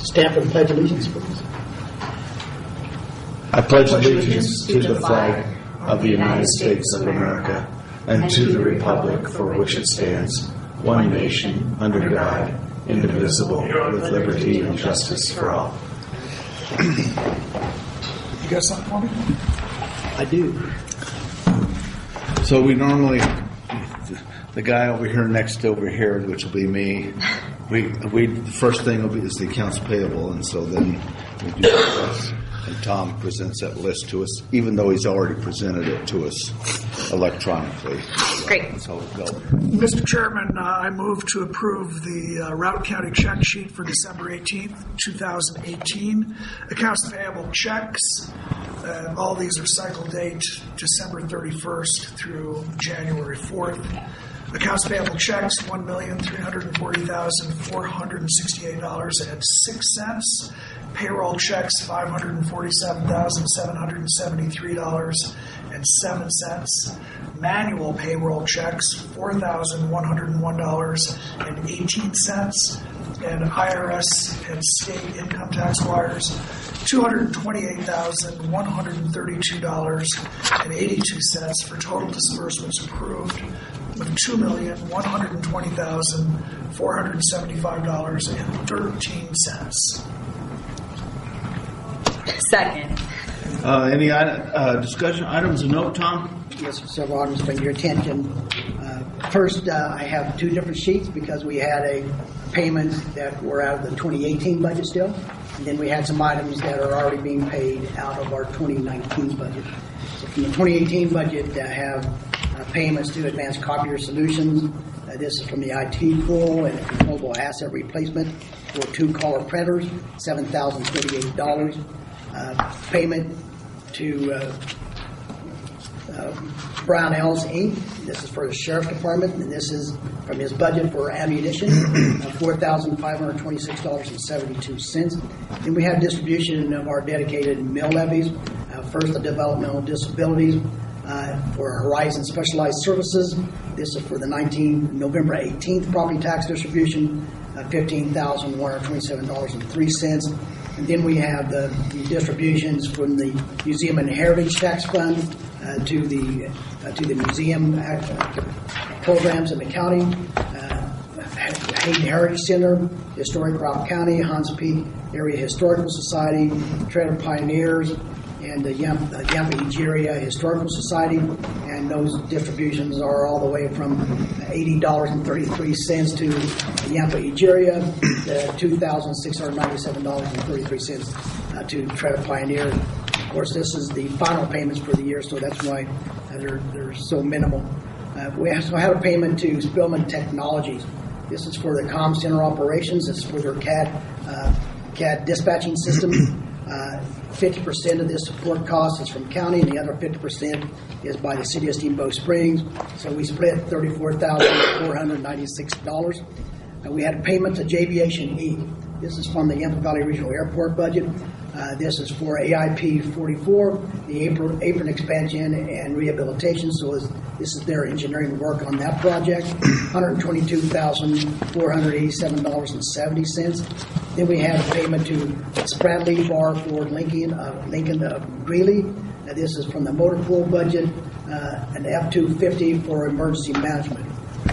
Stand for the Pledge of Allegiance, please. I pledge allegiance to the flag of the United States of America and to the republic for which it stands, one nation, under God, indivisible, with liberty and justice for all. You got something for me? I do. So we normally, the guy over here next over here, which will be me, we the first thing will be is the accounts payable, and so then we do this. And Tom presents that list to us, even though he's already presented it to us electronically. Great. That's how it goes. Mr. Chairman, I move to approve the Routt County check sheet for December 18th, 2018. Accounts payable checks. All these are cycle date December 31st through January 4th. Accounts payable checks, $1,340,468.06. Payroll checks, $547,773.07. Manual payroll checks, $4,101.18. And IRS and state income tax wires, $228,132.82 for total disbursements approved of $2,120,475.13. Second. Any discussion items of note, Tom? Yes, sir. Several items bring your attention. First, I have two different sheets because we had a payments that were out of the 2018 budget still, and then we had some items that are already being paid out of our 2019 budget. So from the 2018 budget, I have payments to Advanced Copier Solutions. This is from the IT pool and controllable asset replacement for 2 color printers, $7,038. Payment to Brown Ells Inc. This is for the Sheriff Department, and this is from his budget for ammunition, $4,526.72. Then we have distribution of our dedicated mill levies. First, the developmental disabilities for Horizon Specialized Services. This is for the November 18th property tax distribution, $15,127.03. And then we have the distributions from the Museum and Heritage Tax Fund to the museum programs in the county. Hayden Heritage Center, Historic Routt County, Hunts Peak Area Historical Society, Trader Pioneers, and the Yampa Egeria Historical Society. And those distributions are all the way from $80.33 to Yampa Egeria, $2,697.33 to Trader Pioneer. Of course, this is the final payments for the year, so that's why they're so minimal. We also had a payment to Spillman Technologies. This is for the comm center operations. This is for their CAD dispatching system. 50% of this support cost is from county, and the other 50% is by the city of Steamboat Springs. So we split $34,496. We had a payment to Javiation E. This is from the Yampa Valley Regional Airport budget. This is for AIP 44, the apron expansion and rehabilitation. So this is their engineering work on that project, $122,487.70. Then we had a payment to Spradley Bar Ford Lincoln Greeley. This is from the motor pool budget, an F-250 for emergency management,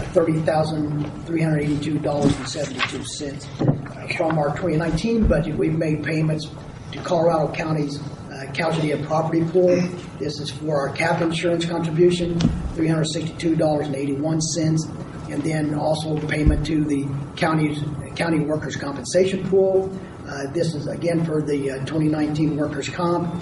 $30,382.72. From our 2019 budget, we've made payments to Colorado County's casualty and property pool. This is for our CAP insurance contribution, $362.81. And then also payment to the county workers' compensation pool. This is again for the 2019 workers' comp,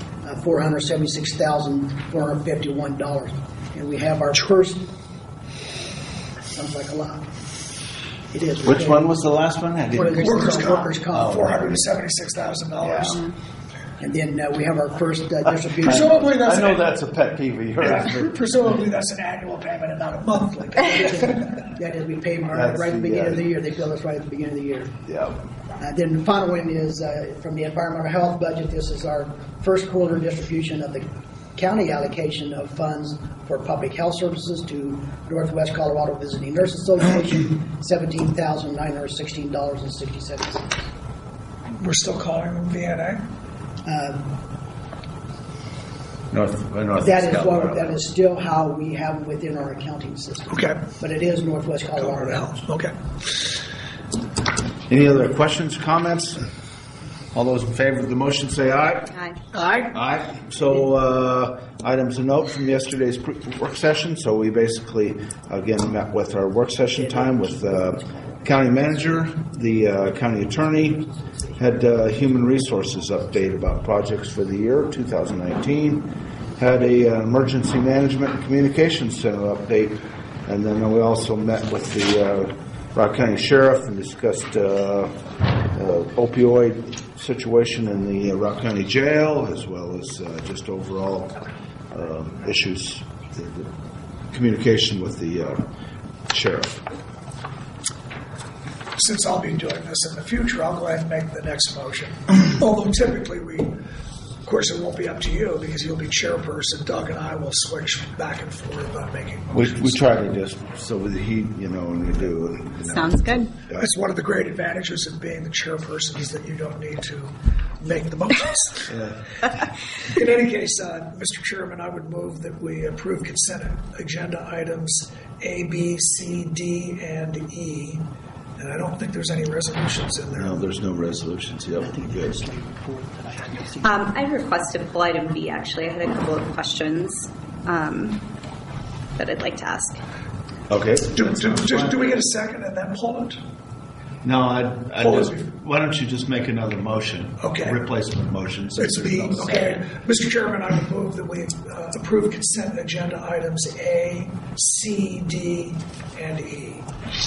$476,451. And we have our first. Sounds like a lot. It is. Which one was the last one? Workers' comp, $476,000. Yeah. And then we have our first distribution. Presumably I know that's a pet peeve of yours. Presumably that's an annual payment and not a monthly payment. That is, we pay them right at the beginning of the year. They bill us right at the beginning of the year. Yeah. Then the final one is from the environmental health budget. This is our first quarter distribution of the county allocation of funds for public health services to Northwest Colorado Visiting Nurse Association, $17,916.67. We're still calling them VNA? North That is still how we have it within our accounting system. Okay. But it is Northwest Colorado Colorado Health. Health. Okay. Any other questions, comments? All those in favor of the motion say aye. Aye. Aye. Aye. So, items of note from yesterday's work session. So we basically, again, met with our work session time with county manager, the county attorney, had human resources update about projects for the year 2019, had a emergency management and communications center update, and then we also met with the Rock County Sheriff and discussed opioid situation in the Rock County Jail, as well as just overall issues, the communication with the sheriff. Since I'll be doing this in the future, I'll go ahead and make the next motion. Although typically of course, it won't be up to you because you'll be chairperson. Doug and I will switch back and forth on making motions. We try to just, so that he, and we do. Sounds good. That's one of the great advantages of being the chairperson is that you don't need to make the motions. In any case, Mr. Chairman, I would move that we approve consent agenda items A, B, C, D, and E. And I don't think there's any resolutions in there. No, there's no resolutions. Yep. Good. I requested pull item B, actually. I had a couple of questions that I'd like to ask. Okay. Do we get a second and then pull it? No, why don't you just make another motion? Okay. Replacement motion. It's B. Okay. Mr. Chairman, I would move that we approve consent agenda items A, C, D, and E.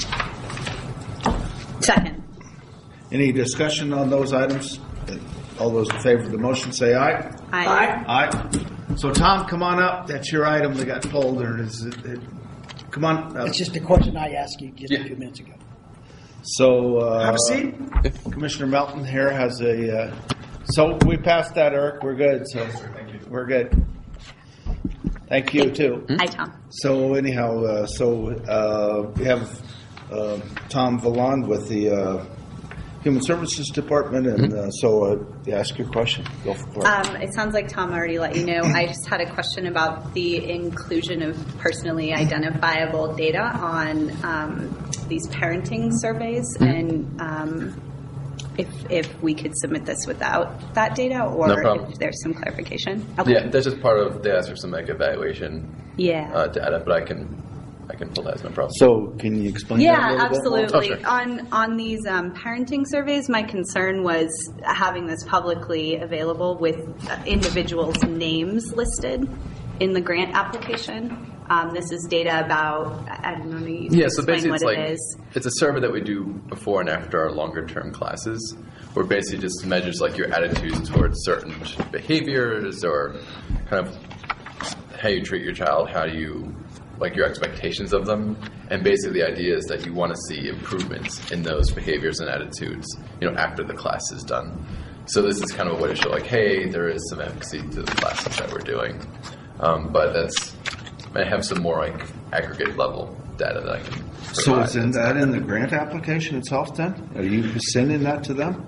Second. Any discussion on those items? All those in favor of the motion say aye. Aye. Aye. So, Tom, come on up. That's your item that got pulled. Or is it come on up. It's just a question I asked you just a few minutes ago. So, Have a seat. Commissioner Melton here has a. So we passed that, Eric. We're good. So we're good. Thank you too. Hi, Tom. So anyhow, we have Tom Valand with the Human Services Department, and ask your question. Go for it. It sounds like Tom already let you know. I just had a question about the inclusion of personally identifiable data on these parenting surveys, and if we could submit this without that data, or No problem. if there's some clarification. Okay. Yeah, that's just part of, they asked for some evaluation data, but I can pull that as no problem. So can you explain that a Yeah, little bit more? absolutely. Oh, sure. On these parenting surveys, my concern was having this publicly available with individuals' names listed in the grant application. This is data about, I don't know, you can Yeah, so explain basically what it's it is. it's a survey that we do before and after our longer term classes, where basically just measures like your attitudes towards certain behaviors or kind of how you treat your child, how you like your expectations of them, and basically the idea is that you want to see improvements in those behaviors and attitudes, after the class is done. So this is kind of a way to show like, hey, there is some efficacy to the classes that we're doing, but I have some more like aggregate level data that I can provide. So is that in the grant application itself then? Are you sending that to them?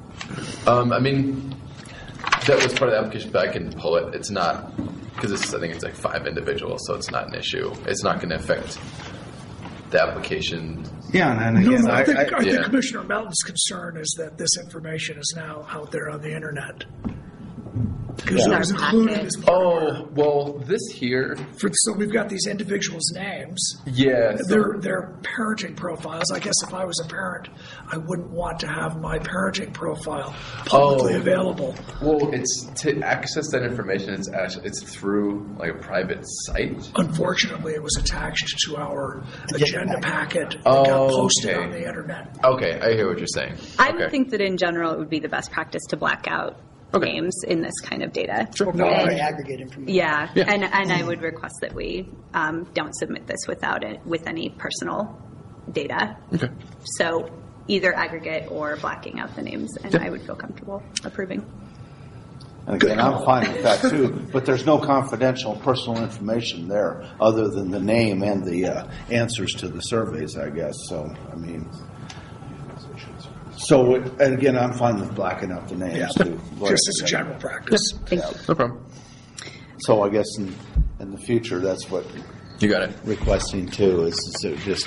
That was part of the application, but I can pull it. It's not, because I think it's like 5 individuals, so it's not an issue. It's not going to affect the application. Yeah, and again, No, I think yeah. Commissioner Melton's concern is that this information is now out there on the internet. Because it was included as part of Oh, well, this here, so we've got these individuals' names. yeah. Their parenting profiles. I guess if I was a parent, I wouldn't want to have my parenting profile publicly available. Well, it's to access that information. It's through like a private site. Unfortunately, it was attached to our agenda packet that got posted okay. on the internet. Okay, I hear what you're saying. I Okay. would think that in general it would be the best practice to black out names in this kind of data. Sure. No, I aggregate information. Yeah, and I would request that we don't submit this without it with any personal data. Okay. So either aggregate or blacking out the names, and I would feel comfortable approving. And again, I'm fine with that too, but there's no confidential personal information there other than the name and the answers to the surveys, I guess. So, So, and again, I'm fine with blacking out the names Yeah, too. just as a general practice. Thank you. No problem. So I guess in the future, that's what You got it. requesting too is just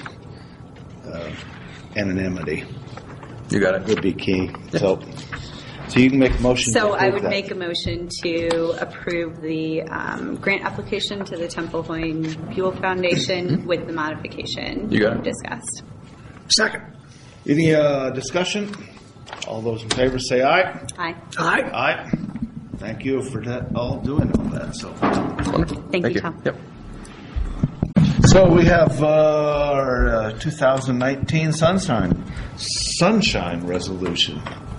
anonymity You got it. would be key. So you can make a motion. So to I approve would that. make a motion to approve the grant application to the Temple Hoying Buell Foundation with the modification You got it. discussed. Second. Any discussion? All those in favor say aye. Aye. Aye. Aye. Thank you for that. Doing all that. So. Wonderful. Thank you, Tom. Yep. So we have our 2019 sunshine resolution.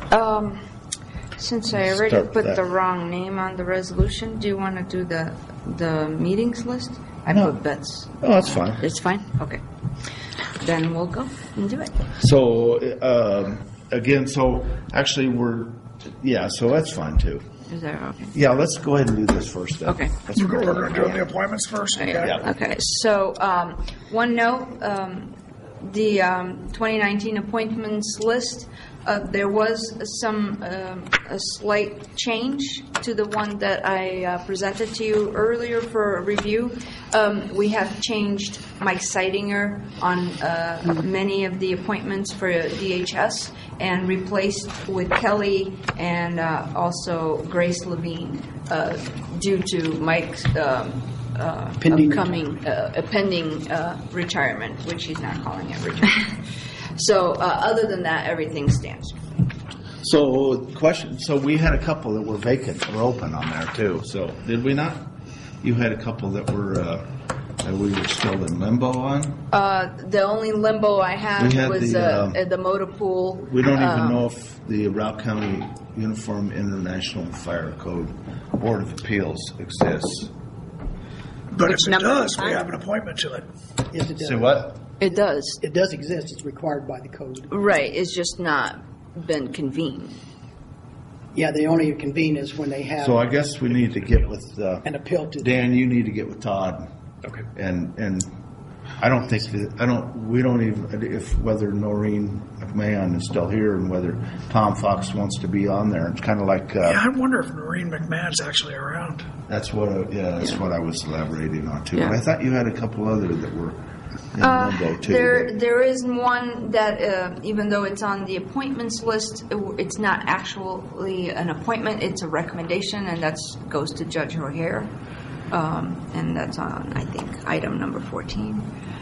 Since I already Start with put that. the wrong name on the resolution, do you want to do the meetings list? I No. put Bets. Oh, that's fine. It's fine? Okay. Then we'll go and do it. So again, so actually so that's fine too. Is that okay? Yeah, let's go ahead and do this first then. Okay. Let's We're go going to do the appointments first? Okay. Yeah. Okay. So, one note, the 2019 appointments list, there was a slight change to the one that I presented to you earlier for review. We have changed Mike Seidinger on many of the appointments for DHS and replaced with Kelly and also Grace Levine due to Mike's Pending pending retirement, which he's not calling it retirement. So other than that, everything stands. So question. So we had a couple that were vacant or open on there too. So did we not? You had a couple that were that we were still in limbo on. The only limbo I We had had was the, the motor pool. We don't even know if the Routt County Uniform International Fire Code Board of Appeals exists. But Which if it number does, is we that? have an appointment to it. Yes, it does. Say what? It does. It does exist. It's required by the code. Right. It's just not been convened. Yeah, they only convene is when they have So I guess we need to get with an appeal to Dan. You need to get with Todd. Okay. And I don't think we don't even if whether Noreen McMahon is still here and whether Tom Fox wants to be on there. It's kind of like Yeah, I wonder if Noreen McMahon's actually around. that's what what I was elaborating on too. Yeah. But I thought you had a couple other that were in limbo too. There is one that, even though it's on the appointments list, it's not actually an appointment. It's a recommendation, and that goes to Judge O'Hare, and that's on, I think, item number 14.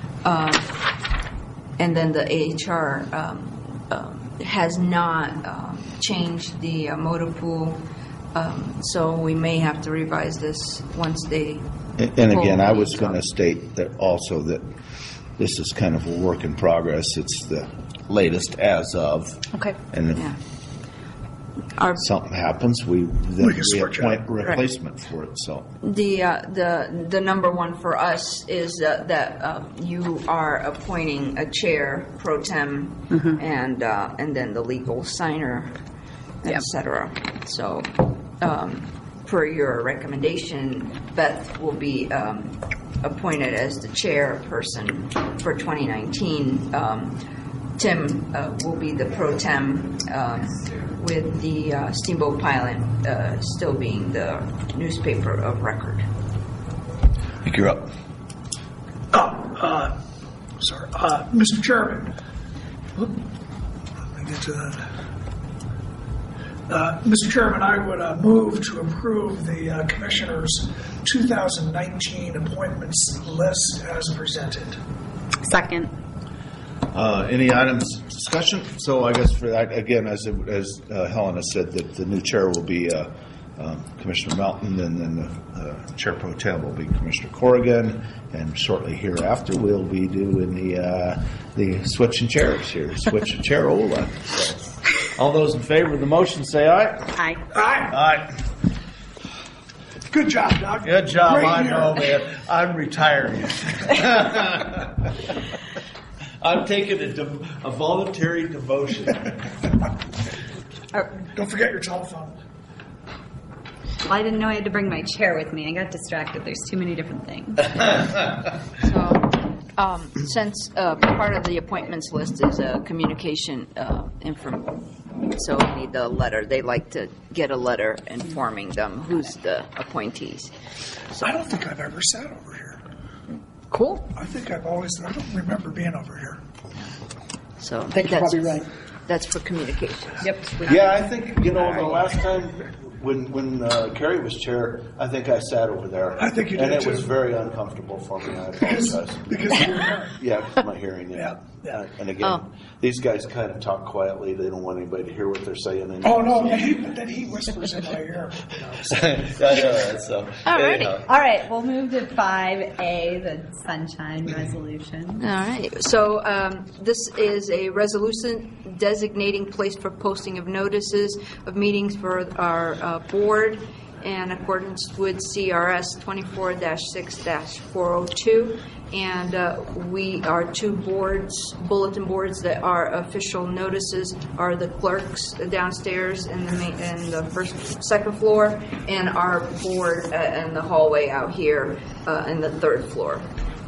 And then the AHR has not changed the motor pool, so we may have to revise this once they. And again, I was pull going to state that also that this is kind of a work in progress. It's the latest as of. Okay. And if Yeah. Our something happens, we can switch it appoint up. a replacement for it. So the number one for us is that you are appointing a chair pro tem and then the legal signer, Yep. etc. So per your recommendation, Beth will be appointed as the chairperson for 2019. Tim will be the pro tem with the Steamboat Pilot still being the newspaper of record. I think you're up. Sorry. Mr. Chairman. Let me get to that. Mr. Chairman, I would move to approve the Commissioner's 2019 appointments list as presented. Second. Any items of discussion? So I guess for that, again, as Helena said, that the new chair will be Commissioner Melton, and then the chair pro tem will be Commissioner Corrigan, and shortly hereafter we'll be doing the switching chairs here, switching chair Ola. So, all those in favor of the motion say aye. Aye. Aye. Aye. Good job, Doc. Good job. Great I year. know, man. I'm retiring. I'm taking a voluntary devotion. Don't forget your telephone. Well, I didn't know I had to bring my chair with me. I got distracted. There's too many different things. So Since part of the appointments list is a communication information, so we need the letter. They like to get a letter informing them who's the appointees. So, I don't think I've ever sat over here. cool. I don't remember being over here. So I think you're probably right. That's for communications. Yep. Yeah, I think, the last time when Kerry was chair, I think I sat over there. I think you and did, it was too. very uncomfortable for me. I apologize. Because you're here. Yeah, because of my hearing. Yeah, yeah. And again, these guys kind of talk quietly. They don't want anybody to hear what they're saying. And Oh, no, then he whispers in my ear. So, Alrighty. anyhow. All right, we'll move to 5A, the Sunshine Resolution. All right. So this is a resolution designating place for posting of notices of meetings for our board in accordance with CRS 24-6-402. And we are two bulletin boards that are official notices are the clerks downstairs in the second floor, and our board in the hallway out here in the third floor.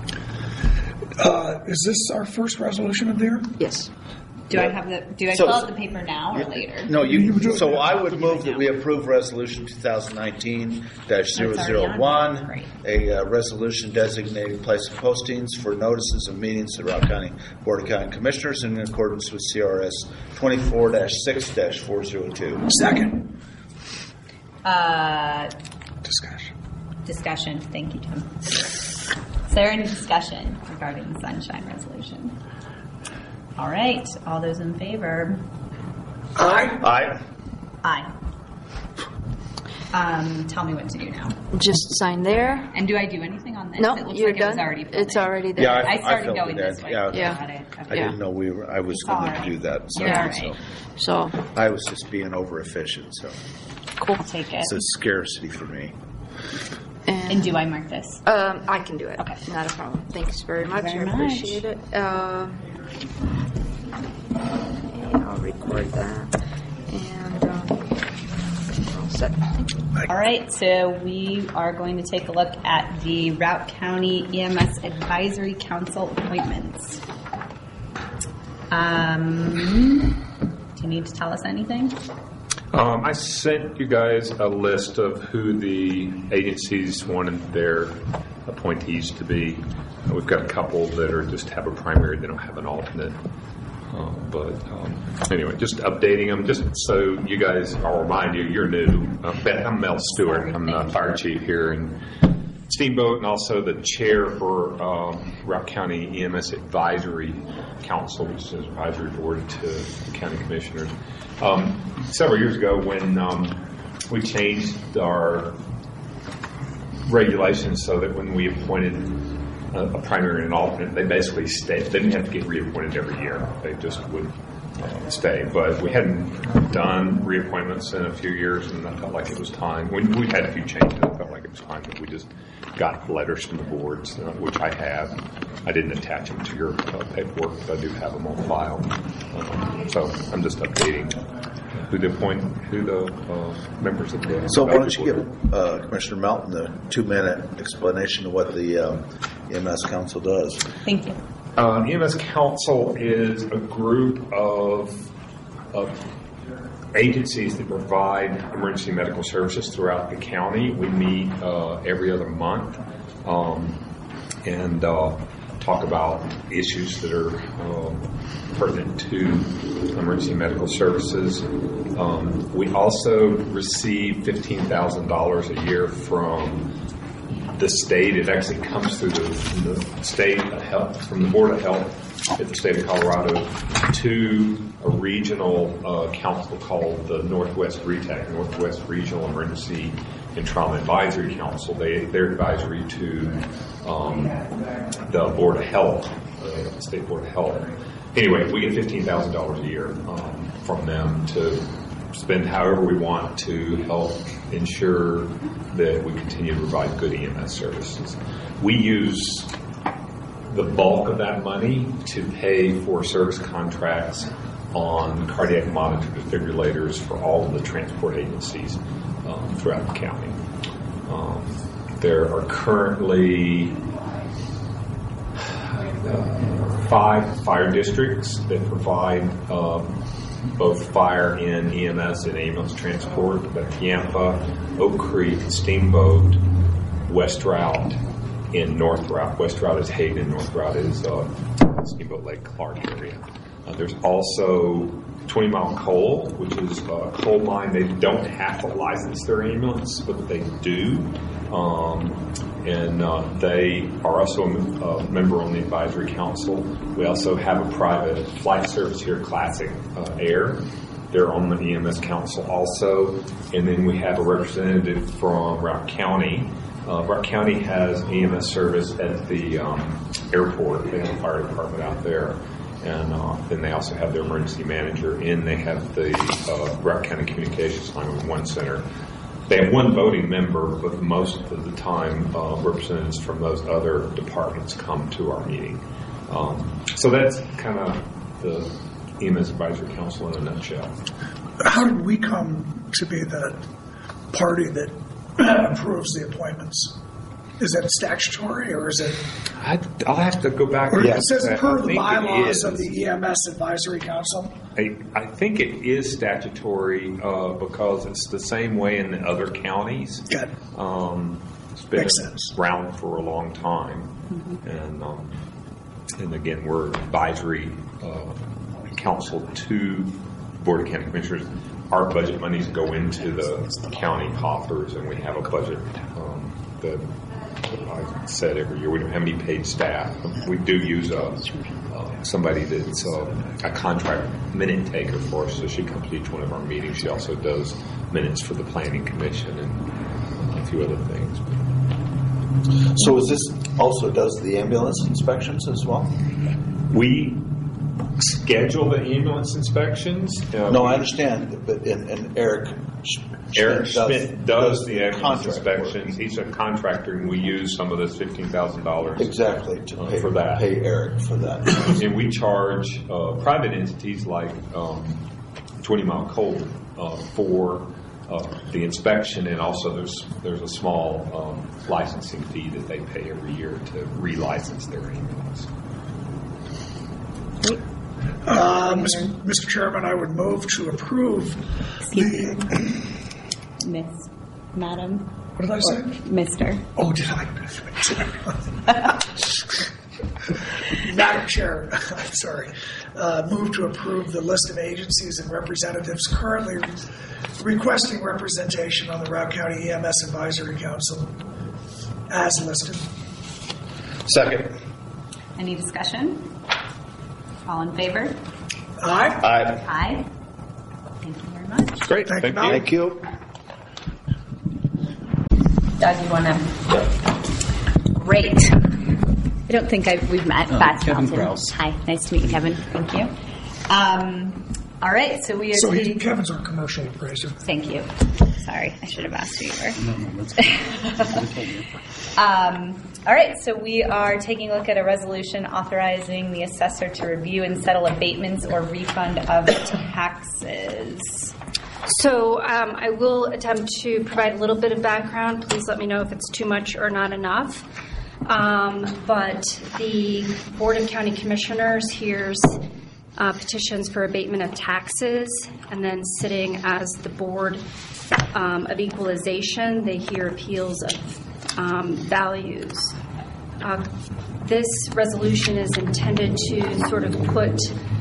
Is this our first resolution of the year? Yes. Do I fill out the paper now or later? No, You do it so now. I would move that we approve Resolution 2019-001, Great. a resolution designating place of postings for notices of meetings of the Rock County Board of County Commissioners in accordance with CRS 24-6-402. Second. Discussion. Thank you, Tim. Is there any discussion regarding the Sunshine Resolution? All right. All those in favor? Aye. Aye. Tell me what to do now. Just sign there. And do I do anything on this? No, it looks you're like done. it was already filled It's in. already there. Yeah, I started filled going it in. this way. Yeah. Got it. I Okay. didn't know I was All going to right. do that. So, Yeah. So I was just being over efficient. So cool. I'll take it. it's a scarcity for me. And do I mark this? I can do it. Okay. Not a problem. Thanks very much. very I appreciate it. I'll record that. And all set. Thank you. All right, so we are going to take a look at the Routt County EMS Advisory Council appointments. Do you need to tell us anything? I sent you guys a list of who the agencies wanted their appointees to be. We've got a couple that are just have a primary, they don't have an alternate. Anyway, just updating them, just so you guys, I'll remind you, you're new. I'm Mel Stewart. I'm the fire chief here in Steamboat and also the chair for Routt County EMS Advisory Council, which is an advisory board to the county commissioners. Several years ago when we changed our regulations so that when we appointed a primary and an alternate, they basically stayed. They didn't have to get reappointed every year. They just would stay. But we hadn't done reappointments in a few years, and I felt like it was time. We had a few changes. I felt like it was time that we just got letters from the boards, which I have. I didn't attach them to your paperwork, but I do have them on file. So I'm just updating who the members of the So why don't you advisory board give Commissioner Melton the 2-minute explanation of what the EMS Council does? Thank you. EMS Council is a group of agencies that provide emergency medical services throughout the county. We meet every other month and talk about issues that are pertinent to emergency medical services. We also receive $15,000 a year from the state. It actually comes through the state health, from the Board of Health at the state of Colorado to a regional council called the Northwest RETAC, Northwest Regional Emergency and Trauma Advisory Council. They're advisory to the Board of Health, the State Board of Health. Anyway, we get $15,000 a year from them to spend however we want to help ensure that we continue to provide good EMS services. We use the bulk of that money to pay for service contracts on cardiac monitor defibrillators for all of the transport agencies throughout the county. There are currently 5 fire districts that provide both fire and EMS and ambulance transport. That's Yampa, Oak Creek, Steamboat, West Route, and North Route. West Route is Hayden, North Route is Steamboat Lake Clark area. There's also 20 Mile Coal, which is a coal mine. They don't have to license their ambulance, but they do. And they are also a member on the advisory council. We also have a private flight service here, Classic Air. They're on the EMS council also. And then we have a representative from Routt County. Routt County has EMS service at the airport. They have a fire department out there. And then they also have their emergency manager, and they have the Routt County Communications 911 Center. They have one voting member, but most of the time representatives from those other departments come to our meeting. So that's kind of the EMS Advisory Council in a nutshell. How did we come to be the party that approves the appointments? Is that statutory, or is it? I'll have to go back. Or it says per the bylaws of the EMS Advisory Council. I think it is statutory because it's the same way in the other counties. Good. It's been Makes sense. around for a long time, and again, we're advisory council to Board of County Commissioners. Our budget monies go into the county coffers, and we have a budget that I said every year we don't have any paid staff. We do use somebody that's a contract minute taker for us, so she comes to each one of our meetings. She also does minutes for the Planning Commission and a few other things. So is this also does the ambulance inspections as well? We schedule the ambulance inspections. No, I understand, but and Eric Schmidt does the ambulance contract inspections. work. He's a contractor, and we use some of this $15,000 Exactly, to pay for that. Pay Eric for that. And we charge private entities like 20 Mile Coal for the inspection, and also there's a small licensing fee that they pay every year to relicense their ambulance. Mr. Chairman, I would move to approve the. Madam. What did I say? Mr. Oh, did I? Madam Chair, I'm sorry. Move to approve the list of agencies and representatives currently requesting representation on the Routt County EMS Advisory Council as listed. Second. Any discussion? All in favor? Aye. Aye. Aye. Thank you very much. Great, Thank you. Thank you. Doug, you want to? Great. I don't think we've met. Kevin Krause. Hi, nice to meet you, Kevin. Thank you. All right, so we are. So Kevin's our commercial appraiser. Thank you. Sorry, I should have asked who you were. No, that's good. I told you. All right, so we are taking a look at a resolution authorizing the assessor to review and settle abatements or refund of taxes. So I will attempt to provide a little bit of background. Please let me know if it's too much or not enough. But the Board of County Commissioners hears petitions for abatement of taxes, and then sitting as the Board of Equalization, they hear appeals of values. This resolution is intended to sort of put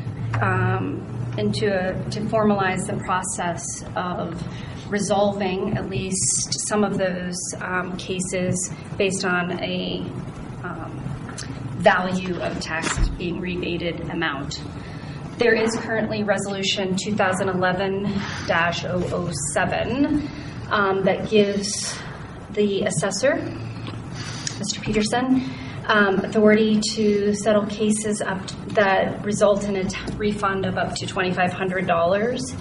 to formalize the process of resolving at least some of those cases based on a value of tax being rebated amount. There is currently Resolution 2011-007 that gives the assessor, Mr. Peterson, authority to settle cases that result in a refund of up to $2,500.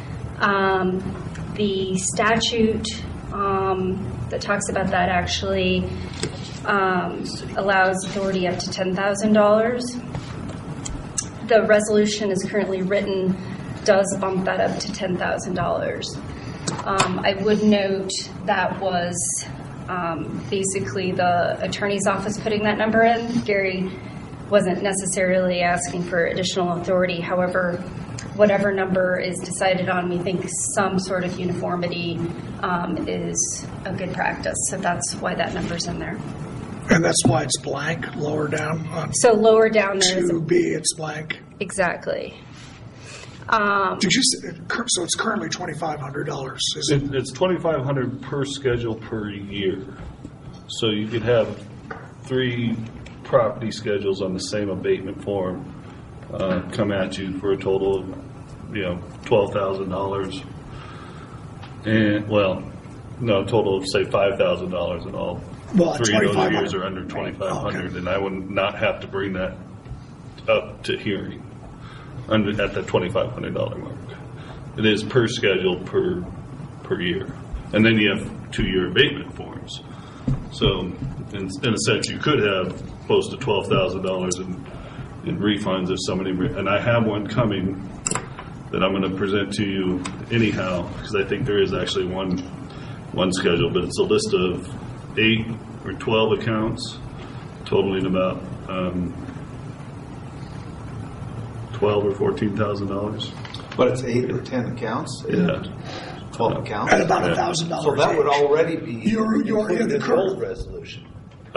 The statute that talks about that actually allows authority up to $10,000. The resolution is currently written does bump that up to $10,000. I would note that was basically the attorney's office putting that number in. Gary wasn't necessarily asking for additional authority. However, whatever number is decided on, we think some sort of uniformity is a good practice. So that's why that number's in there. And that's why it's blank, lower down on So lower down there is 2B, it's blank. exactly. Did you say, so it's currently $2,500, is it? It's $2,500 per schedule per year. So you could have 3 property schedules on the same abatement form come at you for a total of, $12,000. And, a total of, say, $5,000 in all. Well, 3 of those 2,500. years are under $2,500, Okay. and I would not have to bring that up to hearing at the $2,500 mark. It is per schedule per year, and then you have 2-year abatement forms. So, in a sense, you could have close to $12,000 in refunds if somebody. And I have one coming that I'm going to present to you anyhow, because I think there is actually one schedule, but it's a list of 8 or 12 accounts, totaling about $12,000 or $14,000. But it's 8 or 10 accounts? Yeah. 12 accounts? At about $1,000. So that would already be You're in included the in the current. old resolution.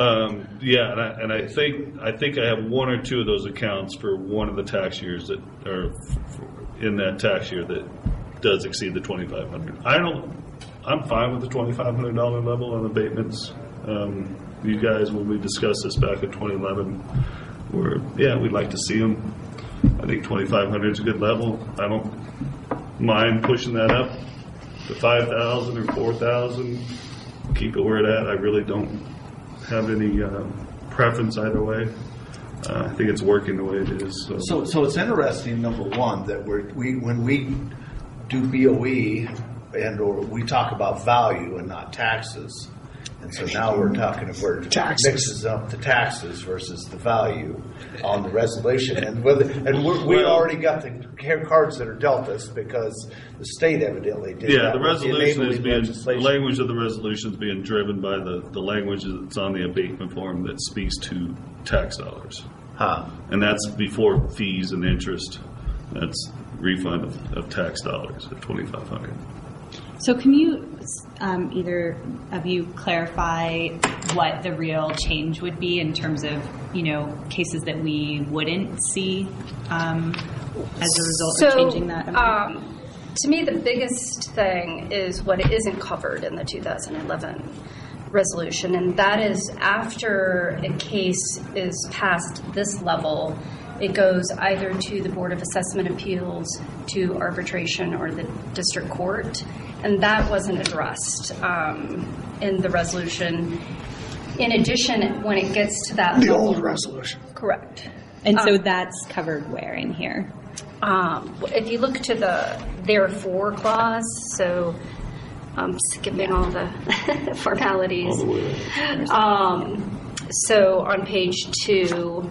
And I think I have 1 or 2 of those accounts for one of the tax years that are in that tax year that does exceed the $2,500. I'm fine with the $2,500 level on abatements. You guys, when we discussed this back in 2011, we'd like to see them. I think 2,500 is a good level. I don't mind pushing that up to 5,000 or 4,000. Keep it where it at. I really don't have any preference either way. I think it's working the way it is. So it's interesting, number one, that when we do BOE or we talk about value and not taxes. And so now we're talking about mixes up the taxes versus the value on the resolution. And we already got the cards that are dealt us because the state evidently did that. Yeah, the with resolution is enabling the language of the resolution is being driven by the language that's on the abatement form that speaks to tax dollars. And that's before fees and interest. That's refund of tax dollars at $2,500. So can you, either of you, clarify what the real change would be in terms of, cases that we wouldn't see as a result of changing that amount? To me, the biggest thing is what isn't covered in the 2011 resolution, and that is after a case is past this level, it goes either to the Board of Assessment Appeals, to arbitration, or the district court. And that wasn't addressed in the resolution. In addition, when it gets to that The level, old resolution. correct. And so that's covered where in here? If you look to the therefore clause, so I'm skipping all the formalities. So on page 2,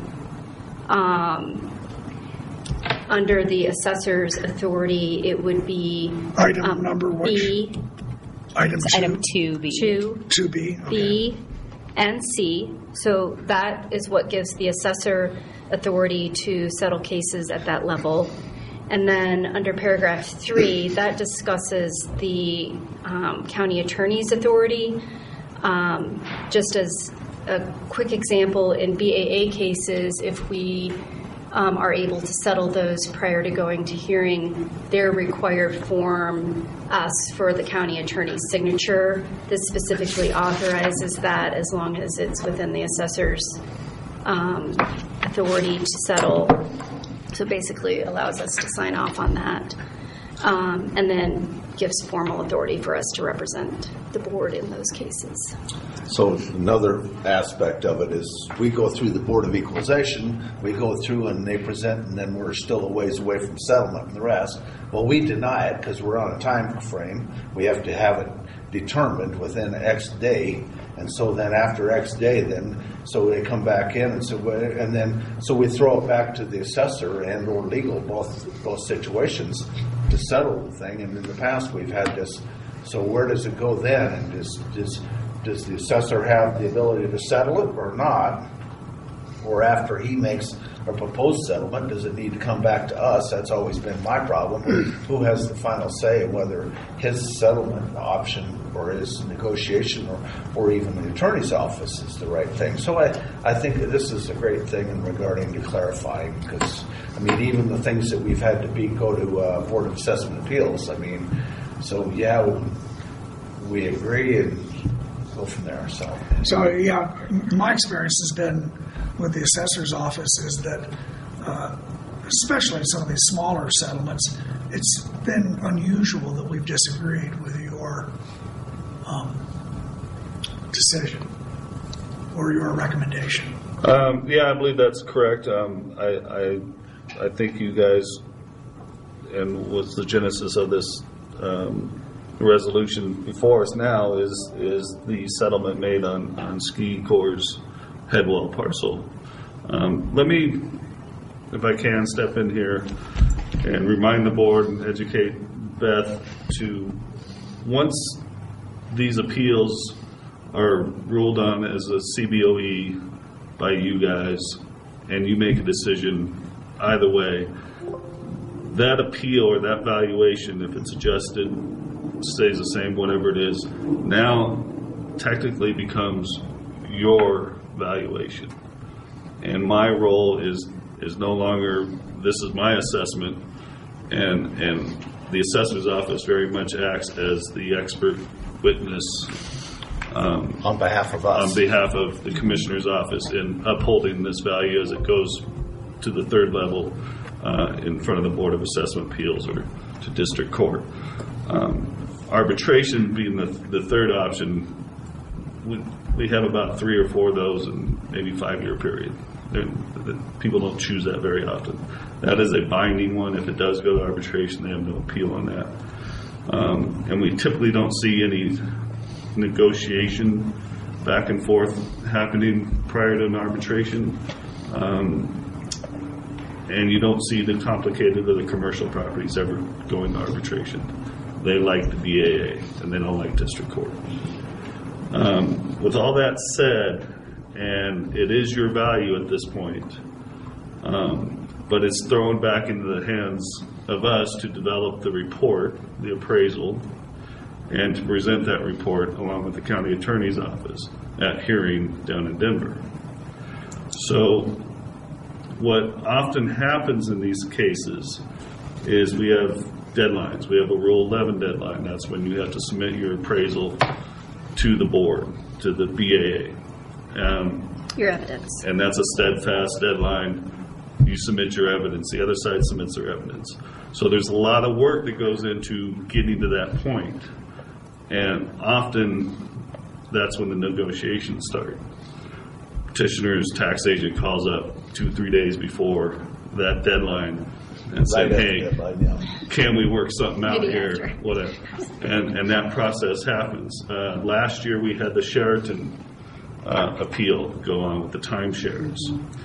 under the assessor's authority, it would be Item number which? B, Item 2. Item 2B. 2B. Okay. B, and C. So that is what gives the assessor authority to settle cases at that level. And then under paragraph 3, that discusses the county attorney's authority. Just as a quick example, in BAA cases, if we are able to settle those prior to going to hearing, their required form asks for the county attorney's signature. This specifically authorizes that as long as it's within the assessor's authority to settle. So basically allows us to sign off on that. And then gives formal authority for us to represent the board in those cases. So another aspect of it is we go through the Board of Equalization, we go through and they present, and then we're still a ways away from settlement and the rest. Well, we deny it because we're on a time frame. We have to have it determined within X day, and so then after X day, so they come back in, and so we throw it back to the assessor and or legal, both situations, to settle the thing. And in the past, we've had this. So where does it go then? And does the assessor have the ability to settle it or not? or after he makes a proposed settlement, does it need to come back to us? That's always been my problem. Who has the final say of whether his settlement option or his negotiation or even the attorney's office is the right thing? So I think that this is a great thing in regarding to clarifying, because, I mean, even the things that we've had to go to Board of Assessment Appeals, I mean, so yeah, we agree and go from there. So yeah, my experience has been with the assessor's office is that, especially in some of these smaller settlements, it's been unusual that we've disagreed with your decision or your recommendation. Yeah, I believe that's correct. I think you guys, and what's the genesis of this resolution before us now is the settlement made on Ski Corps' Headwell parcel. Let me, if I can, step in here and remind the board and educate Beth to, once these appeals are ruled on as a CBOE by you guys and you make a decision either way, that appeal or that valuation, if it's adjusted, stays the same, whatever it is, now technically becomes your valuation. And my role is no longer, this is my assessment, and the assessor's office very much acts as the expert witness on behalf of us, on behalf of the commissioner's office, in upholding this value as it goes to the third level in front of the Board of Assessment Appeals or to district court. Arbitration being the third option, we have about 3 or 4 of those in maybe 5-year period. People don't choose that very often. That is a binding one. If it does go to arbitration, they have no appeal on that. And we typically don't see any negotiation back and forth happening prior to an arbitration. And you don't see the complicated of the commercial properties ever going to arbitration. They like the BAA, and they don't like district court. With all that said, and it is your value at this point, but it's thrown back into the hands of us to develop the report, the appraisal, and to present that report along with the county attorney's office at hearing down in Denver. So what often happens in these cases is we have deadlines. We have a Rule 11 deadline. That's when you have to submit your appraisal to the board, to the BAA. Your evidence. And that's a steadfast deadline. You submit your evidence. The other side submits their evidence. So there's a lot of work that goes into getting to that point. And often that's when the negotiations start. Petitioner's tax agent calls up 2-3 days before that deadline and say, hey, can we work something out Maybe here? After. Whatever. And that process happens. Last year we had the Sheraton appeal go on with the timeshares.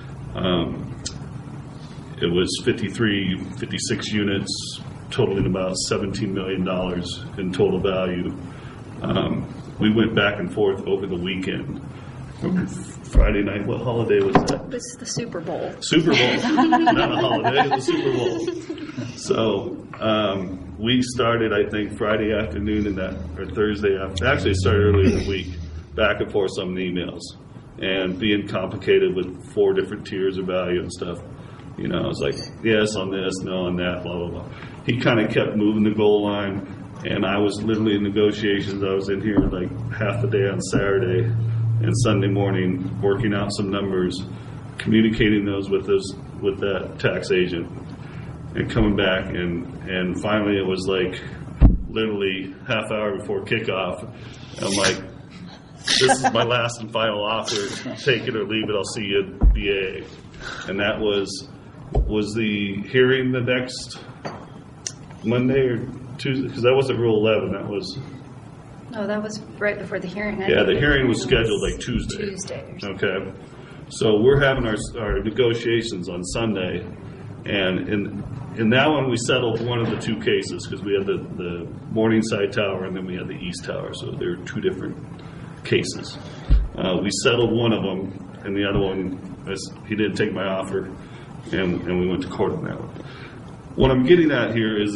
It was 56 units, totaling about $17 million in total value. We went back and forth over the weekend. Friday night, what holiday was that? This is the Super Bowl. Super Bowl. Not a holiday, it was the Super Bowl. So we started, I think, Friday afternoon or Thursday afternoon. Actually, it started early in the week, back and forth some emails. And being complicated with 4 different tiers of value and stuff. You know, I was like, yes on this, no on that, blah, blah, blah. He kind of kept moving the goal line, and I was literally in negotiations. I was in here like half the day on Saturday and Sunday morning, working out some numbers, communicating those with that tax agent, and coming back, and finally it was like literally half hour before kickoff. I'm like, this is my last and final offer. Take it or leave it. I'll see you at BA. And that was the hearing the next Monday or Tuesday? Because that wasn't Rule 11. That was. No, that was right before the hearing. Yeah, the hearing was scheduled like Tuesday. Tuesday or something. Okay. So we're having our negotiations on Sunday, and in that one we settled one of the 2 cases because we had the Morningside Tower and then we had the East Tower. So there were 2 different cases. We settled one of them, and the other one, he didn't take my offer, and we went to court on that one. What I'm getting at here is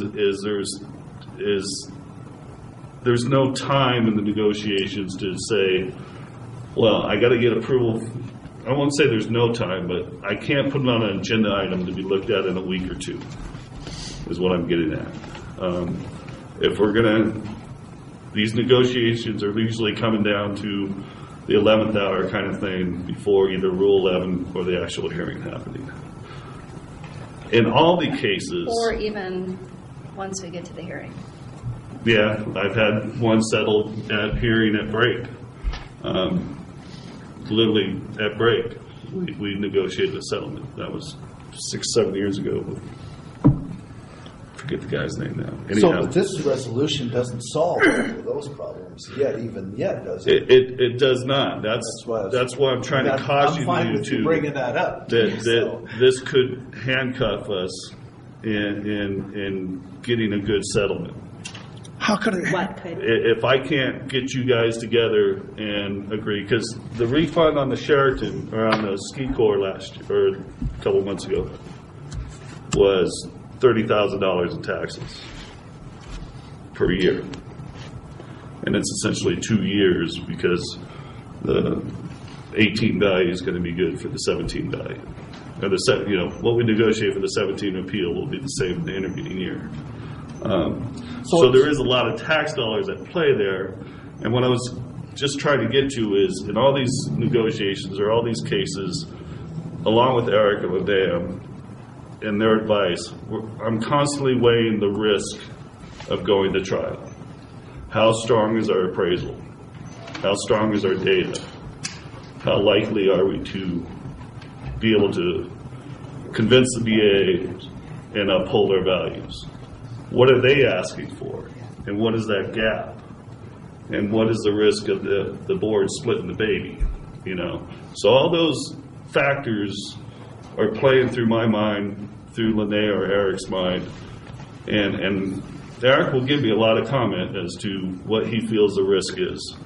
there's no time in the negotiations to say, well, I got to get approval. I won't say there's no time, but I can't put it on an agenda item to be looked at in a week or two, is what I'm getting at. If we're going to, these negotiations are usually coming down to the 11th hour kind of thing before either Rule 11 or the actual hearing happening. In all the cases... Or even once we get to the hearing. Yeah, I've had one settled at hearing at break. Literally at break, we negotiated a settlement. That was 6-7 years ago. Forget the guy's name now. So, but this resolution doesn't solve all of those problems yet, does it? It does not. That's why I'm trying to caution you to bringing that up. That this could handcuff us in getting a good settlement. How could it? What could? If I can't get you guys together and agree, because the refund on the Sheraton or on the ski corps last year or a couple months ago was $30,000 in taxes per year, and it's essentially 2 years because the 18 value is going to be good for the 17 value, or what we negotiate for the 17 appeal will be the same in the intervening year. So there is a lot of tax dollars at play there, and what I was just trying to get to is in all these negotiations or all these cases, along with Eric and Linnea and their advice, I'm constantly weighing the risk of going to trial. How strong is our appraisal? How strong is our data? How likely are we to be able to convince the BA and uphold our values? What are they asking for? And what is that gap? And what is the risk of the board splitting the baby? So all those factors are playing through my mind, through Linnea or Eric's mind, and Eric will give me a lot of comment as to what he feels the risk is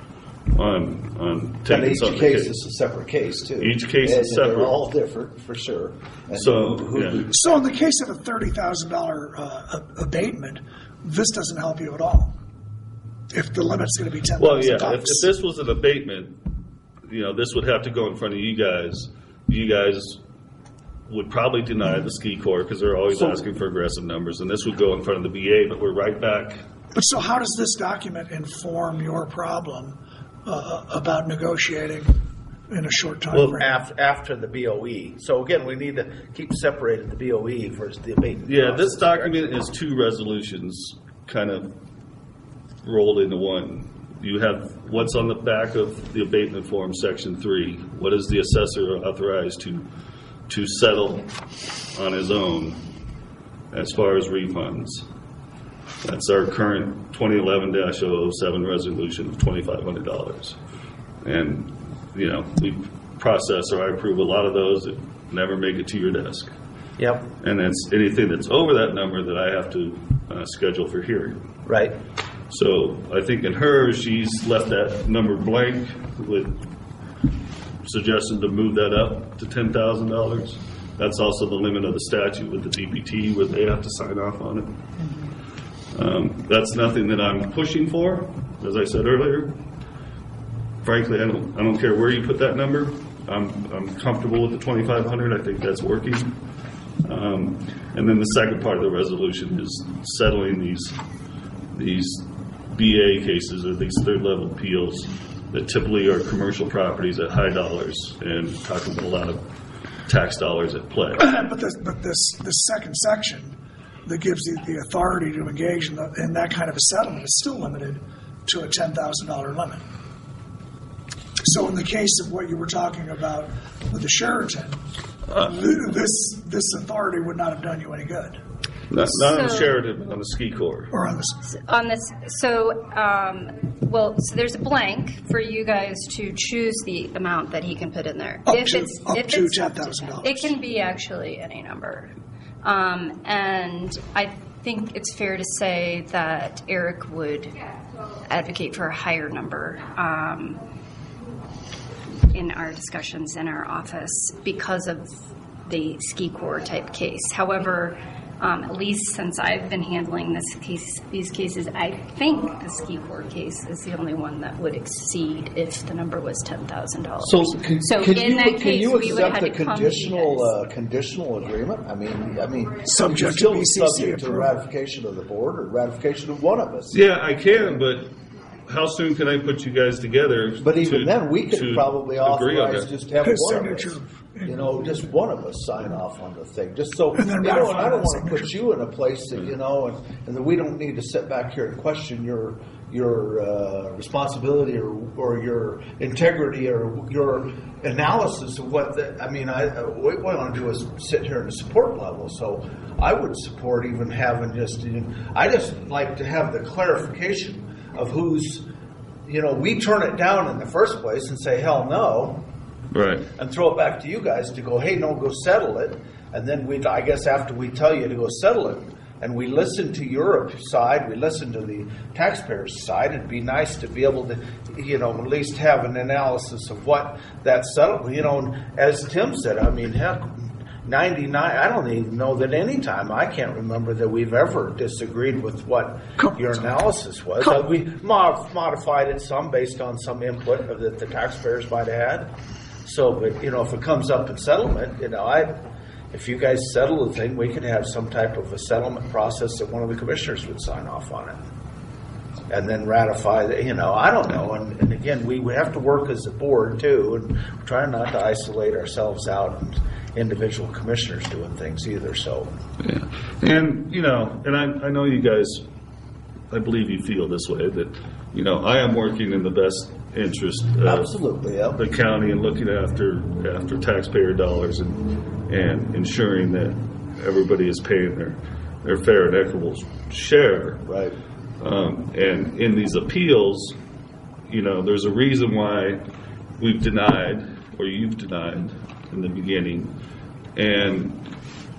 on taking something. Each case is a separate case too. Each case is separate. They're all different for sure. So in the case of a $30,000 abatement, this doesn't help you at all. If the limit's going to be $10,000. Well, yeah. If this was an abatement, this would have to go in front of you guys. You guys would probably deny the ski corps because they're always asking for aggressive numbers, and this would go in front of the BA. But we're right back. But so, how does this document inform your problem about negotiating in a short time frame? After the BOE. So again, we need to keep separated the BOE versus the abatement. Yeah, process, this document is 2 resolutions kind of rolled into one. You have what's on the back of the abatement form, section 3. What is the assessor authorized to settle on his own as far as refunds? That's our current 2011-007 resolution of $2,500. And, we process or I approve a lot of those that never make it to your desk. Yep. And that's anything that's over that number that I have to schedule for hearing. Right. So I think in her, she's left that number blank with suggestion to move that up to $10,000. That's also the limit of the statute with the DPT where they have to sign off on it. That's nothing that I'm pushing for, as I said earlier. Frankly, I don't care where you put that number. I'm comfortable with the $2,500. I think that's working. And then the second part of the resolution is settling these BA cases or these third-level appeals that typically are commercial properties at high dollars and talking about a lot of tax dollars at play. But this second section that gives you the authority to engage in that kind of a settlement is still limited to a $10,000 limit. So in the case of what you were talking about with the Sheraton, this authority would not have done you any good. Not on the Sheraton, on the ski corps. Or on this. So there's a blank for you guys to choose the amount that he can put in there. Up to $10,000. It can be actually any number. And I think it's fair to say that Eric would advocate for a higher number. in our discussions in our office because of the ski corps type case. However, at least since I've been handling these cases, I think the ski corps case is the only one that would exceed if the number was $10,000. So can in that can case, you we would have accept had the to come to you guys. conditional agreement? I mean, Subject still to BCC subject to approval. ratification of the board or ratification of one of us. Yeah, I can, but how soon can I put you guys together? But even to- then, we could to probably agree on authorize that? just have His one of us. signature. Just one of us sign off on the thing, just so, And then and ratify I don't that want to put signature. you in a place that, and that we don't need to sit back here and question your responsibility or your integrity or your analysis of what what we want to do is sit here in a support level. So I would support even having I just like to have the clarification of who's, we turn it down in the first place and say, hell no. Right. And throw it back to you guys to go, hey, no, go settle it. And then I guess after we tell you to go settle it, and we listen to your side, we listen to the taxpayers' side, it'd be nice to be able to, at least have an analysis of what that settlement, and as Tim said, heck, 99, I don't even know that any time, I can't remember that we've ever disagreed with what your analysis was. We modified it some based on some input that the taxpayers might have had. So, but, if it comes up in settlement, if you guys settle the thing, we could have some type of a settlement process that one of the commissioners would sign off on it. And then ratify the, I don't know. And again, we have to work as a board too, and we're trying not to isolate ourselves out and individual commissioners doing things either, so. Yeah. And, and I know you guys, I believe you feel this way, that, I am working in the best interest of Absolutely, yeah. the county and looking after taxpayer dollars and ensuring that everybody is paying their fair and equitable share. Right. And in these appeals, there's a reason why we've denied, or you've denied in the beginning, and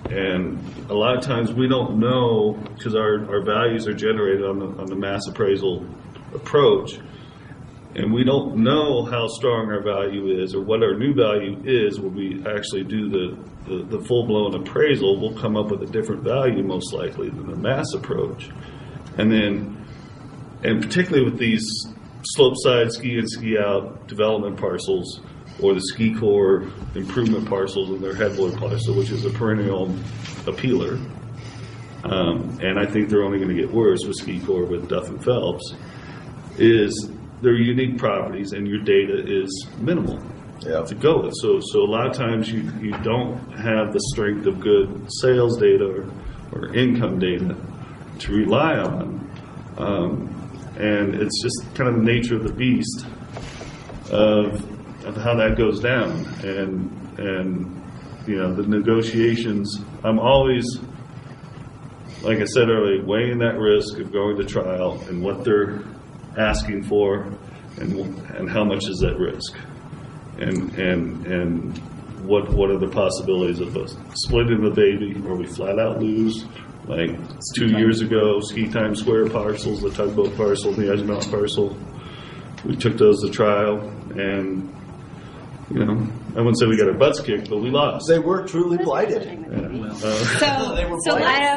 a lot of times we don't know, because our values are generated on the mass appraisal approach, and we don't know how strong our value is or what our new value is when we actually do the full-blown appraisal. We'll come up with a different value most likely than the mass approach. And particularly with these slope side ski in, ski out development parcels, or the ski corps improvement parcels and their headboard parcel, which is a perennial appealer. And I think they're only going to get worse with ski corps with Duff and Phelps, is they're unique properties and your data is minimal to go with. So a lot of times you don't have the strength of good sales data or income data to rely on. And it's just kind of the nature of the beast of how that goes down. And the negotiations, I'm always, like I said earlier, weighing that risk of going to trial and what they're asking for and how much is that risk, and what are the possibilities of us splitting the baby, or we flat out lose, like 2 years ago, Ski Time Square parcels, the tugboat parcel, the Edge Mountain parcel, we took those to trial, and I wouldn't say we got our butts kicked, but we lost. They were truly blighted. So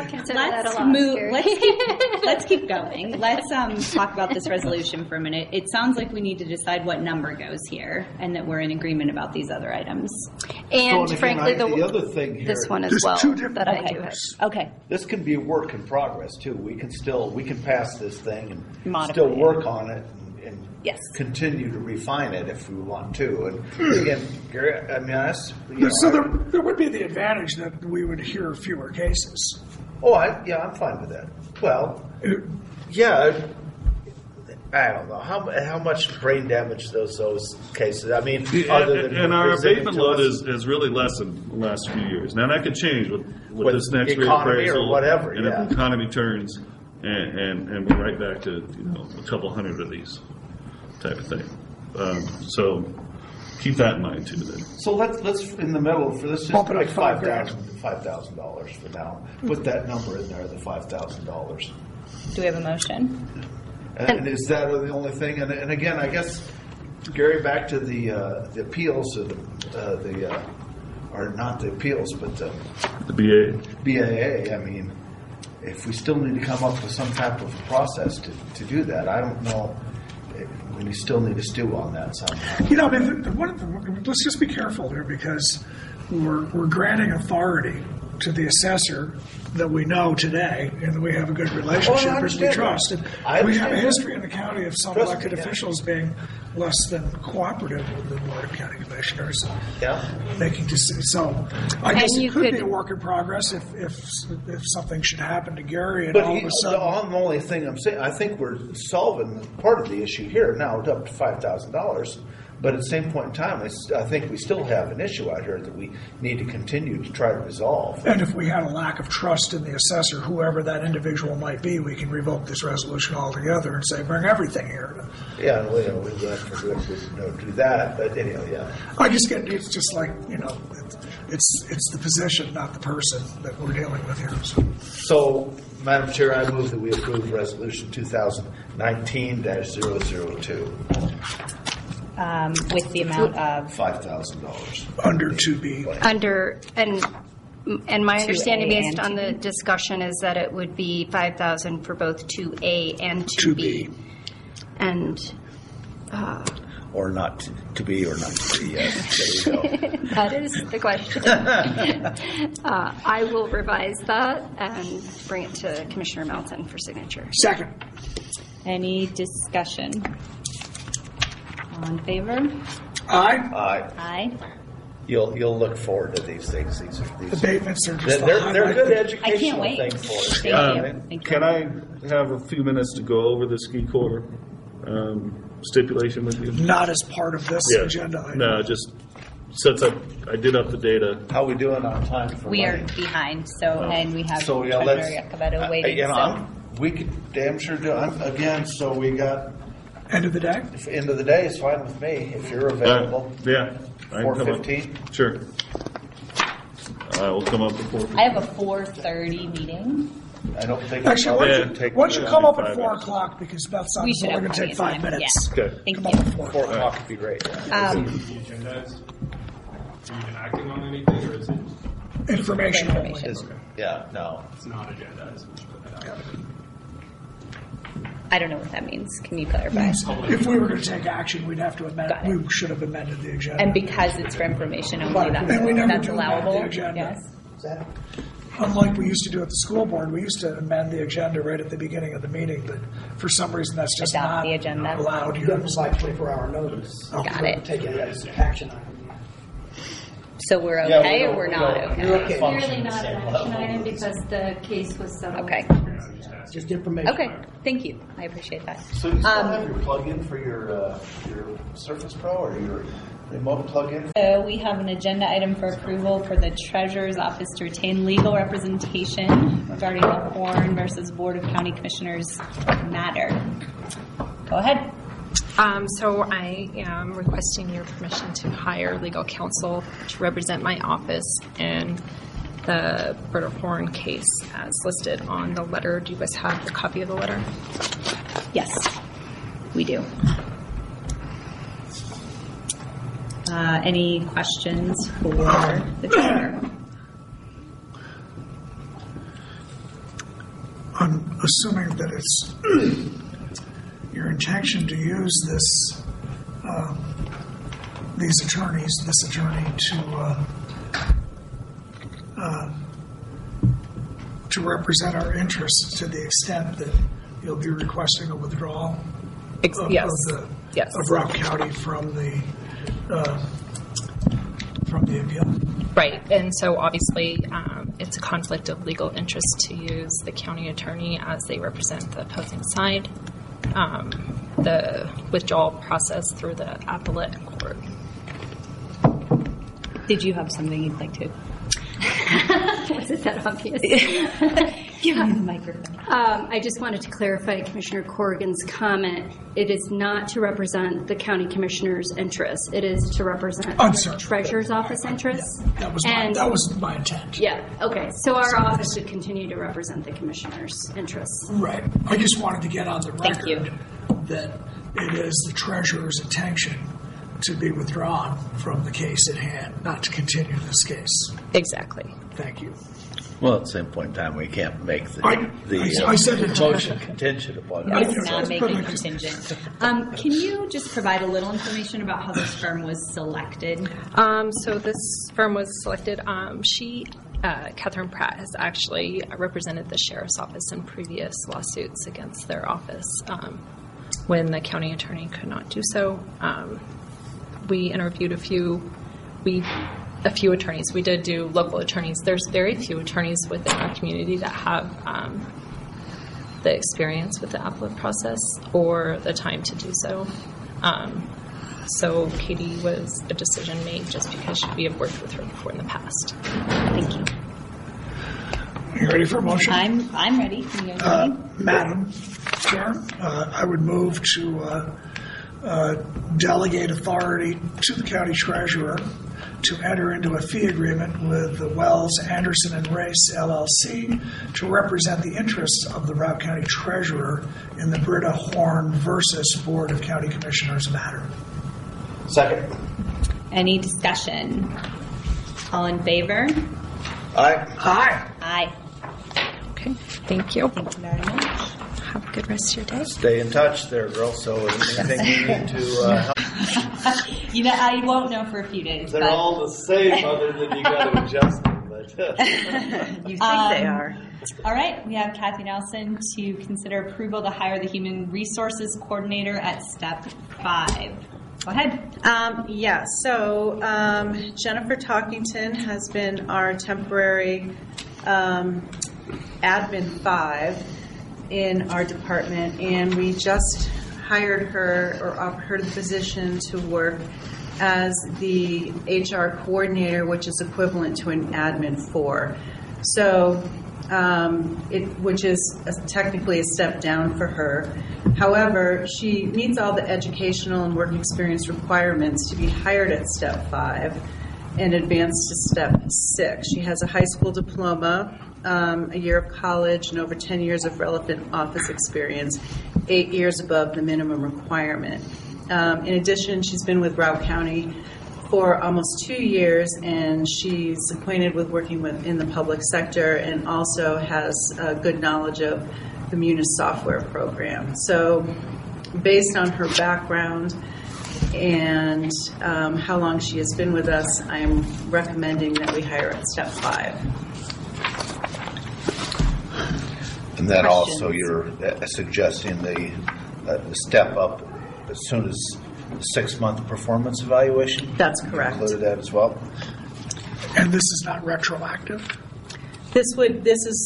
let's keep going. Let's talk about this resolution for a minute. It sounds like we need to decide what number goes here, and that we're in agreement about these other items. And again, frankly, the other thing here, this one as There's well two different that I do have. numbers. Okay. this can be a work in progress too. We can pass this thing and Modify still it. work on it and Yes. continue to refine it if we want to. And again, Gary, that's So there would be the advantage that we would hear fewer cases. I'm fine with that. Well, yeah. I don't know how much brain damage those cases. I mean, other than and our presenting abatement to load us- is really lessened the last few years. Now that could change with this next economy reappraisal or whatever, and yeah. if the economy turns, and we're right back to a couple hundred of these type of thing. So keep that in mind too. Then. So let's in the middle for this, just Bump it up like $5,000 for now. Put that number in there, the $5,000. Do we have a motion? And is that the only thing? And again, I guess Gary, back to the appeals, or not the appeals, but The BA. BAA. I mean, if we still need to come up with some type of process to do that, I don't know. We still need to stew on that somehow. You know, I mean, let's just be careful here because we're granting authority to the assessor that we know today and that we have a good relationship and we trust. And we have a history in the county of some elected officials being less than cooperative with the Board of County Commissioners. Yeah. Making decisions. So I guess And it you could be could- a work in progress if something should happen to Gary and But all of a sudden. the only thing I'm saying, I think we're solving part of the issue here now, up to $5,000. But at the same point in time, I think we still have an issue out here that we need to continue to try to resolve. And if we had a lack of trust in the assessor, whoever that individual might be, we can revoke this resolution altogether and say, bring everything here. Yeah, we don't do that, but anyway, yeah. I just get, it's just like, you know, it's the position, not the person that we're dealing with here. So, Madam Chair, I move that we approve Resolution 2019-002. With the amount of $5,000. Under 2B. Under, and my understanding 2A based and on the discussion is that it would be 5,000 for both 2A and 2B. And Or not to be or not to be, yes. There you go. that is the question. I will revise that and bring it to Commissioner Melton for signature. Second. any discussion? All in favor? Aye. Aye. You'll look forward to these things. These Abatements are just they're good I educational can't wait. things for us. Thank you. Thank you. Can I have a few minutes to go over the ski corps stipulation with you? Not as part of this agenda item. No, just since I did up the data. How we doing on time for We are money? behind, and we have So yeah, Treasurer let's. Yacovetto waiting. We could damn sure do. Again, so we got End of the day? end of the day is fine with me if you're available. Yeah. I can come up. 4:15? Sure. I will come up before. I have a 4:30 meeting. I don't think. Actually, why don't take- you come up at 5 4 minutes. o'clock because Beth We Sutton's should only have going to take plenty 5 of time. minutes. Okay. Thank Come you. up at 4 4 o'clock. o'clock would be great. The agenda is, are you acting on anything, or is it, Information only. Yeah, no. it's not agendized? I don't know what that means. Can you clarify? If we were going to take action, we'd have to amend. Got it. We should have amended the agenda. And because it's for information only, And we never that's do amend allowable. the agenda. Yes. Unlike we used to do at the school board, we used to amend the agenda right at the beginning of the meeting, but for some reason that's just Adopt not the agenda. allowed You here. have to like 24-hour notice. Got it. Take it as action item. So we're Yeah, okay, we or we're don't- not we don't- okay? You're okay. Clearly not an action item because the case was settled. Okay. Just information. Okay. Thank you. I appreciate that. So you still have your plug-in for your Surface Pro or your remote plug-in? So we have an agenda item for approval for the Treasurer's Office to retain legal representation regarding the Horn versus Board of County Commissioners matter. Go ahead. So I am requesting your permission to hire legal counsel to represent my office in the Bert Horn case as listed on the letter. Do you guys have a copy of the letter? Yes, we do. Any questions for the Treasurer? I'm assuming that it's your intention to use this attorney to represent our interests to the extent that you'll be requesting a withdrawal Yes. of Rock County from the appeal. Right, and so obviously it's a conflict of legal interest to use the county attorney as they represent the opposing side. The withdrawal process through the appellate court. Did you have something you'd like to? Was it that obvious? Give me the microphone. I just wanted to clarify Commissioner Corrigan's comment. It is not to represent the county commissioner's interests. It is to represent the treasurer's office interests. That was my intent. Yeah, okay. So our office would continue to represent the commissioner's interests. Right. I just wanted to get on the record that it is the treasurer's intention to be withdrawn from the case at hand, not to continue this case. Exactly. Thank you. Well, at the same point in time, we can't make the I said it. motion contingent upon It's that. not making contingent. Can you just provide a little information about how this firm was selected? So this firm was selected. Catherine Pratt has actually represented the sheriff's office in previous lawsuits against their office when the county attorney could not do so. We interviewed a few attorneys. We did do local attorneys. There's very few attorneys within our community that have the experience with the appellate process or the time to do so. So Katie was a decision made just because we have worked with her before in the past. Thank you. You ready for a motion? I'm ready. Can you guys ready? Madam Chair, I would move to delegate authority to the county treasurer to enter into a fee agreement with the Wells, Anderson, and Race, LLC to represent the interests of the Routt County Treasurer in the Britta Horn versus Board of County Commissioners matter. Second. Any discussion? All in favor? Aye. Aye. Aye. Okay, thank you. Thank you very much. Have a good rest of your day. Stay in touch there, girl. So anything you need to help. You know, I won't know for a few days. They're but all the same, other than you got to adjust them. But you think they are. All right, we have Kathy Nelson to consider approval to hire the Human Resources Coordinator at step 5. Go ahead. So Jennifer Talkington has been our temporary admin 5 in our department, and we just hired her or offered her the position to work as the HR coordinator, which is equivalent to an admin 4. So, which is technically a step down for her. However, she meets all the educational and work experience requirements to be hired at step 5 and advanced to step 6. She has a high school diploma, a year of college, and over 10 years of relevant office experience, 8 years above the minimum requirement. In addition, she's been with Routt County for almost 2 years, and she's acquainted with working in the public sector and also has a good knowledge of the Munis software program. So based on her background and how long she has been with us, I'm recommending that we hire at step 5. and then also you're suggesting the step up as soon as the 6-month performance evaluation? That's correct. Included that as well? And this is not retroactive? This would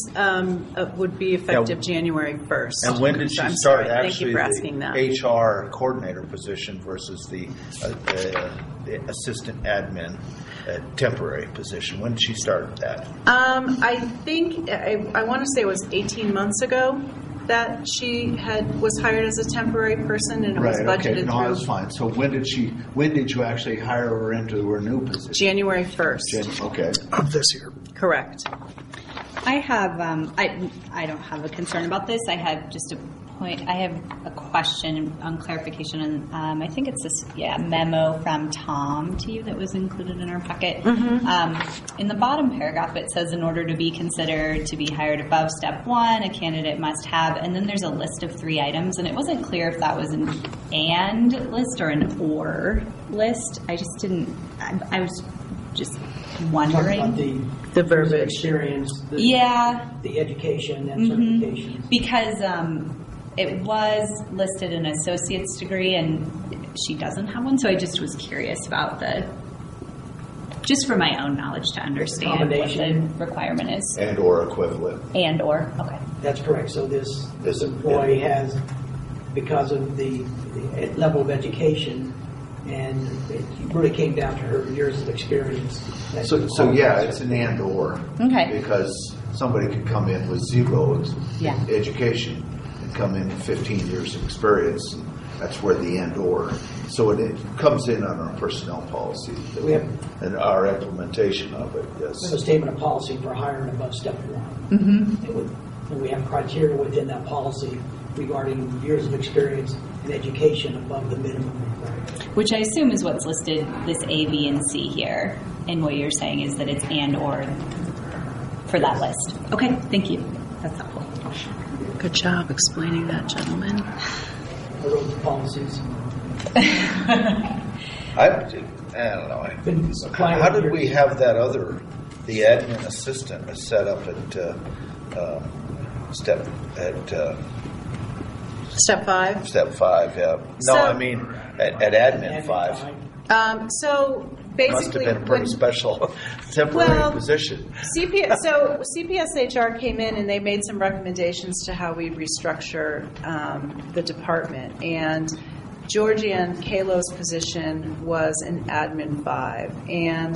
be effective January 1st. And when did she I'm start sorry. actually Thank you for asking that. the HR coordinator position versus the assistant admin temporary position? When did she start that? I think, I want to say it was 18 months ago that she was hired as a temporary person, and it was budgeted okay. No, through that's fine. So when did you actually hire her into her new position? January 1st. Okay. Of this year. Correct. I have, I don't have a concern about this. I have just a point. I have a question on clarification. And I think it's this memo from Tom to you that was included in our packet. Mm-hmm. In the bottom paragraph, it says, in order to be considered to be hired above step 1, a candidate must have, and then there's a list of 3 items. And it wasn't clear if that was an and list or an or list. I just didn't, I was just wondering. About the verbiage. Experience, the education and certifications. Because it was listed an associate's degree and she doesn't have one, so I just was curious about just for my own knowledge to understand what the requirement is. And or equivalent. And or, okay. That's correct. So this employee has, because of the level of education, and it really came down to her years of experience. So it's an and or. Okay. Because somebody could come in with 0 education and come in with 15 years of experience. And that's where the and or. So it comes in on our personnel policy and our implementation of it. Yes. We have a statement of policy for hiring above step 1. Mm-hmm. And we have criteria within that policy regarding years of experience and education above the minimum requirement. Which I assume is what's listed, this A, B, and C here. And what you're saying is that it's and or for that list. Okay, thank you. That's helpful. Good job explaining that, gentlemen. I wrote the policies. I don't know. How did we have that other, the admin assistant is set up at step 5? Step 5, yeah. No, I mean at admin 5. So basically, Must have been a pretty special temporary position. CPSHR came in and they made some recommendations to how we restructure the department. And Georgianne Kalo's position was an admin 5. And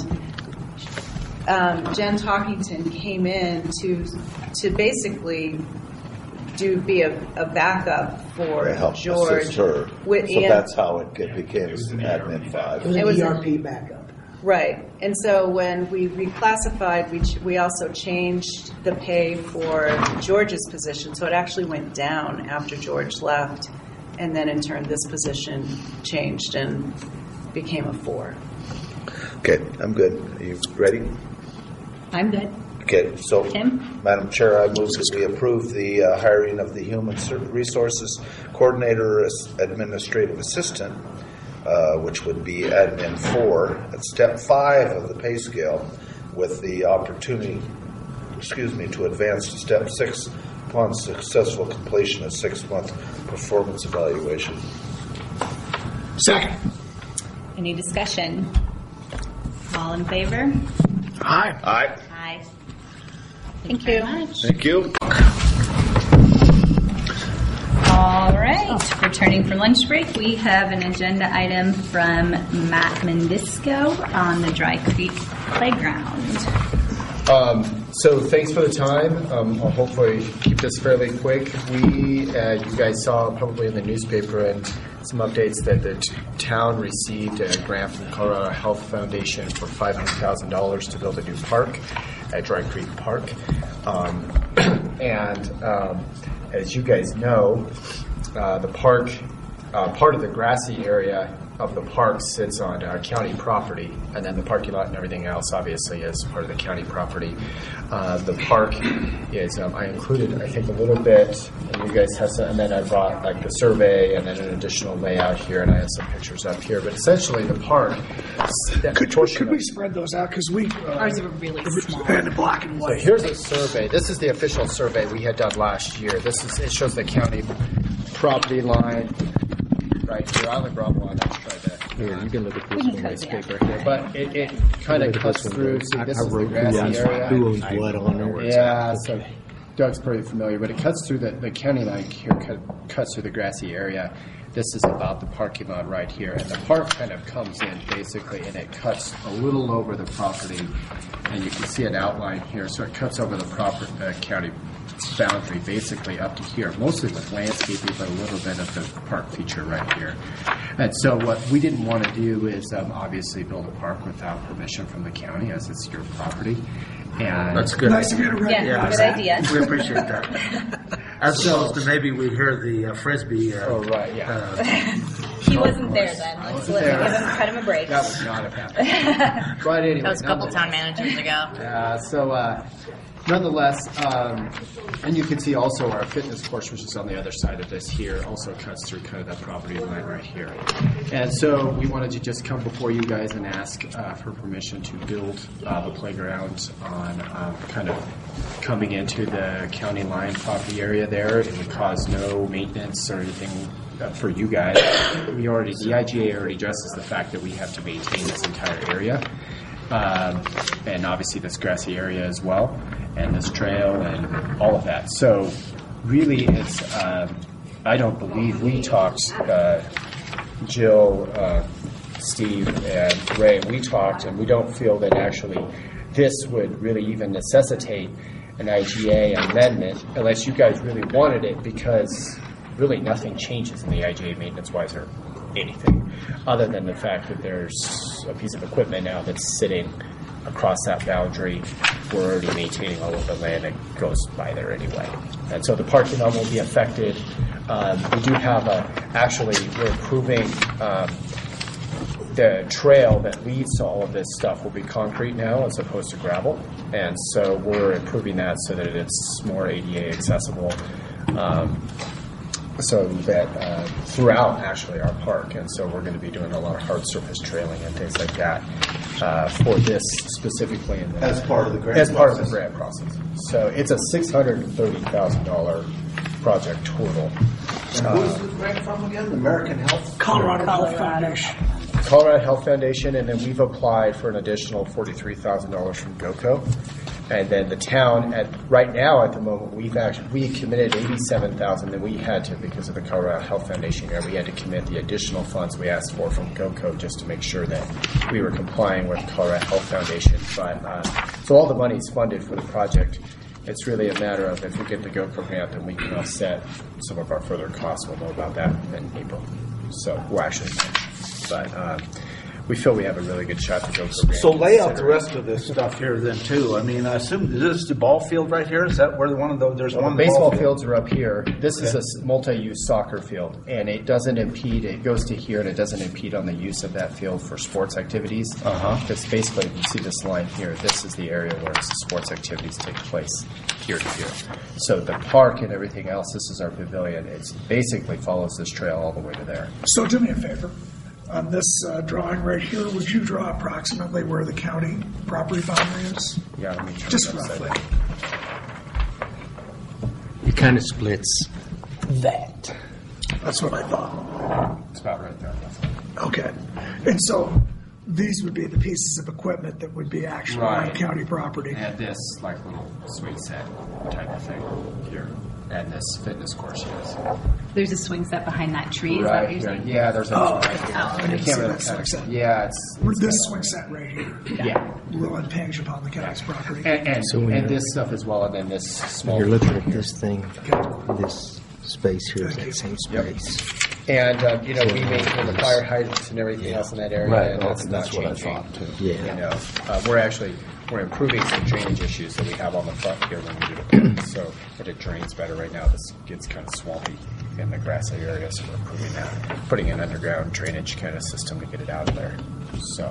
Jen Talkington came in to basically be a backup for help George. assist her. So that's how it became admin 5. It was an ERP backup. Right. And so when we reclassified, we also changed the pay for George's position. So it actually went down after George left. And then in turn, this position changed and became a 4. Okay, I'm good. Are you ready? I'm good. Okay, so Tim? Madam Chair, I move that we approve the hiring of the Human Resources Coordinator as Administrative Assistant, which would be Admin 4, at Step 5 of the pay scale, with the opportunity, to advance to Step 6 upon successful completion of 6-month performance evaluation. Second. Any discussion? All in favor? Aye. Aye. Aye. Thank you. Very much. Thank you. All right. Returning from lunch break, we have an agenda item from Matt Mendisco on the Dry Creek Playground. So thanks for the time. I'll hopefully keep this fairly quick. You guys saw probably in the newspaper and some updates that the town received a grant from the Colorado Health Foundation for $500,000 to build a new park at Dry Creek Park. As you guys know, the park, part of the grassy area of the park sits on county property, and then the parking lot and everything else obviously is part of the county property. The park is, I included, I think, a little bit, and you guys have some, and then I brought like the survey and then an additional layout here, and I have some pictures up here. But essentially the park, Could we spread those out? Because ours are really small. And black and white. So here's a survey. This is the official survey we had done last year. It shows the county property line right here. I only brought one. Let's try that. Here, you can look at this one. This paper here, but it kind of cuts through. See, this is the grassy area. Who owns what on it? Yeah, so Doug's pretty familiar, but it cuts through the county line here. Cuts through the grassy area. This is about the parking lot right here, and the park kind of comes in basically, and it cuts a little over the property, and you can see an outline here. So it cuts over the county boundary basically up to here, mostly with landscaping, but a little bit of the park feature right here. And so what we didn't want to do is obviously build a park without permission from the county, as it's your property. And That's good. Nice of you to Yeah, good idea. We appreciate that. Ourselves, maybe we hear the Frisbee. Oh, right, yeah. He wasn't there then. Let's cut him a break. That was not a happening. But anyway, That was a couple town managers ago. Nonetheless, and you can see also our fitness course, which is on the other side of this here, also cuts through kind of that property line right here. And so we wanted to just come before you guys and ask for permission to build the playground on kind of coming into the county line property area there. It would cause no maintenance or anything for you guys. The IGA already addresses the fact that we have to maintain this entire area. And obviously this grassy area as well, and this trail and all of that. So really it's, I don't believe we talked, Jill, Steve, and Ray, we talked, and we don't feel that actually this would really even necessitate an IGA amendment unless you guys really wanted it, because really nothing changes in the IGA maintenance-wise or anything, other than the fact that there's a piece of equipment now that's sitting across that boundary. We're already maintaining all of the land that goes by there anyway. And so the parking lot will be affected. We do have we're improving the trail that leads to all of this stuff will be concrete now as opposed to gravel. And so we're improving that so that it's more ADA accessible. So that throughout actually our park, and so we're going to be doing a lot of hard surface trailing and things like that for this specifically as part of the grant process. So it's a $630,000 project total. And who's the grant from again? The American Health? Colorado Health Foundation. Colorado Health Foundation, and then we've applied for an additional $43,000 from GOCO. And then the town, right now at the moment, we committed $87,000 that we had to, because of the Colorado Health Foundation here, we had to commit the additional funds we asked for from GOCO just to make sure that we were complying with Colorado Health Foundation. But so all the money is funded for the project. It's really a matter of if we get the GOCO grant, then we can offset some of our further costs. We'll know about that in April. So we're actually, but we feel we have a really good shot to go for grant. So lay out the rest of this stuff here then too. I mean, I assume, is this the ball field right here? Is that where one of those, there's one baseball fields are up here. This is a multi-use soccer field, and it doesn't impede, it goes to here and it doesn't impede on the use of that field for sports activities. Because basically, you see this line here, this is the area where sports activities take place, here to here. So the park and everything else, this is our pavilion. It basically follows this trail all the way to there. So do me a favor. On this drawing right here, would you draw approximately where the county property boundary is? Yeah, let me try just roughly. It kind of splits that. That's what I thought. It's about right there. Okay. And so these would be the pieces of equipment that would be actually on county property. And this like little swing set type of thing here. And this fitness course, yes. There's a swing set behind that tree. Is that Right what you're here. saying? Yeah, there's a I can't see really that swing set. Yeah, This swing set right here. Yeah. Will impinge upon the county's property. And this stuff as well, and then this small. You're looking at this thing, this space here is that same space. And we maintain the fire hydrants and everything else in that area, Right. and that's not what I changing. thought, too. Yeah. We're improving some drainage issues that we have on the front here when we do the park, so that it drains better. Right now, this gets kind of swampy in the grassy area, so we're improving that, putting an underground drainage kind of system to get it out of there. So,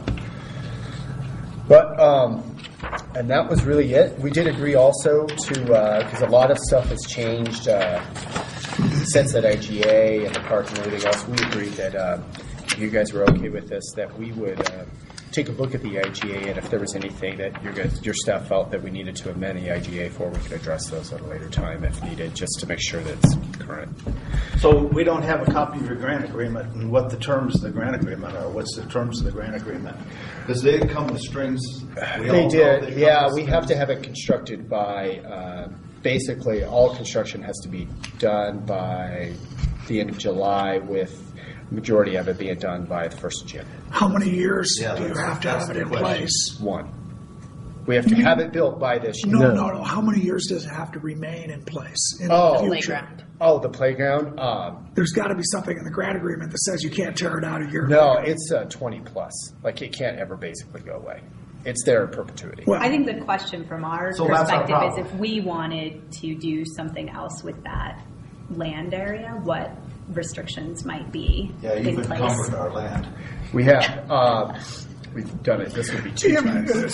but and that was really it. We did agree also to because a lot of stuff has changed since that IGA and the park and everything else. We agreed that if you guys were okay with this, that we would take a look at the IGA, and if there was anything that your staff felt that we needed to amend the IGA for, we could address those at a later time if needed, just to make sure that it's current. So we don't have a copy of your grant agreement and what the terms of the grant agreement are. What's the terms of the grant agreement? Because they come with strings. They did, yeah. We have to have it constructed by, basically all construction has to be done by the end of July, with majority of it being done by the 1st of June. How many years do you have to have it in place? 1. We have to have it built by this year. No. How many years does it have to remain in place in the future? Playground. Oh, the playground? There's got to be something in the grant agreement that says you can't tear it out a year. No, it's 20 plus. Like, it can't ever basically go away. It's there in perpetuity. I think the question from our perspective is if we wanted to do something else with that land area, what restrictions might be in place. Encumbered our land. We have. We've done it. This would be 2 times. The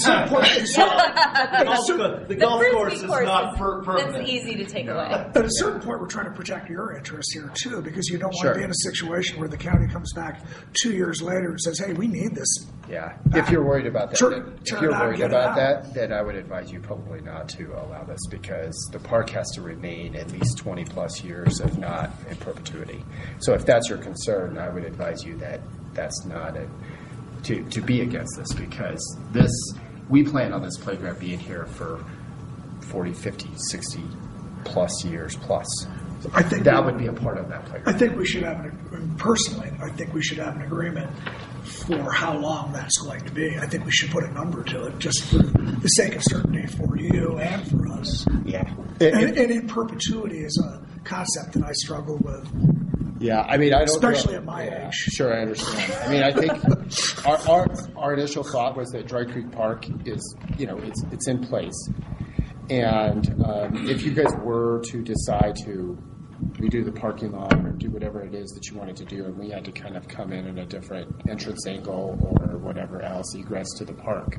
golf course is not permanent. That's easy to take away. At a certain point, we're trying to protect your interests here, too, because you don't want to be in a situation where the county comes back 2 years later and says, hey, we need this. Yeah. If you're worried about that, then I would advise you probably not to allow this, because the park has to remain at least 20 plus years, if not in perpetuity. So if that's your concern, I would advise you that that's not to be against this, because we plan on this playground being here for 40, 50, 60 plus years plus. I think that would be a part of that playground. I think we should have personally, I think we should have an agreement for how long that's going to be. I think we should put a number to it, just for the sake of certainty for you and for us. Yeah. And in perpetuity is a concept that I struggle with Yeah, I mean, I don't. Especially at my age. Sure, I understand. I mean, I think our initial thought was that Dry Creek Park is, it's in place, and if you guys were to decide to redo the parking lot or do whatever it is that you wanted to do, and we had to kind of come in a different entrance angle or whatever else, egress to the park,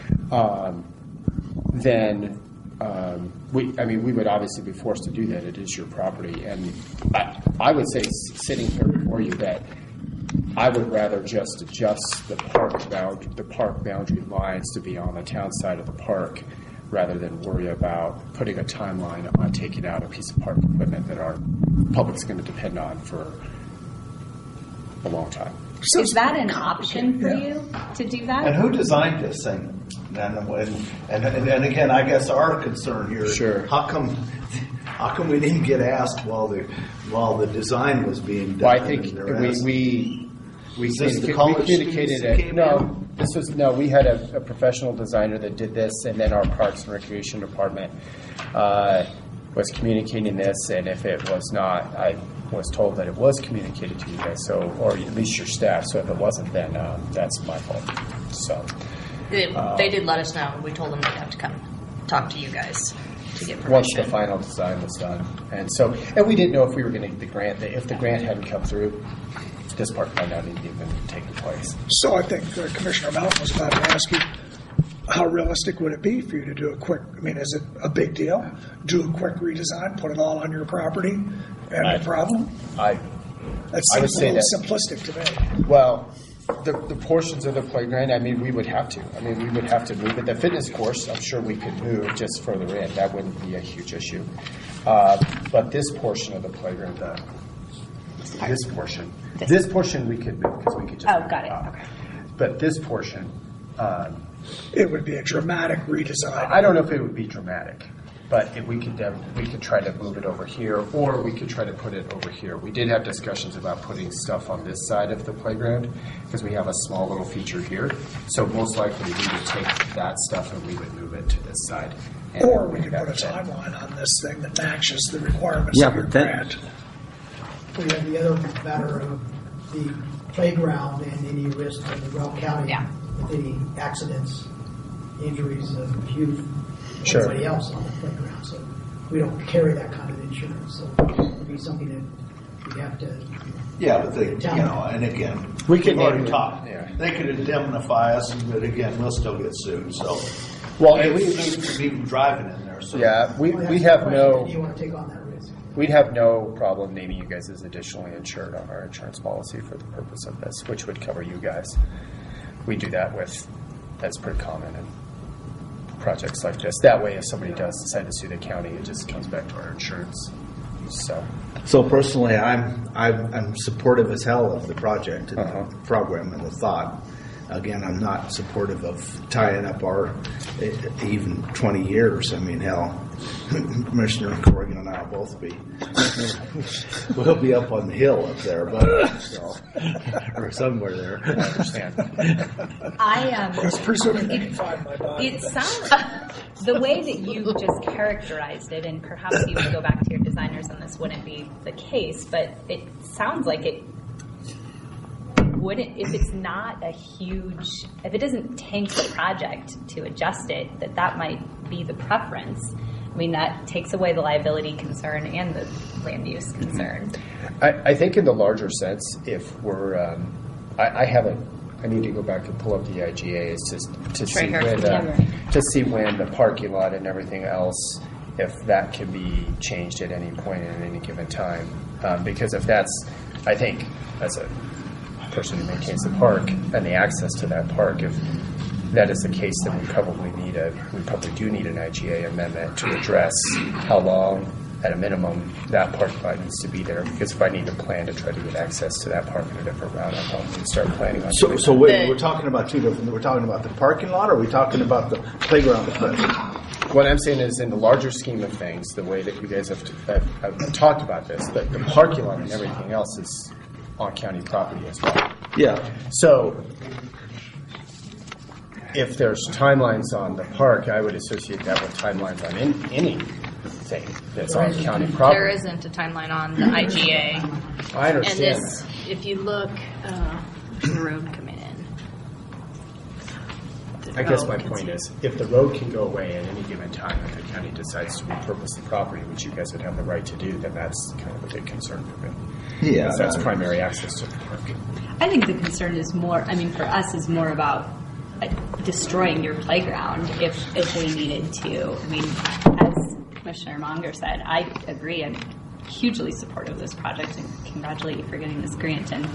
then we would obviously be forced to do that. It is your property, and I would say, sitting here before you, that I would rather just adjust the park boundary lines to be on the town side of the park, rather than worry about putting a timeline on taking out a piece of park equipment that our public's going to depend on for a long time. Is that an option for you to do that? And who designed this thing? And again, I guess our concern here is how come we didn't get asked while the design was being done? Well, I think we communicated it. We had a professional designer that did this, and then our Parks and Recreation Department was communicating this, and if it was not, I was told that it was communicated to you guys, or at least your staff, so if it wasn't, then that's my fault. So they did let us know, and we told them they'd have to come talk to you guys to get permission. Once the final design was done. And we didn't know if we were going to get the grant. If the grant hadn't come through, this part might not have even taken place. So I think Commissioner Melton was about to ask you, how realistic would it be for you to do is it a big deal? Do a quick redesign, put it all on your property, and no problem? That seems a little simplistic to me. Well, the portions of the playground, we would have to. We would have to move it. The fitness course, I'm sure we could move just further in. That wouldn't be a huge issue. But this portion of the playground, this portion we could move because we could just. Oh, got it. Okay. But this portion, it would be a dramatic redesign. I don't know if it would be dramatic, but we could try to move it over here, or we could try to put it over here. We did have discussions about putting stuff on this side of the playground because we have a small little feature here. So most likely we would take that stuff and we would move it to this side. Or we could put a timeline on this thing that matches the requirements of your grant. We have the other matter of the playground and any risk of the Route County with any accidents, injuries of youth, or anybody else on the playground. So we don't carry that kind of insurance. So it would be something that we have to. Yeah, but and again, we can already talk. Yeah. They could indemnify us, but again, we'll still get sued. So, we even driving in there. So we have no. Do you want to take on that risk? We'd have no problem naming you guys as additionally insured on our insurance policy for the purpose of this, which would cover you guys. We do that that's pretty common in projects like this. That way, if somebody does decide to sue the county, it just comes back to our insurance. So personally, I'm supportive as hell of the project and the program and the thought. Again, I'm not supportive of tying up our even 20 years. Hell, Commissioner Corrigan and I will both be. We'll be up on the hill up there, but or somewhere there. I understand. It's presuming they can find my body. It sounds the way that you just characterized it, and perhaps you would go back to your designers on this wouldn't be the case, but it sounds like it wouldn't, if it's not a huge, if it doesn't tank the project to adjust it, that might be the preference. That takes away the liability concern and the land use concern. I think in the larger sense, if we're, I need to go back and pull up the IGAs to see when the parking lot and everything else, if that can be changed at any point at any given time. Because if that's, I think, as a person who maintains the park and the access to that park, if that is the case, then we probably do need an IGA amendment to address how long, at a minimum, that parking lot needs to be there. Because if I need a plan to try to get access to that park in a different route, I'll probably start planning on. So wait, we're talking about two different. We're talking about the parking lot, or are we talking about the playground equipment? What I'm saying is, in the larger scheme of things, the way that you guys have talked about this, the parking lot and everything else is on county property as well. Yeah. So if there's timelines on the park, I would associate that with timelines on any thing that's on county property. There isn't a timeline on the IGA. I understand And this, if you look, the road coming in. I guess my point is, if the road can go away at any given time, if the county decides to repurpose the property, which you guys would have the right to do, then that's kind of a big concern for me. Yeah. Because that's primary access to the park. I think the concern is more, for us is more about destroying your playground if we needed to. As Commissioner Monger said, I agree. I'm hugely supportive of this project and congratulate you for getting this grant. And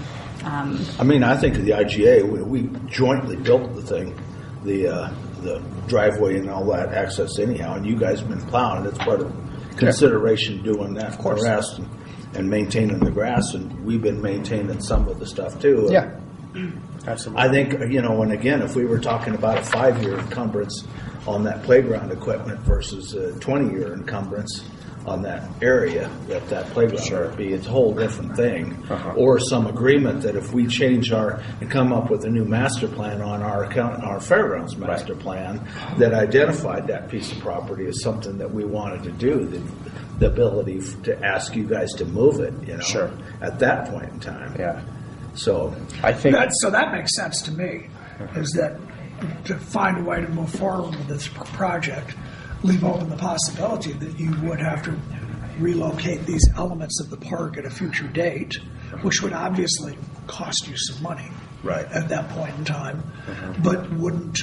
I think the IGA, we jointly built the thing, the driveway and all that access anyhow, and you guys have been plowing. It's part of consideration doing that for us and maintaining the grass, and we've been maintaining some of the stuff too. Yeah, absolutely. I think, and again, if we were talking about a 5-year encumbrance on that playground equipment versus a 20-year encumbrance on that area, that playground would be, it's a whole different thing. Or some agreement that if we change and come up with a new master plan on our fairgrounds master plan that identified that piece of property as something that we wanted to do, the ability to ask you guys to move it, at that point in time. Yeah. So I think that makes sense to me, is that to find a way to move forward with this project, leave open the possibility that you would have to relocate these elements of the park at a future date, which would obviously cost you some money at that point in time, but wouldn't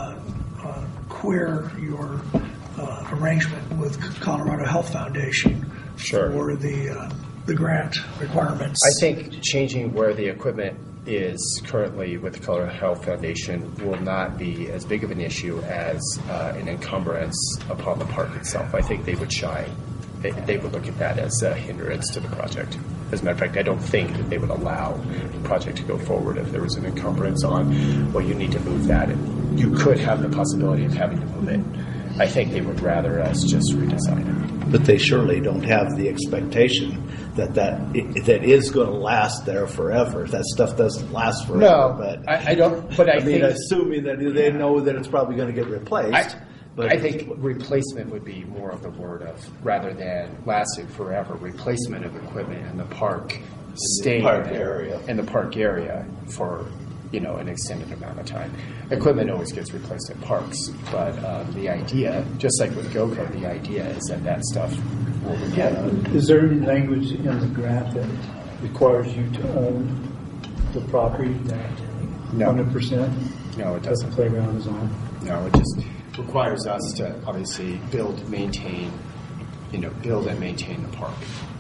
queer your arrangement with Colorado Health Foundation for the grant requirements. I think changing where the equipment is currently with the Colorado Health Foundation will not be as big of an issue as an encumbrance upon the park itself. I think they would shy. They would look at that as a hindrance to the project. As a matter of fact, I don't think that they would allow the project to go forward if there was an encumbrance on, well, you need to move that, and you could have the possibility of having to move it. I think they would rather us just redesign it. But they surely don't have the expectation that is going to last there forever. That stuff doesn't last forever. No, but I don't. But I think, assuming that they know that it's probably going to get replaced. I think replacement would be more of the word of, rather than lasting forever. Replacement of equipment in the park, staying in the park area for an extended amount of time. Equipment always gets replaced at parks, but the idea, just like with GoCo, the idea is that stuff will get. Is there any language in the grant that requires you to own the property that 100%? No, it doesn't. The playground is on. No, it just requires us to obviously build and maintain the park.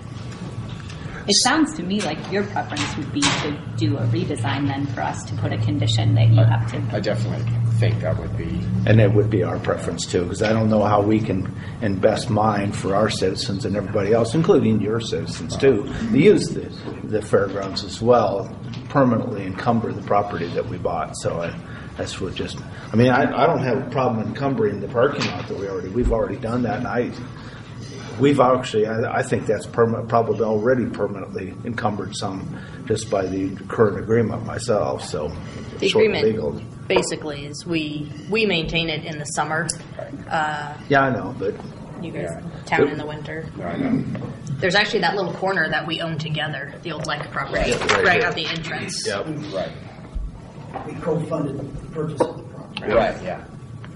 it sounds to me like your preference would be to do a redesign then for us to put a condition that you have to. I definitely think that would be. And it would be our preference too, because I don't know how we can, in best mind for our citizens and everybody else, including your citizens too, to use the fairgrounds as well, permanently encumber the property that we bought. So that's what just. I mean, I don't have a problem encumbering the parking lot that we've already done that, and we've actually, I think that's probably already permanently encumbered some just by the current agreement myself. So the agreement basically is we maintain it in the summer. Yeah, I know, but you guys town in the winter. I know. There's actually that little corner that we own together, the old Leica property, right at the entrance. Yep. Right. We co-funded the purchase of the property. Right. Yeah.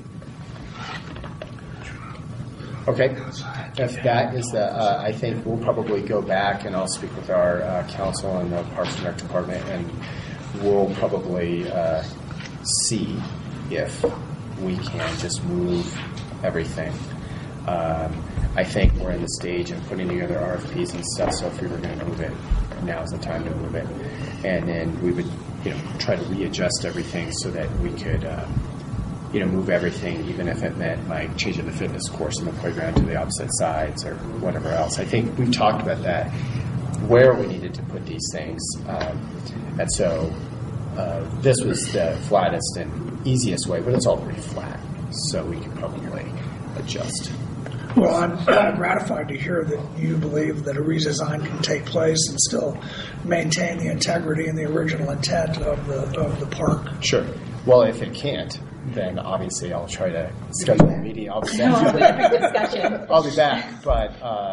Okay, if that is I think we'll probably go back and I'll speak with our council and the Parks and Rec department, and we'll probably see if we can just move everything. I think we're in the stage of putting together RFPs and stuff, so if we were going to move it, now's the time to move it. And then we would, try to readjust everything so that we could move everything, even if it meant like changing the fitness course in the playground to the opposite sides or whatever else. I think we talked about that, where we needed to put these things. And so this was the flattest and easiest way, but it's all pretty flat, so we can probably adjust. Well, I'm gratified to hear that you believe that a redesign can take place and still maintain the integrity and the original intent of the park. Sure. Well, if it can't, then obviously I'll try to schedule a meeting. I'll be Discussion. I'll be back, but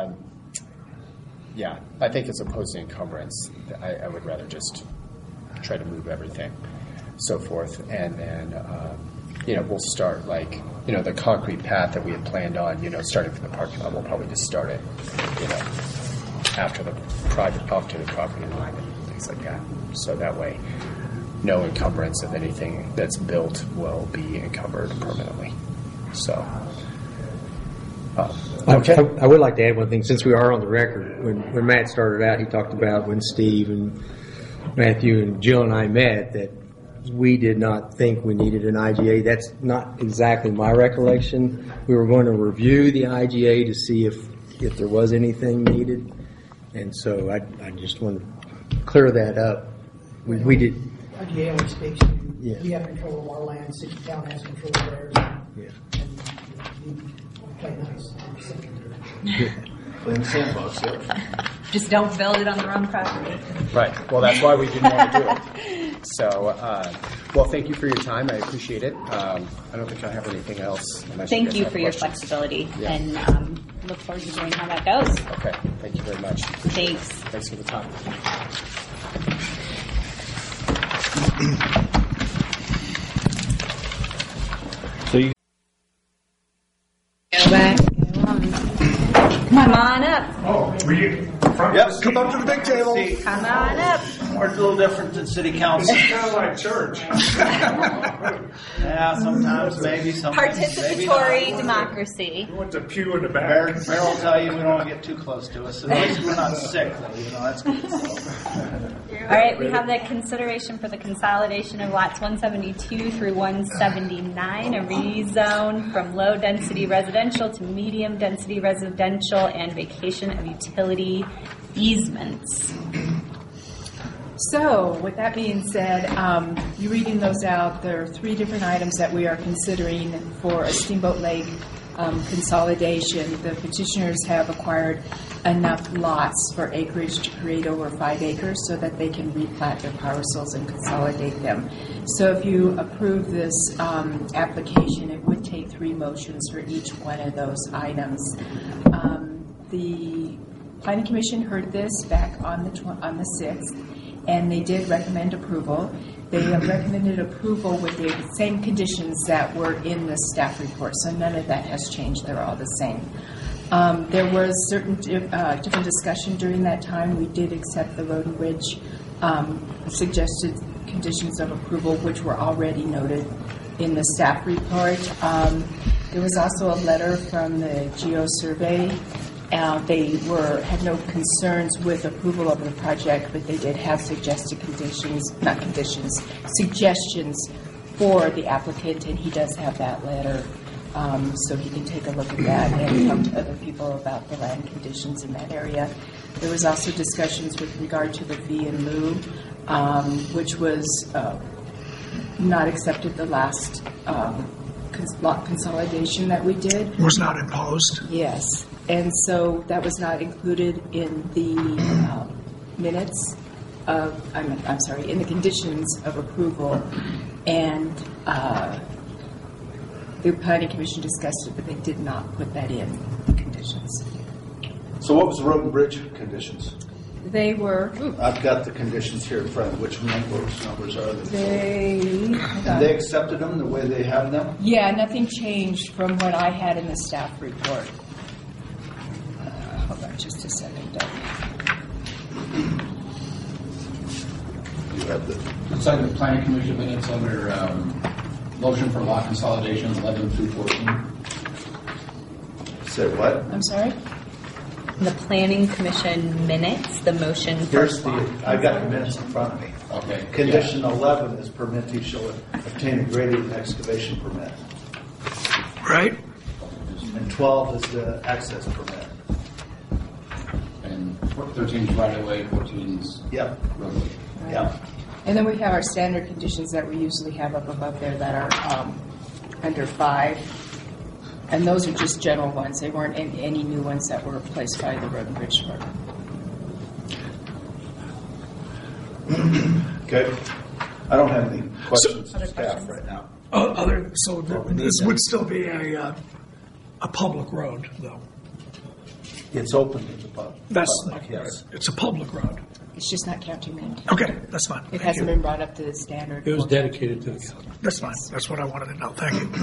yeah, I think as opposed to encumbrance, I would rather just try to move everything, so forth, and then we'll start the concrete path that we had planned on. Starting from the parking lot, we'll probably just start it, after the project, off to the property line and things like that. So that way, no encumbrance of anything that's built will be encumbered permanently. So. Okay. I would like to add one thing, since we are on the record. When Matt started out, he talked about when Steve and Matthew and Jill and I met that we did not think we needed an IGA. That's not exactly my recollection. We were going to review the IGA to see if there was anything needed, and so I just want to clear that up. We did. IGA only speaks to we have control of our land, city town has control of theirs. Yeah. And we play nice. Play in the sandbox, yeah. Just don't build it on the wrong property. Right. Well, that's why we didn't want to do it. So, well, thank you for your time. I appreciate it. I don't think I have anything else. Thank you for your flexibility, and look forward to hearing how that goes. Okay. Thank you very much. Thanks. Thanks for the time. So you. Come on up. Oh, were you? Yep, come up to the big table. Come on up. We're a little different than city council. It's kind of like church. Yeah, sometimes maybe. Participatory democracy. We went to pew in the back. Mayor will tell you we don't want to get too close to us. At least we're not sick, though. That's good. All right, we have the consideration for the consolidation of lots 172 through 179, a rezone from low-density residential to medium-density residential and vacation of utility easements. So, with that being said, you're reading those out. There are 3 different items that we are considering for a Steamboat Lake consolidation. The petitioners have acquired enough lots for acreage to create over 5 acres so that they can replat their parcels and consolidate them. So if you approve this application, it would take 3 motions for each one of those items. The Planning Commission heard this back on the 6th, and they did recommend approval. They have recommended approval with the same conditions that were in the staff report, so none of that has changed. They're all the same. There was certain different discussion during that time. We did accept the Road and Ridge suggested conditions of approval, which were already noted in the staff report. There was also a letter from the Geo Survey. They had no concerns with approval of the project, but they did have suggestions for the applicant, and he does have that letter, so he can take a look at that and talk to other people about the land conditions in that area. There was also discussions with regard to the fee in lieu, which was not accepted the last lot consolidation that we did. Was not imposed. Yes. And so that was not included in the minutes of, I'm sorry, in the conditions of approval. And the Planning Commission discussed it, but they did not put that in the conditions. So what was the Road and Bridge conditions? They were... I've got the conditions here in front of which numbers are they? And they accepted them the way they have them? Yeah, nothing changed from what I had in the staff report. Hold on just a second, Doug. You have the... It's like the Planning Commission minutes under motion for lot consolidation 11 through 14. Say what? I'm sorry? The Planning Commission minutes, the motion for... Here's I've got the minutes in front of me. Okay. Condition 11 is permittee shall obtain a grading and excavation permit. Right. And 12 is the access permit. And 13 is right away, 14 is roadway. Right. Yep. And then we have our standard conditions that we usually have up above there that are under 5. And those are just general ones. They weren't any new ones that were placed by the Road and Bridge Department. Okay. I don't have any questions for staff right now. This would still be a public road, though. It's open to the public. Yes. It's a public road. It's just not county maintained. Okay, that's fine. It Thank hasn't you. been brought up to the standard. It was dedicated to the county. That's fine. That's what I wanted to know. Thank you.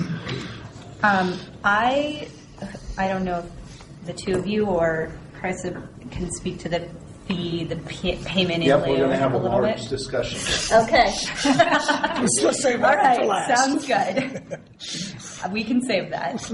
I don't know if the two of you or Chris can speak to the fee, the payment in Yep, we're lieu going to have a little large bit. discussion. Okay. Let's save All that for right, last. sounds good. We can save that.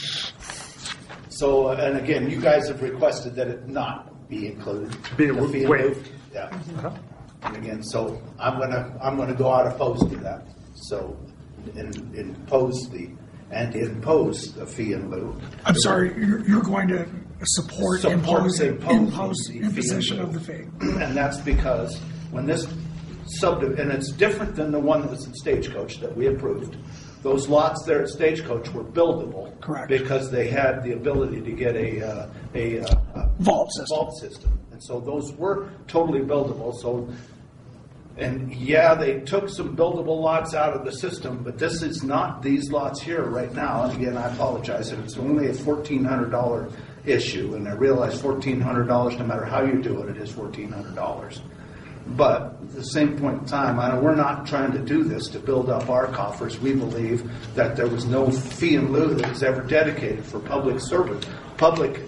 So, and again, you guys have requested that it not be included. Be The fee waived. Yeah. And again, so I'm gonna go out opposed to that. So, impose the fee in lieu. I'm sorry, you're going to support imposition of the fee. And that's because when this and it's different than the one that was in Stagecoach that we approved. Those lots there at Stagecoach were buildable. Correct. Because they had the ability to get a vault system. And so those were totally buildable. So, and yeah, they took some buildable lots out of the system, but this is not these lots here right now. And again, I apologize. It's only a $1,400 issue, and I realize $1,400, no matter how you do it, it is $1,400. But at the same point in time, I know we're not trying to do this to build up our coffers. We believe that there was no fee in lieu that was ever dedicated for public service, public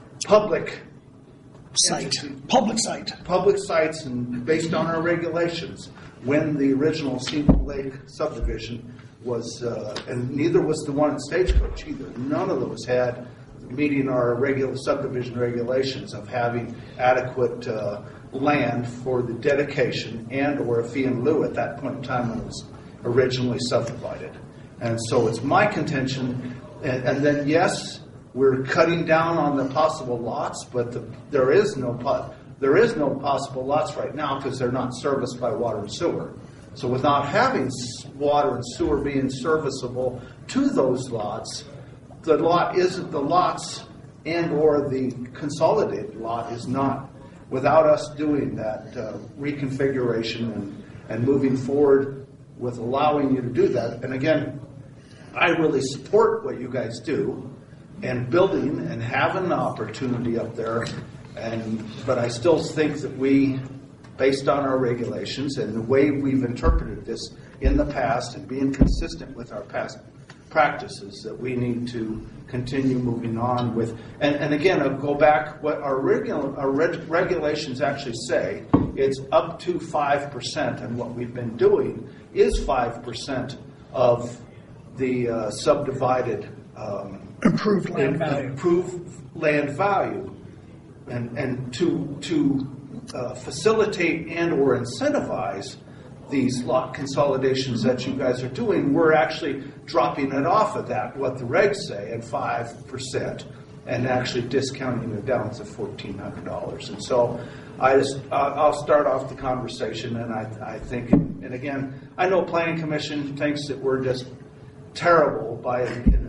sites, and based on our regulations. When the original Seymour Lake subdivision was, and neither was the one at Stagecoach either. None of those had meeting our regular subdivision regulations of having adequate land for the dedication and or a fee in lieu at that point in time when it was originally subdivided. And so it's my contention, and then yes, we're cutting down on the possible lots, but there is no possible lots right now because they're not serviced by water and sewer. So without having water and sewer being serviceable to those lots, the lots and or the consolidated lot is not. Without us doing that reconfiguration and moving forward with allowing you to do that, and again, I really support what you guys do and building and having an opportunity up there, but I still think that we, based on our regulations and the way we've interpreted this in the past and being consistent with our past practices, that we need to continue moving on with. And again, I'll go back, what our regulations actually say, it's up to 5%, and what we've been doing is 5% of the subdivided improved land value. And to facilitate and or incentivize these lot consolidations that you guys are doing, we're actually dropping it off of that, what the regs say, at 5%, and actually discounting it down to $1,400. And so I'll start off the conversation, and I think, and again, I know Planning Commission thinks that we're just terrible by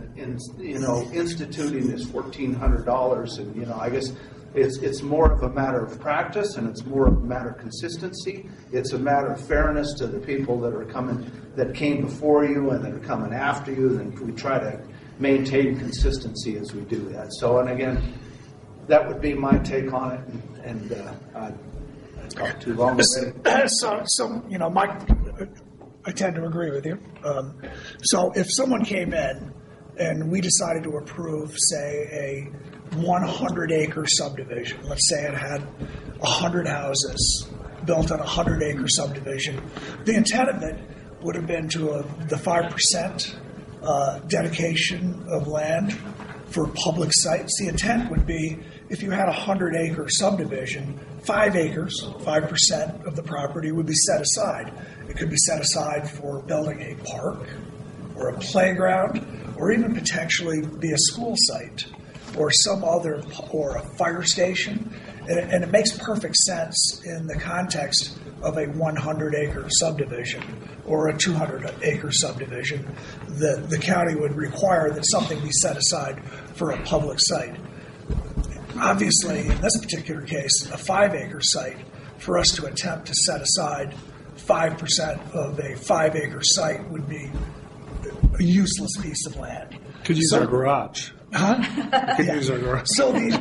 instituting this $1,400, and I guess it's more of a matter of practice, and it's more of a matter of consistency. It's a matter of fairness to the people that came before you and that are coming after you, and we try to maintain consistency as we do that. So, and again, that would be my take on it, and I talked too long already. So Mike, I tend to agree with you. So if someone came in and we decided to approve, say, a 100-acre subdivision, let's say it had 100 houses built on a 100-acre subdivision, the intent of it would have been to the 5% dedication of land for public sites. The intent would be, if you had a 100-acre subdivision, 5 acres, 5% of the property would be set aside. It could be set aside for building a park or a playground or even potentially be a school site or some other, or a fire station. And it makes perfect sense in the context of a 100-acre subdivision or a 200-acre subdivision. The county would require that something be set aside for a public site. Obviously, in this particular case, a 5-acre site, for us to attempt to set aside 5% of a 5-acre site would be a useless piece of land. Could use our garage. Huh? Could use our garage. So the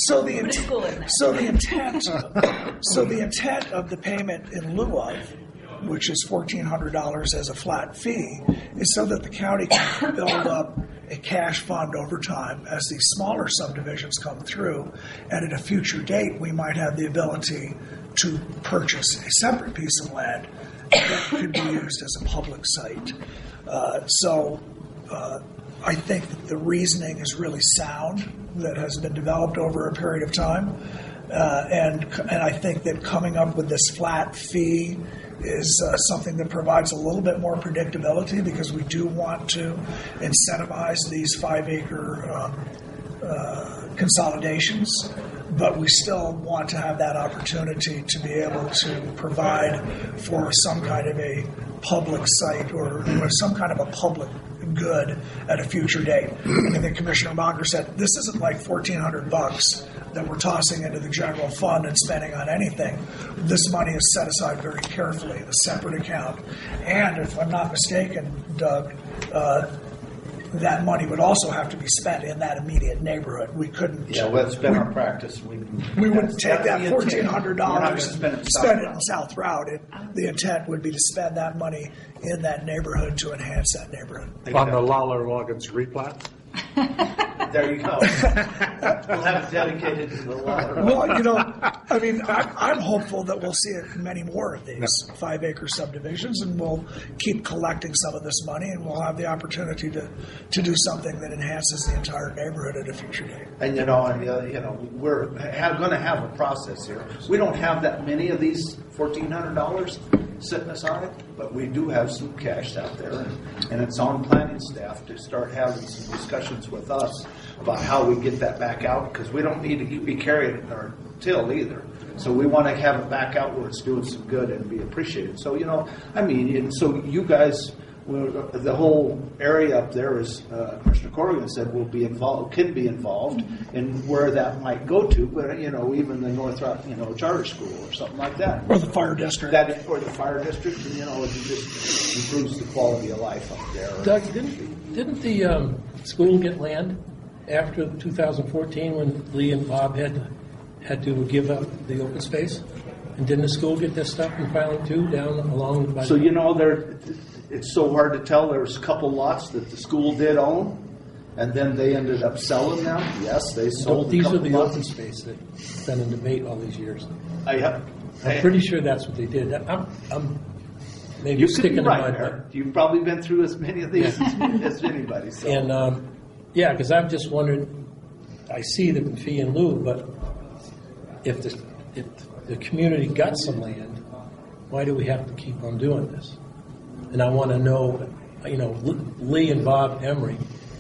intent of the payment in lieu of, which is $1,400 as a flat fee, is so that the county can build up a cash fund over time as these smaller subdivisions come through, and at a future date we might have the ability to purchase a separate piece of land that could be used as a public site. I think that the reasoning is really sound that has been developed over a period of time, and I think that coming up with this flat fee is something that provides a little bit more predictability, because we do want to incentivize these 5-acre consolidations, but we still want to have that opportunity to be able to provide for some kind of a public site or some kind of a public good at a future date. And I think Commissioner Monger said this isn't like $1,400 that we're tossing into the general fund and spending on anything. This money is set aside very carefully in a separate account. And if I'm not mistaken, Doug, that money would also have to be spent in that immediate neighborhood. We couldn't. Yeah, well, that's been our practice. We wouldn't take that $1,400 and spend it in South Route. The intent would be to spend that money in that neighborhood to enhance that neighborhood. On the Lawler Loggins replat? There you go. We'll have it dedicated to the Lawler. Well, I mean, I'm hopeful that we'll see many more of these 5-acre subdivisions, and we'll keep collecting some of this money, and we'll have the opportunity to do something that enhances the entire neighborhood at a future date. And we're going to have a process here. We don't have that many of these $1,400 sitting aside, but we do have some cash out there, and it's on planning staff to start having some discussions with us about how we get that back out, because we don't need to be carrying it in our till either. So we want to have it back out where it's doing some good and be appreciated. So, so you guys, the whole area up there, as Commissioner Corrigan said, can be involved in where that might go to, but, even the North Rock, charter school or something like that. Or the fire district. Or the fire district, and, it just improves the quality of life up there. Doug, didn't the school get land after 2014 when Lee and Bob had to give up the open space? And didn't the school get their stuff in filing too down along by So, it's so hard to tell. There was a couple lots that the school did own, and then they ended up selling them. Yes, they sold. These are the open space that's been in debate all these years. I'm pretty sure that's what they did. I'm maybe you sticking could be right in there. You've probably been through as many of these as anybody. So. And because I'm just wondering. I see the fee in lieu, but if the community got some land, why do we have to keep on doing this? And I want to know, Lee and Bob Emery,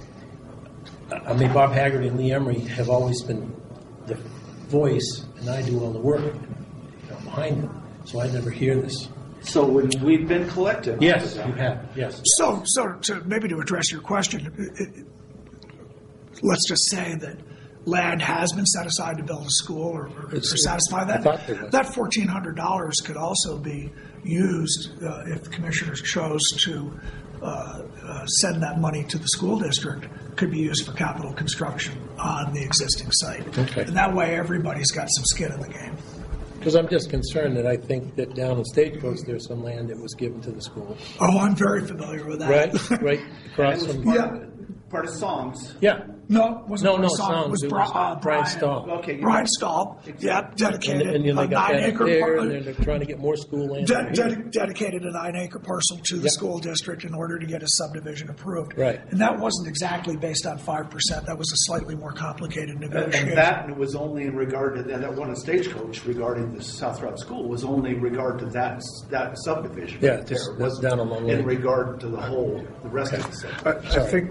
Bob Haggerty and Lee Emery have always been the voice, and I do all the work behind them. So I never hear this. So when we've been collecting. Yes, you have. Yes. So maybe to address your question, let's just say that land has been set aside to build a school or satisfy that. That $1,400 could also be used if the commissioners chose to send that money to the school district. Could be used for capital construction on the existing site. Okay. And that way everybody's got some skin in the game. Because I'm just concerned that I think that down in Stagecoach there's some land that was given to the school. Oh, I'm very familiar with that. Right across from. Part of Songs. Yeah. No, it wasn't no, Songs. It was Brian Stahl. Okay. Brian Stahl. Exactly. Yeah, dedicated and they a got 9-acre there, and they're trying to get more school land. Dedicated a 9-acre parcel to the school district in order to get a subdivision approved. Right. And that wasn't exactly based on 5%. That was a slightly more complicated negotiation. And that was only in regard to that one of Stagecoach regarding the South Route School was only in regard to that subdivision. Yeah, that's down along the in regard to the rest of the site. I think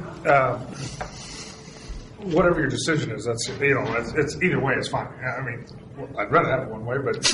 whatever your decision is, that's it's either way is fine. I mean, I'd rather have it one way, but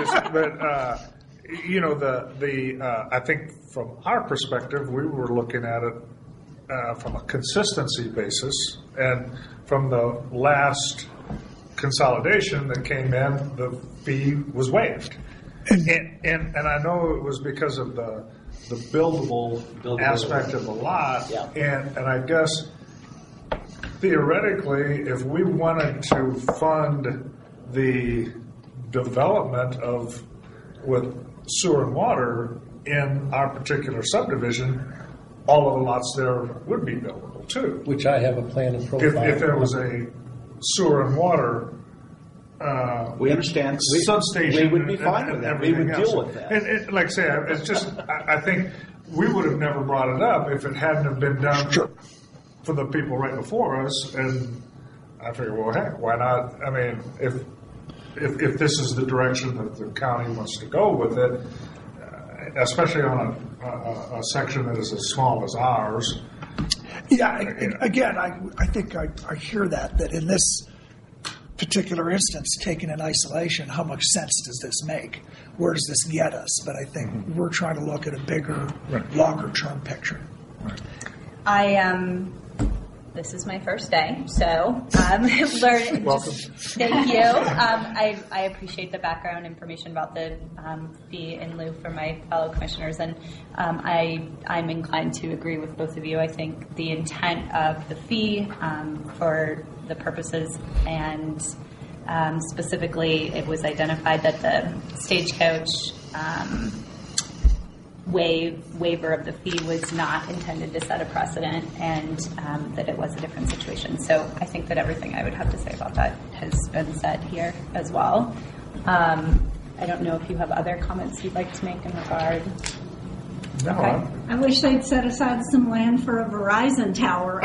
I think from our perspective, we were looking at it from a consistency basis, and from the last consolidation that came in, the fee was waived, and I know it was because of the the buildable aspect of the lot. And I guess theoretically, if we wanted to fund the development with sewer and water in our particular subdivision, all of the lots there would be buildable too. Which I have a plan and profile. If there was a sewer and water we understand. substation, We would be fine with that. We would deal with that. And like I say, it's just I think we would have never brought it up if it hadn't have been done for the people right before us. And I figure, well, heck, why not? I mean, if this is the direction that the county wants to go with it, especially on a section that is as small as ours. Yeah, again, I think I hear that in this particular instance, taken in isolation, how much sense does this make? Where does this get us? But I think we're trying to look at a bigger, longer-term picture. This is my first day, so learning. Welcome. Thank you. I appreciate the background information about the fee in lieu for my fellow commissioners, and I'm inclined to agree with both of you. I think the intent of the fee for the purposes and specifically, it was identified that the Stagecoach waiver of the fee was not intended to set a precedent, and that it was a different situation. So I think that everything I would have to say about that has been said here as well. I don't know if you have other comments you'd like to make in regard. No, okay. I wish they'd set aside some land for a Verizon tower.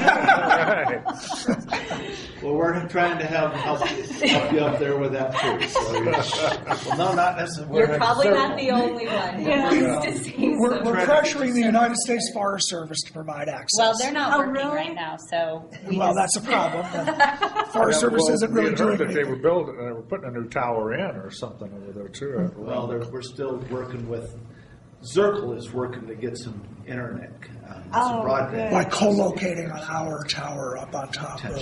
Well, we're trying to help you up there with that too. So, well, no, not necessarily. You're probably not the only one. We're pressuring the United States Forest Service to provide access. Well, they're not working right now, so that's a problem. Forest Service isn't really doing that. anything. They were putting a new tower in or something over there too. Well, we're still working with. Zirkle is working to get some internet, some broadband. By co-locating on our tower up on top of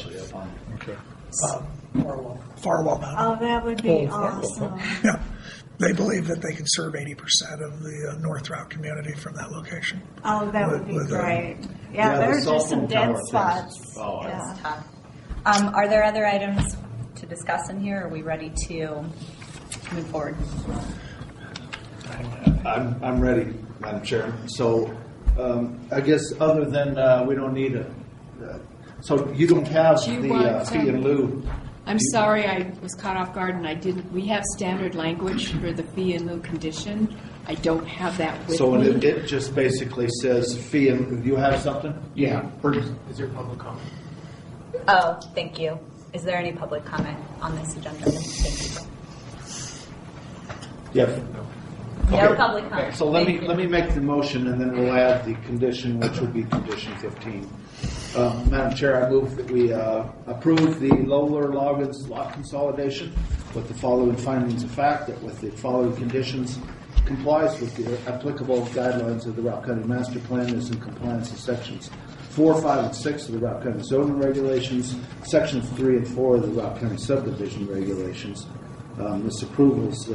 Farwell Mountain. Oh, that would be awesome. Yeah. They believe that they can serve 80% of the North Route community from that location. Oh, that would be great. There's just some dead spots. It's tough. Are there other items to discuss in here? Or are we ready to move forward? I'm ready, Madam Chairman. So I guess other than we don't need so you don't have the fee in lieu. I'm sorry, I was caught off guard and I didn't. We have standard language for the fee in lieu condition. I don't have that with me. So it just basically says fee in. Do you have something? Yeah. Is there public comment? Oh, thank you. Is there any public comment on this agenda? Thank you. Yes. No public comment. So let me make the motion, and then we'll add the condition, which will be condition 15. Madam Chair, I move that we approve the Lowler Loggins lot consolidation with the following findings of fact: that with the following conditions, complies with the applicable guidelines of the Route County Master Plan, is in compliance with sections 4, 5, and 6 of the Route County zoning regulations, sections 3 and 4 of the Route County subdivision regulations. This approval is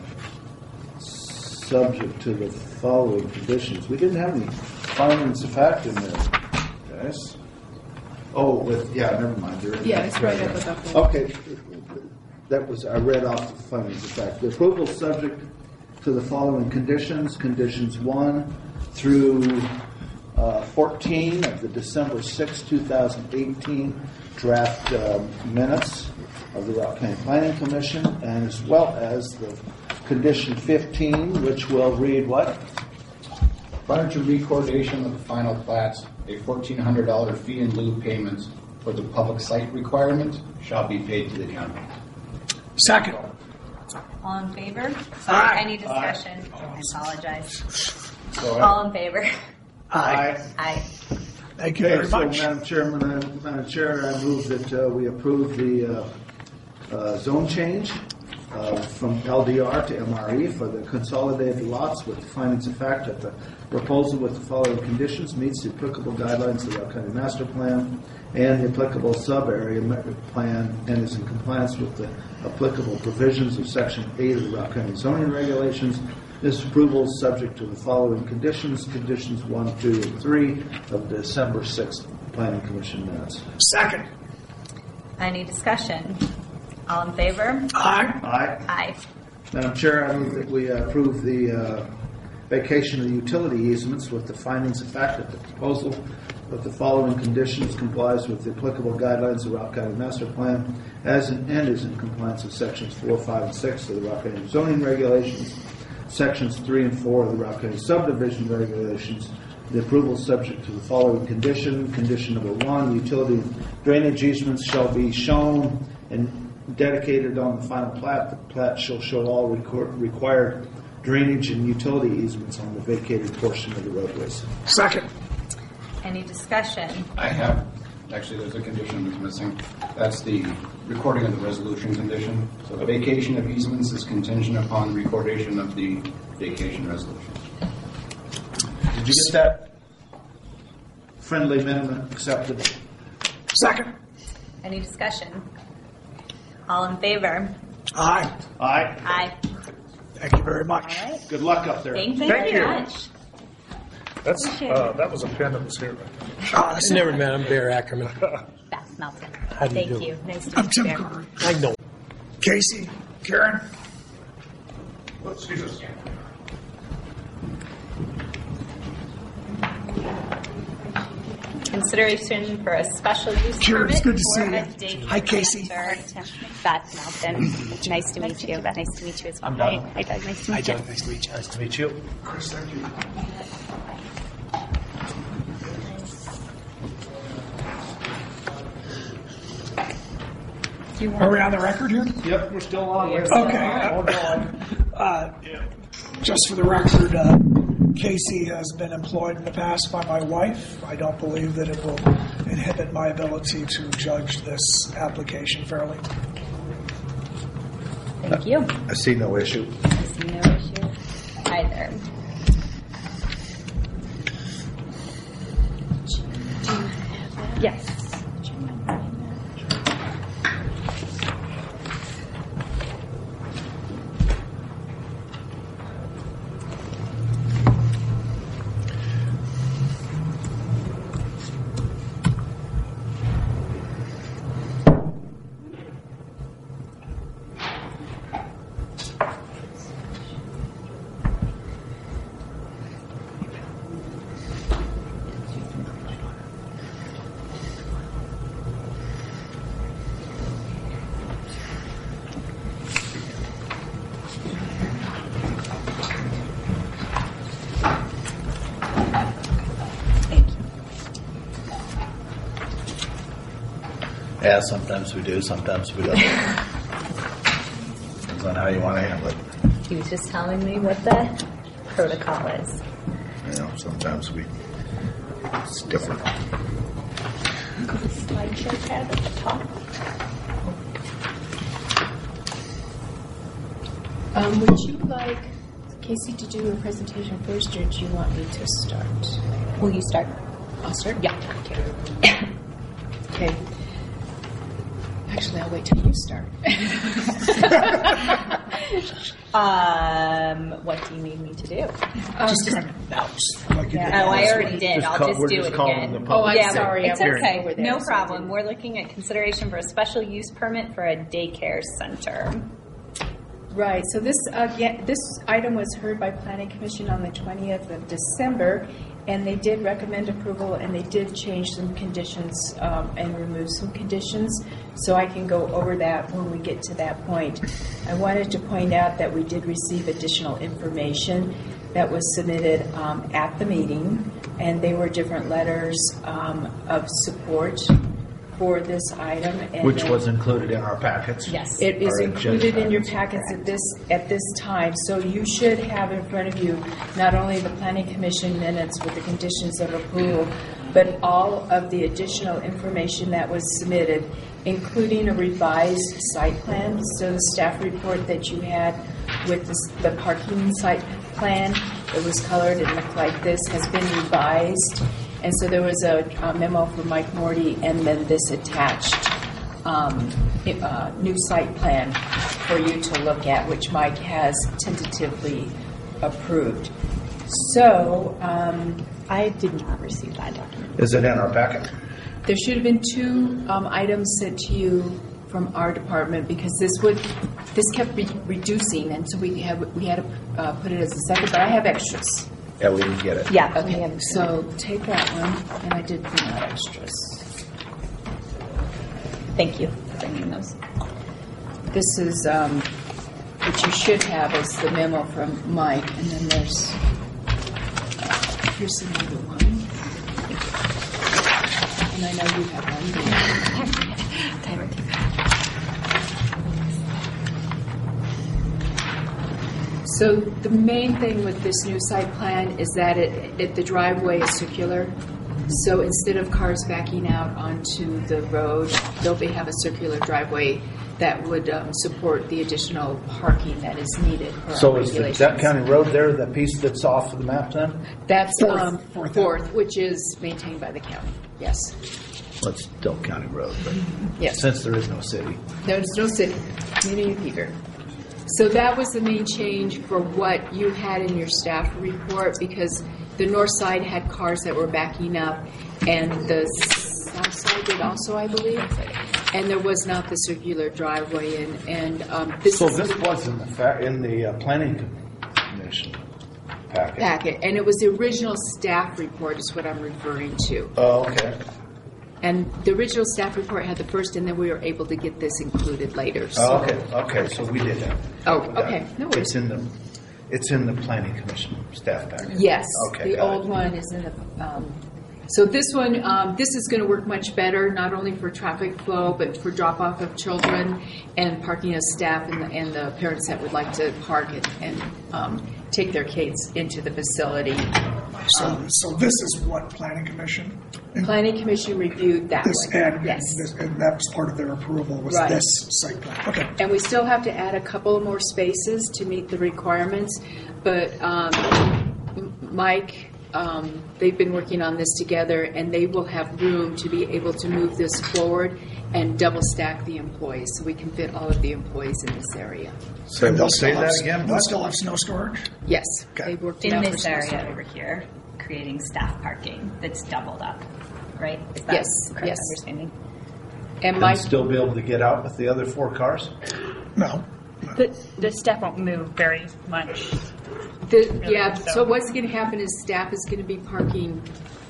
subject to the following conditions. We didn't have any findings of fact in there, guys. Oh, never mind. It's right up above. Okay, that was, I read off the findings of fact. The approval is subject to the following conditions. Conditions 1 through 14 of the December 6, 2018 draft minutes of the Route County Planning Commission, and as well as the condition 15, which will read what? Prior to recordation of the final plats, a $1,400 fee in lieu payment for the public site requirement shall be paid to the county. Second. All in favor? Sorry, any discussion? I apologize. All in favor? Aye. Aye. Thank you very much. So, Madam Chair, I move that we approve the zone change from LDR to MRE for the consolidated lots with the findings of fact that the proposal with the following conditions meets the applicable guidelines of the Route County Master Plan and the applicable sub-area plan and is in compliance with the applicable provisions of Section 8 of the Route County zoning regulations This approval is subject to the following conditions. Conditions 1, 2, and 3 of the December 6th Planning Commission minutes. Second. Any discussion? All in favor? Aye. Aye. Aye. Madam Chair, I move that we approve the vacation of the utility easements with the findings of fact that the proposal of the following conditions complies with the applicable guidelines of the Rock County Master Plan and is in compliance with sections 4, 5, and 6 of the Rock County zoning regulations, sections 3 and 4 of the Rock County subdivision regulations. The approval is subject to the following condition. Condition number 1, utility drainage easements shall be shown and dedicated on the final plat. The plat shall show all required drainage and utility easements on the vacated portion of the roadways. Second. Any discussion? I have, actually, there's a condition that's missing. That's the recording of the resolution condition. So the vacation of easements is contingent upon recordation of the vacation resolution. Did you get that friendly amendment accepted? Second. Any discussion? All in favor? Aye. Aye. Aye. Thank you very much. All right. Good luck up there. Thank you Thank very you. much. That's Appreciate it. that was a pen that was here. I never met him, Bear Ackerman. Beth Melton. How do you Thank do? you. Nice to I'm meet you Tim there. Curry. I know. Casey, Karen. Let's see this. Consideration for a special use Sure, permit it's good to for see a you. daycare Hi, Casey. center. Beth Melton. Nice to meet you. Nice to meet you as well. I'm Doug. Hi, Doug. Nice to meet you. Nice to meet you. Nice to meet you. Chris, thank you. Are we on the record here? Yep, we're still on. Okay. Just for the record, Casey has been employed in the past by my wife. I don't believe that it will inhibit my ability to judge this application fairly. Thank you. I see no issue. I see no issue either. Yes. Yeah, sometimes we do, sometimes we don't. Depends on how you want to handle it. He was just telling me what the protocol is. You know, sometimes it's different. The slideshow tab at the top. Would you like Casey to do a presentation first, or do you want me to start? Will you start? I'll start? Yeah. Okay. Actually, I'll wait till you start. What do you need me to do? Just kind of announce. Like you did Oh, I last already week. did. I'll just do it again. Oh, I'm Yeah, sorry. It's I wasn't okay. over there, No so I problem. didn't- We're looking at consideration for a special use permit for a daycare center. Right, so this item was heard by Planning Commission on the 20th of December, and they did recommend approval, and they did change some conditions and remove some conditions, so I can go over that when we get to that point. I wanted to point out that we did receive additional information that was submitted at the meeting, and they were different letters of support for this item. And Which was included in our packets. Yes. It is Our included agenda in your packets. packets at this time, so you should have in front of you not only the Planning Commission minutes with the conditions of approval, but all of the additional information that was submitted, including a revised site plan. So the staff report that you had with the parking site plan, it was colored and looked like this, has been revised. And so there was a memo from Mike Morty, and then this attached new site plan for you to look at, which Mike has tentatively approved. So I did not receive that document. Is it in our packet? there should have been two items sent to you from our department because this kept reducing, and so we had to put it as a second. But I have extras. Yeah, we didn't get it. Yeah. Okay. So take that one, and I did bring out extras. Thank you for bringing those. This is what you should have is the memo from Mike, and then there's here's another one, and I know you have one. So the main thing with this new site plan is that the driveway is circular. So instead of cars backing out onto the road, they'll have a circular driveway that would support the additional parking that is needed for So our is the regulations. Depp County Road there, the piece that's off of the map then? That's Fourth, which is maintained by the county. Yes. Well, it's Depp County Road, but Yes. since there is no city. There's no city, community of Eager. So that was the main change for what you had in your staff report, because the north side had cars that were backing up, and the south side did also, I believe. And there was not the circular driveway, and this So is this was in the planning commission packet, and it was the original staff report is what I'm referring to. Oh, okay. And the original staff report had the first, and then we were able to get this included later. So. Oh, okay. So we did that. Oh, okay. No worries. It's in the planning commission staff packet. Yes. Okay. The old one is in the. So this one, this is going to work much better, not only for traffic flow, but for drop off of children and parking of staff and the parents that would like to park and take their kids into the facility. So this is what Planning Commission? Planning Commission reviewed that one. Yes. And that was part of their approval, was Right. this site plan. Okay. And we still have to add a couple more spaces to meet the requirements, but Mike, they've been working on this together, and they will have room to be able to move this forward and double stack the employees, so we can fit all of the employees in this area. So they'll say that again? They'll still have snow storage? Yes. They've worked it In out this for area snow over here, creating staff parking that's doubled up, right? Is that Yes, correct yes. understanding? And Mike, still be able to get out with the other 4 cars? No. The staff won't move very much. So what's going to happen is staff is going to be parking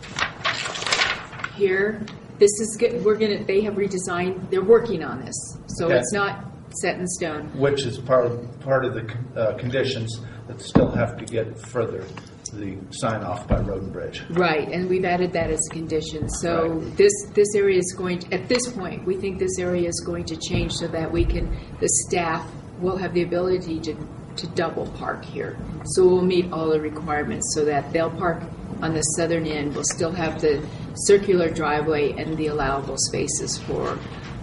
here. This is good. They have redesigned. They're working on this, so Okay. it's not set in stone. Which is part of the conditions that still have to get further the sign off by Road and Bridge. Right, and we've added that as a condition. So this area is going to, at this point, we think this area is going to change so that the staff will have the ability to double park here. So we'll meet all the requirements so that they'll park on the southern end. We'll still have the circular driveway and the allowable spaces for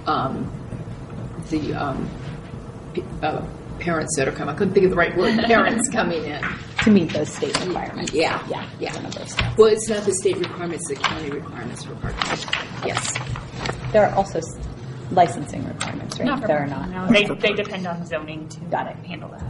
the parents that are coming. I couldn't think of the right word. Parents coming in. To meet those state requirements. Yeah. Well, it's not the state requirements, the county requirements for parking. Yes. There are also licensing requirements, right? Not for there are parking, not. no. They depend on zoning to handle that.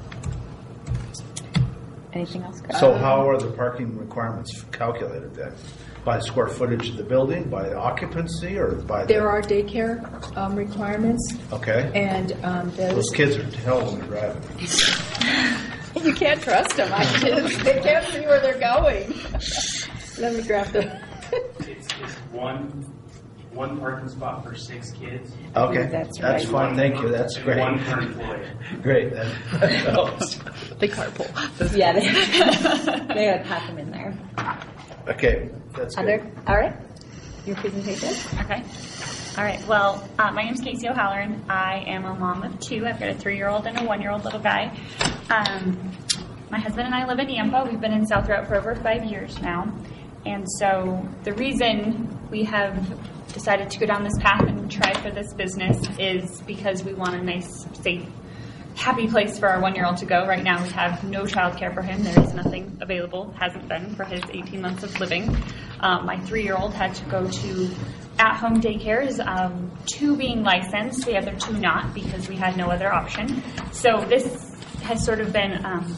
Anything else, Chris? So how are the parking requirements calculated then? By square footage of the building, by occupancy, or by There are daycare requirements. Okay. And those kids are hell when they're driving. You can't trust them. They can't see where they're going. Let me grab the. It's one parking spot for 6 kids. Okay, that's fine. Thank you. That's And great. one per employee. Great. That helps. The carpool. Yeah, they would pack them in there. Okay, that's good. All right. Your presentation? Okay. All right. Well, my name is Casey O'Halloran. I am a mom of 2. I've got a 3-year-old and a 1-year-old little guy. My husband and I live in Nampa. We've been in South Route for over 5 years now. And so the reason we have decided to go down this path and try for this business is because we want a nice, safe, happy place for our 1-year-old to go. Right now we have no childcare for him. There is nothing available, hasn't been for his 18 months of living. My 3-year-old had to go to at-home daycares, 2 being licensed, the other 2 not, because we had no other option. So this has sort of been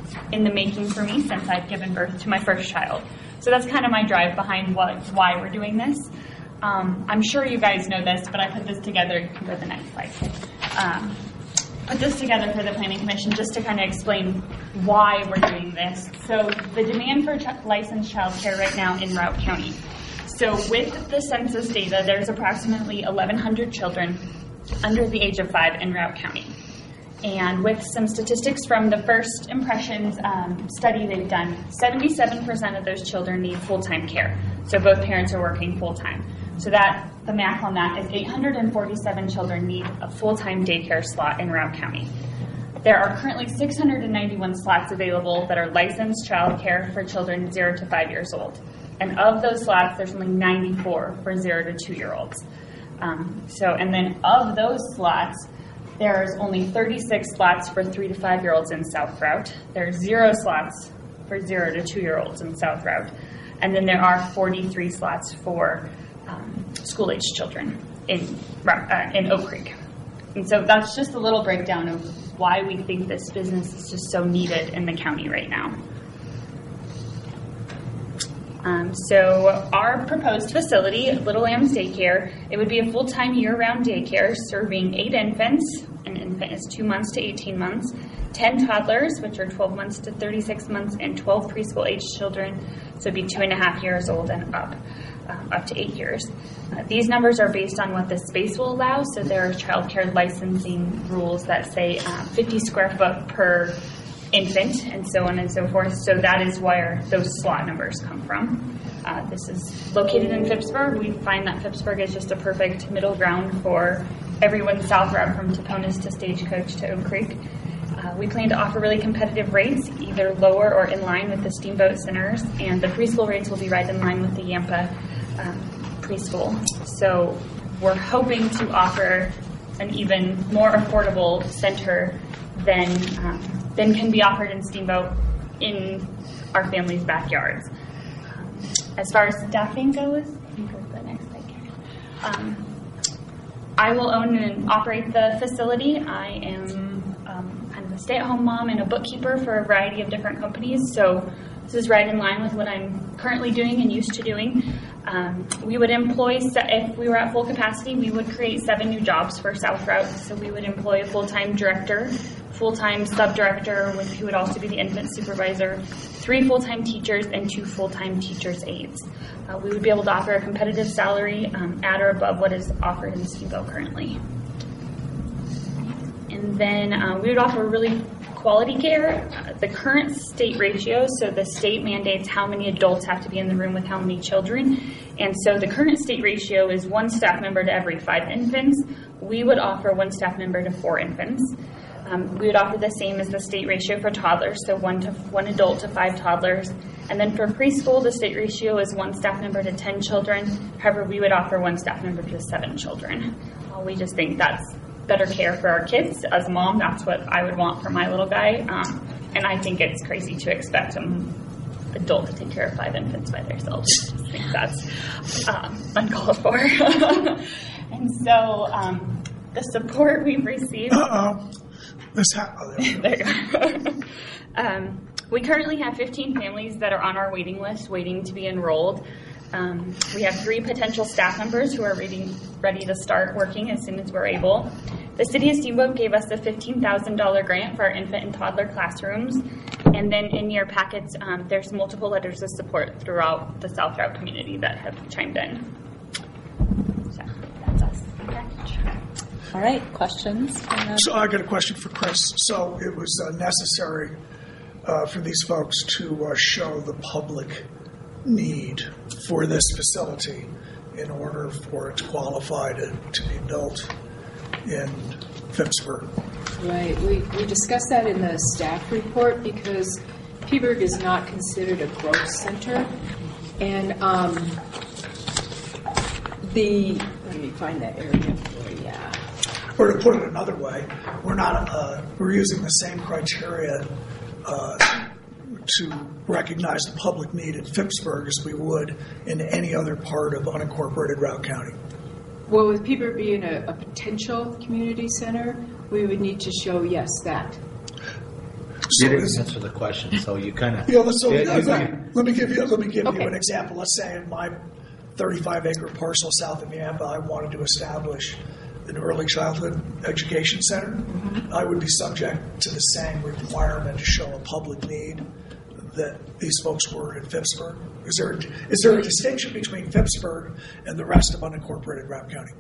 in the making for me since I've given birth to my first child. So that's kind of my drive behind why we're doing this. I'm sure you guys know this, but I put this together. You can go to the next slide. Put this together for the Planning Commission just to kind of explain why we're doing this. So the demand for licensed childcare right now in Routt County. So with the census data, there's approximately 1,100 children under the age of 5 in Routt County. And with some statistics from the First Impressions study they've done, 77% of those children need full-time care. So both parents are working full-time. So that the math on that is 847 children need a full-time daycare slot in Routt County. There are currently 691 slots available that are licensed childcare for children 0 to 5 years old. And of those slots, there's only 94 for 0 to 2-year-olds. And then of those slots, there's only 36 slots for 3 to 5-year-olds in South Routt. There's 0 slots for 0 to 2-year-olds in South Routt. And then there are 43 slots for school-age children in Oak Creek. And so that's just a little breakdown of why we think this business is just so needed in the county right now. So our proposed facility, Little Lambs Daycare, it would be a full-time year-round daycare serving 8 infants. An infant is 2 months to 18 months, 10 toddlers, which are 12 months to 36 months, and 12 preschool-age children, so it'd be 2.5 years old and up to 8 years. These numbers are based on what the space will allow, so there are childcare licensing rules that say 50 square foot per infant, and so on and so forth. So that is where those slot numbers come from. This is located in Phippsburg. We find that Phippsburg is just a perfect middle ground for everyone South Routt, from Taponas to Stagecoach to Oak Creek. We plan to offer really competitive rates, either lower or in line with the Steamboat Centers, and the preschool rates will be right in line with the Yampa preschool. So we're hoping to offer an even more affordable center than can be offered in Steamboat in our family's backyards. As far as staffing goes, you can go to the next slide. I will own and operate the facility. I am kind of a stay-at-home mom and a bookkeeper for a variety of different companies, so this is right in line with what I'm currently doing and used to doing. We would employ, if we were at full capacity, we would create 7 new jobs for South Routt. So we would employ a full-time director, full-time sub-director, who would also be the infant supervisor, 3 full-time teachers, and 2 full-time teachers' aides. We would be able to offer a competitive salary at or above what is offered in Steamboat currently. And then we would offer really quality care. The current state ratios, so the state mandates how many adults have to be in the room with how many children. And so the current state ratio is 1 staff member to every 5 infants. We would offer 1 staff member to 4 infants. We would offer the same as the state ratio for toddlers, so 1 adult to 5 toddlers. And then for preschool, the state ratio is 1 staff member to 10 children. However, we would offer 1 staff member to 7 children. We just think that's better care for our kids. As a mom, that's what I would want for my little guy. And I think it's crazy to expect an adult to take care of 5 infants by themselves. I think that's uncalled for. And so the support we've received... There you go. We currently have 15 families that are on our waiting list waiting to be enrolled. We have 3 potential staff members who are ready to start working as soon as we're able. The City of Steamboat gave us a $15,000 grant for our infant and toddler classrooms. And then in your packets, there's multiple letters of support throughout the South Routt community that have chimed in. So that's us. All right, questions? So I got a question for Chris. So it was necessary for these folks to show the public need for this facility in order for it to qualify to be built in Phippsburg. Right. We discussed that in the staff report because Peaburg is not considered a growth center. And let me find that area for you. Or to put it another way, we're using the same criteria to recognize the public need in Phippsburg as we would in any other part of unincorporated Routt County. Well, with Peaburg being a potential community center, we would need to show, yes, that. So You didn't is- answer the question, so you kind of. Yeah, let me give you an example. Let's say in my 35-acre parcel south of Yampa, I wanted to establish an early childhood education center. I would be subject to the same requirement to show a public need that these folks were in Phippsburg. Is there a distinction between Phippsburg and the rest of unincorporated Route County?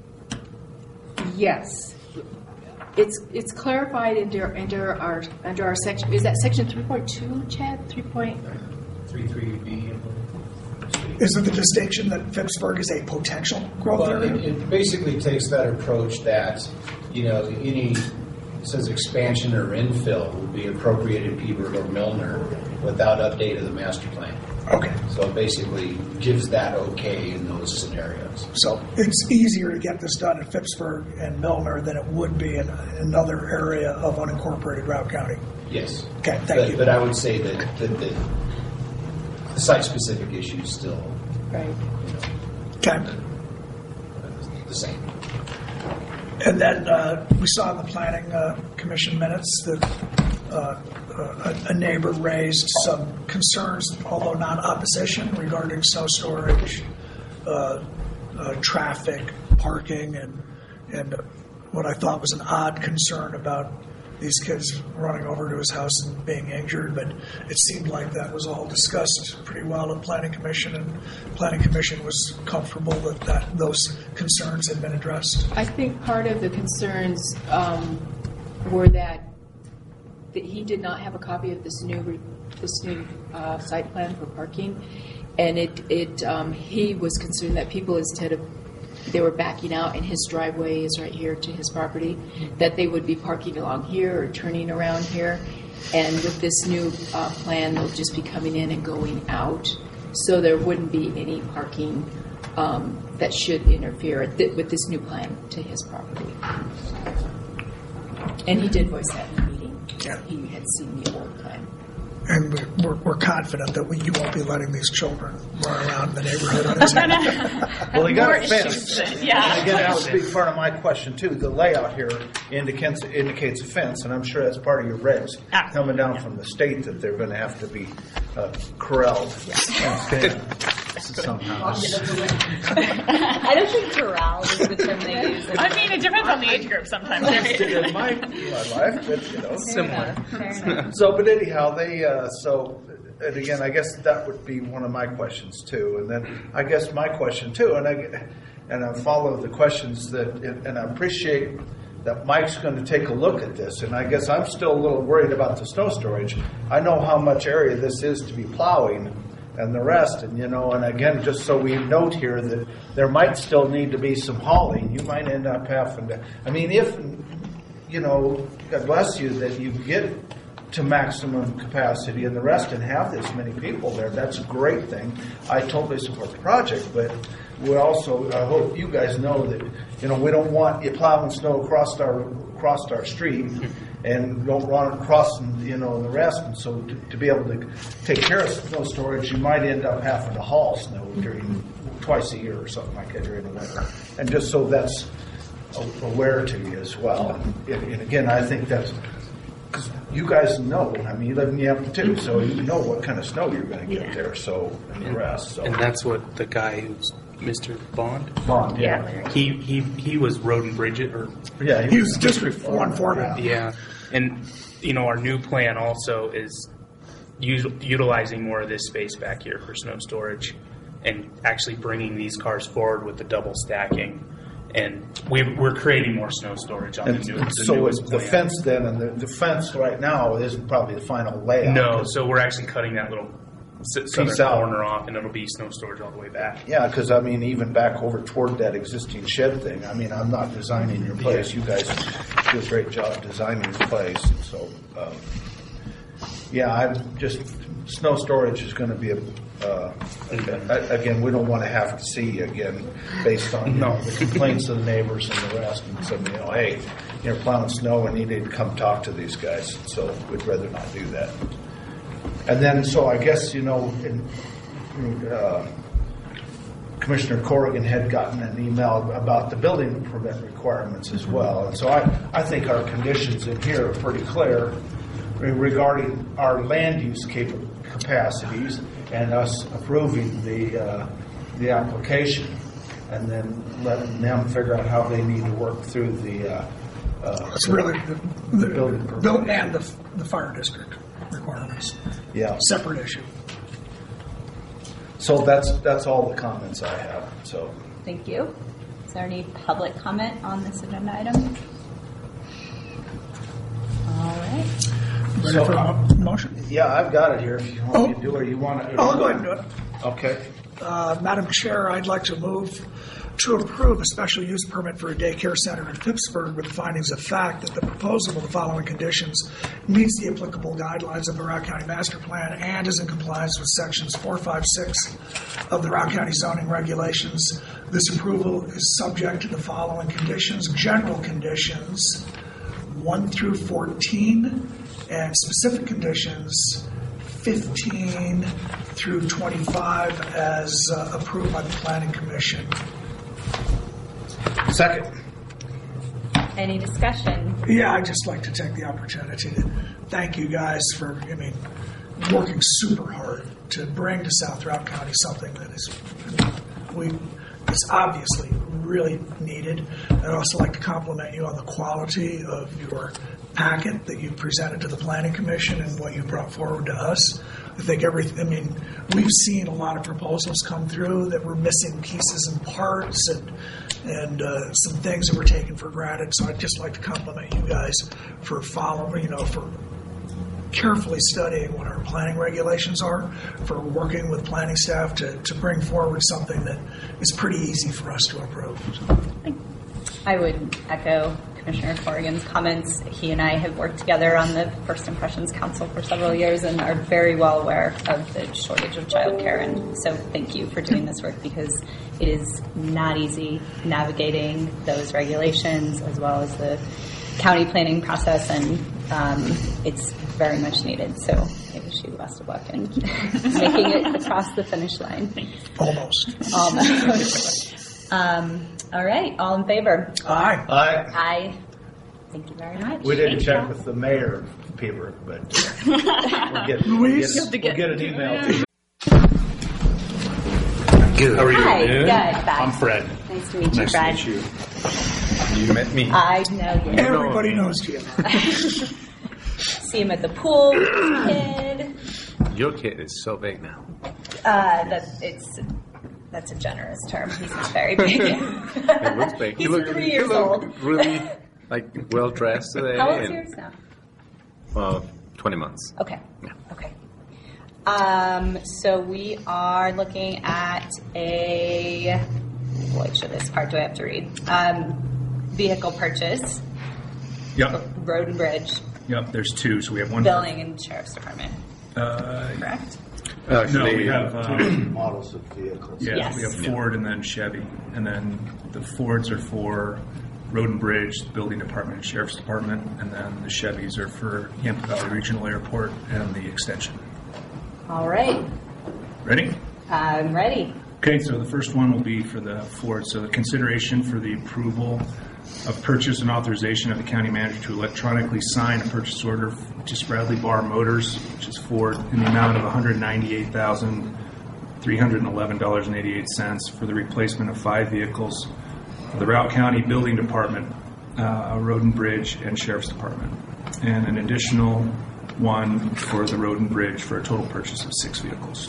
Yes. It's clarified under our section. Is that section 3.2, Chad? 3.3B. Isn't the distinction that Phippsburg is a potential growth Well, area? it basically takes that approach that, any, it says expansion or infill would be appropriate in Peabody or Milner without update of the master plan. Okay. So it basically gives that okay in those scenarios. So it's easier to get this done in Phippsburg and Milner than it would be in another area of unincorporated Route County. Yes. Okay, thank you. But I would say that the site-specific issues still Right. Okay. the same. And then we saw in the Planning Commission minutes that a neighbor raised some concerns, although not opposition, regarding snow storage, traffic, parking, and what I thought was an odd concern about these kids running over to his house and being injured. But it seemed like that was all discussed pretty well at Planning Commission, and Planning Commission was comfortable that those concerns had been addressed. I think part of the concerns were that he did not have a copy of this new site plan for parking, and he was concerned that people, instead of they were backing out and his driveway is right here to his property, that they would be parking along here or turning around here. And with this new plan, they'll just be coming in and going out. So there wouldn't be any parking that should interfere with this new plan to his property. And he did voice that in the meeting. Yeah. He had seen the old plan. And we're confident that you won't be letting these children run around the neighborhood on his own. Well, they got More a fence. issues, yeah. And again, that was a big part of my question too. The layout here indicates a fence, and I'm sure that's part of your regs coming down from the state that they're going to have to be corralled. Somehow. I don't think corral is the term they use. I mean, it depends on the age group sometimes. In my life, but Similar. So, but anyhow, and again, I guess that would be one of my questions too. And then I guess my question too, and I follow the questions and I appreciate that Mike's going to take a look at this. And I guess I'm still a little worried about the snow storage. I know how much area this is to be plowing and the rest, and and again, just so we note here that there might still need to be some hauling. You might end up having to. I mean, if God bless you, that you get to maximum capacity and the rest and have this many people there, that's a great thing. I totally support the project, but we also, I hope you guys know that, we don't want you plowing snow across our street and don't run across, and the rest. And so to be able to take care of snow storage, you might end up having to haul snow twice a year or something like that during the winter. And just so that's aware to you as well. And again, I think that's because you guys know. I mean, you live in Yampa too, so you know what kind of snow you're going to get there. So and the rest. So. And that's what the guy who's Mr. Bond. Yeah. He was Road and Bridge it, or he was District 1 foreman. Yeah, and our new plan also is utilizing more of this space back here for snow storage, and actually bringing these cars forward with the double stacking. And we're creating more snow storage on the newest the plan. fence then, and the fence right now isn't probably the final layout. No, so we're actually cutting that little southern Piece out. corner off, and it'll be snow storage all the way back. Yeah, because I mean, even back over toward that existing shed thing. I mean, I'm not designing your place. You guys do a great job designing your place. And so, I'm just snow storage is going to be again. We don't want to have to see again based on the complaints of the neighbors and the rest, and somebody, hey, you're plowing snow and you need to come talk to these guys. So we'd rather not do that. And then, so I guess, Commissioner Corrigan had gotten an email about the building permit requirements as well. And so I think our conditions in here are pretty clear. regarding our land use capacities and us approving the application, and then letting them figure out how they need to work through the It's really the building permit. building and the fire district requirements. Yeah. Separate issue. So that's all the comments I have. So Thank you. Is there any public comment on this agenda item? All right. Ready for a motion? Yeah, I've got it here. If you want me to do it, or you want to? I'll go ahead and do it. Okay. Madam Chair, I'd like to move to approve a special use permit for a daycare center in Pittsburgh with the findings of fact that the proposal with the following conditions meets the applicable guidelines of the Routt County Master Plan and is in compliance with sections 4, 5, 6 of the Routt County zoning regulations. This approval is subject to the following conditions: general conditions 1 through 14, and specific conditions 15 through 25 as approved by the Planning Commission. Second. Any discussion? Yeah, I'd just like to take the opportunity to thank you guys for, working super hard to bring to South Routt County something that is, it's obviously really needed. I'd also like to compliment you on the quality of your packet that you presented to the Planning Commission and what you brought forward to us. I think we've seen a lot of proposals come through that were missing pieces and parts and some things that were taken for granted. So I'd just like to compliment you guys for following, for carefully studying what our planning regulations are, for working with planning staff to bring forward something that is pretty easy for us to approve. I would echo Commissioner Corrigan's comments. He and I have worked together on the First Impressions Council for several years and are very well aware of the shortage of childcare. And so thank you for doing this work, because it is not easy navigating those regulations as well as the county planning process, and it's very much needed. So I wish you the best of luck in making it across the finish line. Almost. All right, all in favor? Aye. Aye. Aye. Thank you very much. We didn't check with the mayor of Peterborough, but we'll get an email to you. Good. How are you? Hi, good. I'm Fred. Nice to meet you, Nice Fred. to meet you. You met me. I know you. Everybody knows you. See him at the pool with his kid. Your kid is so big now. That's a generous term. He's very big. It looks big. He's you 3 years old. Really well dressed today. How old is yours now? 20 months. Okay. Yeah. Okay. So we are looking at this part do I have to read? Vehicle purchase, Yep. road and bridge, Yep. There's two, so we have one. building and sheriff's department. Correct? No, we have models of vehicles. Yeah, Yes. we have Ford and then Chevy, and then the Fords are for Road and Bridge, the Building Department, and Sheriff's Department, and then the Chevys are for Yampa Valley Regional Airport and the extension. All right. Ready? I'm ready. Okay, so the first one will be for the Ford. So the consideration for the approval of purchase and authorization of the county manager to electronically sign a purchase order to Bradley Barr Motors, which is Ford, in the amount of $198,311.88 for the replacement of 5 vehicles for the Routt County Building Department, Road and Bridge, and Sheriff's Department, and an additional one for the Road and Bridge for a total purchase of 6 vehicles.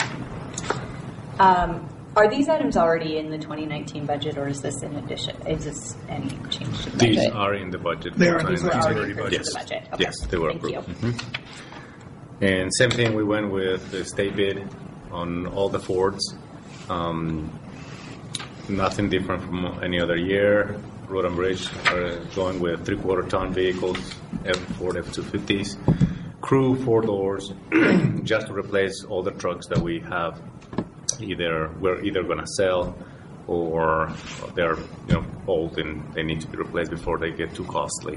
Are these items already in the 2019 budget, or is this in addition? Is this any change to the budget? These are in the budget. They are for these were 2019. already approved Yes. in the budget. Okay. Yes, they were Thank approved. you. And same thing, we went with the state bid on all the Fords. Nothing different from any other year. Road and Bridge are going with 3/4 ton vehicles, Ford F-250s. Crew 4 doors, just to replace all the trucks that we have. We're either going to sell, or they're old and they need to be replaced before they get too costly.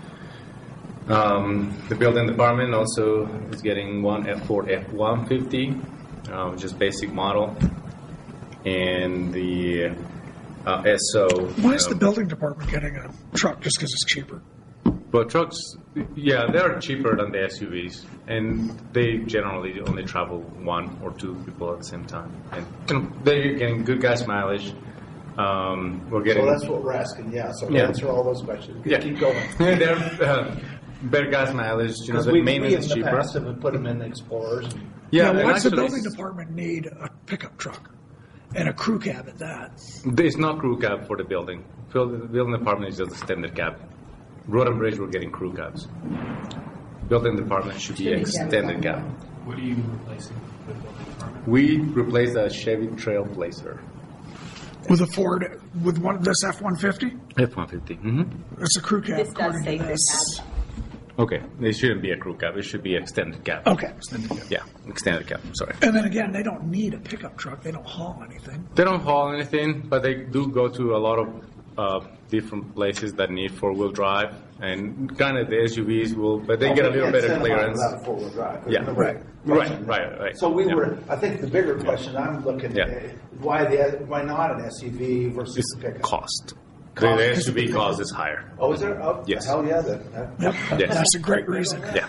The building department also is getting one Ford F-150, which is basic model, and the SO. Why is the building department getting a truck just because it's cheaper? But trucks, yeah, they're cheaper than the SUVs, and they generally only travel one or two people at the same time. And they're getting good gas mileage. We're getting. So that's what we're asking. Yeah. So answer all those questions. Yeah. Keep going. They're better gas mileage. The maintenance is cheaper. We in the past have put them in Explorers. Now, what's the building department need a pickup truck and a crew cab at that? There's no crew cab for the building. The building department is just a standard cab. Road and Bridge, we're getting crew cabs. Building department should be extended cab. What are you replacing with building department? We replaced a Chevy Trailblazer. With a Ford, with this F-150? F-150. Mm-hmm. It's a crew cab. This does say crew cab. Okay, it shouldn't be a crew cab. It should be extended cab. Okay. Extended cab. Yeah, extended cab. Sorry. And then again, they don't need a pickup truck. They don't haul anything. They don't haul anything, but they do go to a lot of different places that need four-wheel drive, and kind of the SUVs will, but they get a little better clearance. Without four-wheel drive. Yeah. Right. So I think the bigger question I'm looking at, why not an SUV versus a pickup? Cost. The SUV cost is higher. Oh, is there? Oh, yes. Hell yeah. Yep. Yes. That's a great reason. Yeah.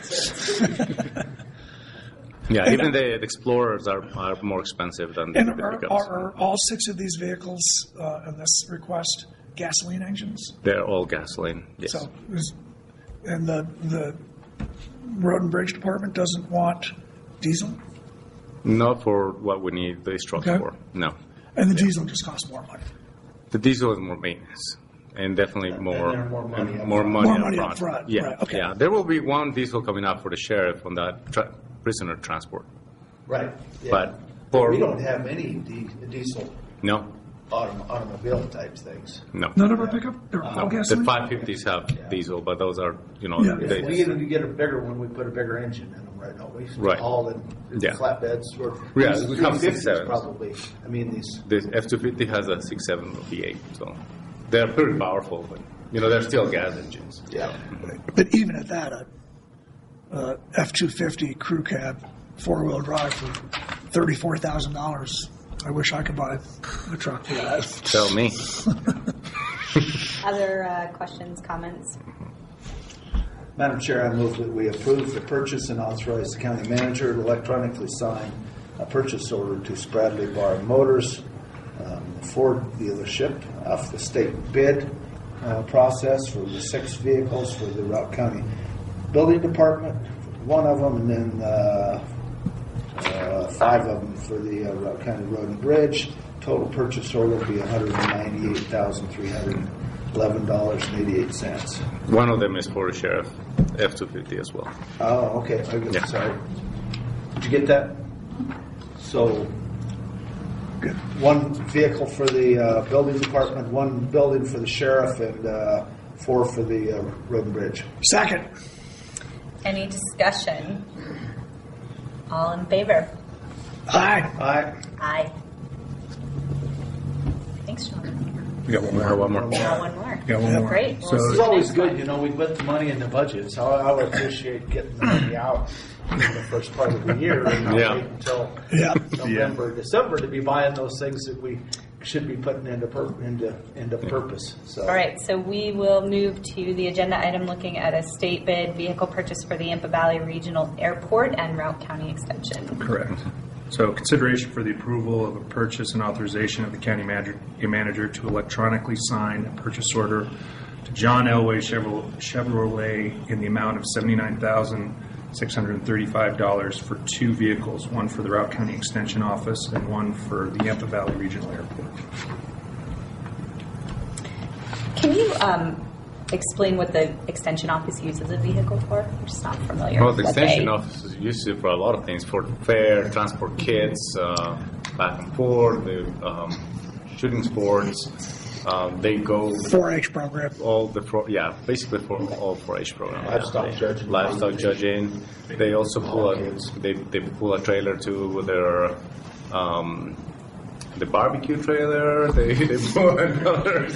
Yeah, even the Explorers are more expensive than the pickups. Are all 6 of these vehicles in this request gasoline engines? They're all gasoline, yes. So, and the Road and Bridge Department doesn't want diesel? Not for what we need these trucks for, no. And the diesel just costs more money? The diesel is more maintenance. And definitely more money up up front. Yeah, right. Okay. Yeah. There will be one diesel coming out for the sheriff on that prisoner transport. Right. Yeah. But we don't have any diesel. No. Automobile type things. No. None of our pickup? They're all gasoline? The 550s have diesel, but those are, we need to get a bigger one. We put a bigger engine in them right now. We haul in flatbeds. We have 6.7s. Probably. I mean, the F-250 has a 6.7 V8, so they're pretty powerful, but they're still gas engines. Yeah. But even at that, a F-250 crew cab, 4-wheel drive for $34,000. I wish I could buy a truck for that. Tell me. Other questions, comments? Madam Chair, I move that we approve the purchase and authorize the county manager to electronically sign a purchase order to Spradley Bar Motors, Ford dealership, off the state bid process for the 6 vehicles for the Routt County Building Department, 1 of them, and then 5 of them for the Routt County Road and Bridge. Total purchase order will be $198,311.88. One of them is for the sheriff, F-250 as well. Oh, okay. Sorry. Did you get that? So, 1 vehicle for the building department, 1 building for the sheriff, and 4 for the Road and Bridge. Second. Any discussion? All in favor? Aye. Aye. Thanks, Sean. We got one more. One more. Great. So it's always good, we put the money in the budget. So I would appreciate getting the money out in the first part of the year and not wait until November, December to be buying those things that we should be putting into purpose. So. All right, so we will move to the agenda item looking at a state bid vehicle purchase for the Yampa Valley Regional Airport and Routt County Extension. Correct. So consideration for the approval of a purchase and authorization of the county manager to electronically sign a purchase order to John Elway Chevrolet in the amount of $79,635 for 2 vehicles, one for the Routt County Extension Office and one for the Yampa Valley Regional Airport. Can you explain what the Extension Office uses a vehicle for? I'm just not familiar. Well, the Extension Office is used for a lot of things, for fair, transport kids, back and forth, the shooting sports. They go 4-H program. Basically for all 4-H programs. Livestock judging. They also pull they pull a trailer to their the barbecue trailer. They pull another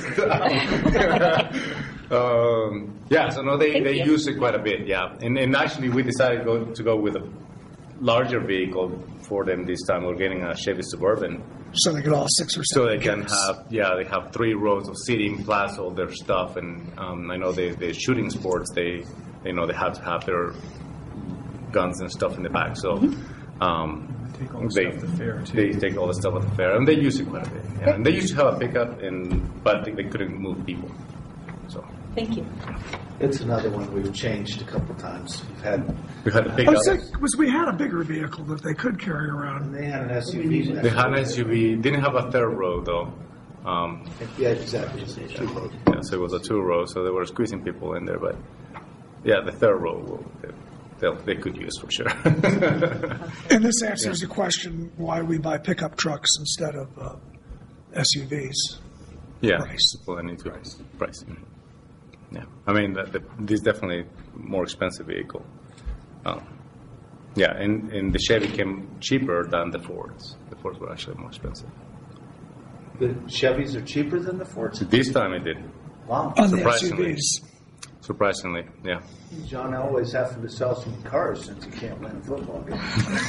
stuff. They use it quite a bit. Yeah, and actually we decided to go with a larger vehicle for them this time. We're getting a Chevy Suburban. So they get all 6 or 7 So they can kids. they have 3 rows of seating plus all their stuff, and I know the shooting sports they have to have their guns and stuff in the back. So Take all the stuff at the fair, too. they take all the stuff at the fair, and they use it quite a bit. Yeah. And they used to have a pickup, but they couldn't move people. So Thank you. It's another one we've changed a couple times. we had a I pickup. was thinking, we had a bigger vehicle that they could carry around. They had an SUV. They had an SUV. Didn't have a third row though. Yeah, exactly. It's 2 rows. Yeah, so it was a 2 row, so they were squeezing people in there. But yeah, the third row they could use for sure. And this answers the question why we buy pickup trucks instead of SUVs. Yeah, Price. well, I need to price. Yeah, I mean this is definitely more expensive vehicle. Yeah, and the Chevy came cheaper than the Fords. The Fords were actually more expensive. The Chevys are cheaper than the Fords? This time it did. Wow. On the Surprisingly. SUVs. Surprisingly, yeah. John always having to sell some cars since he can't win a football game.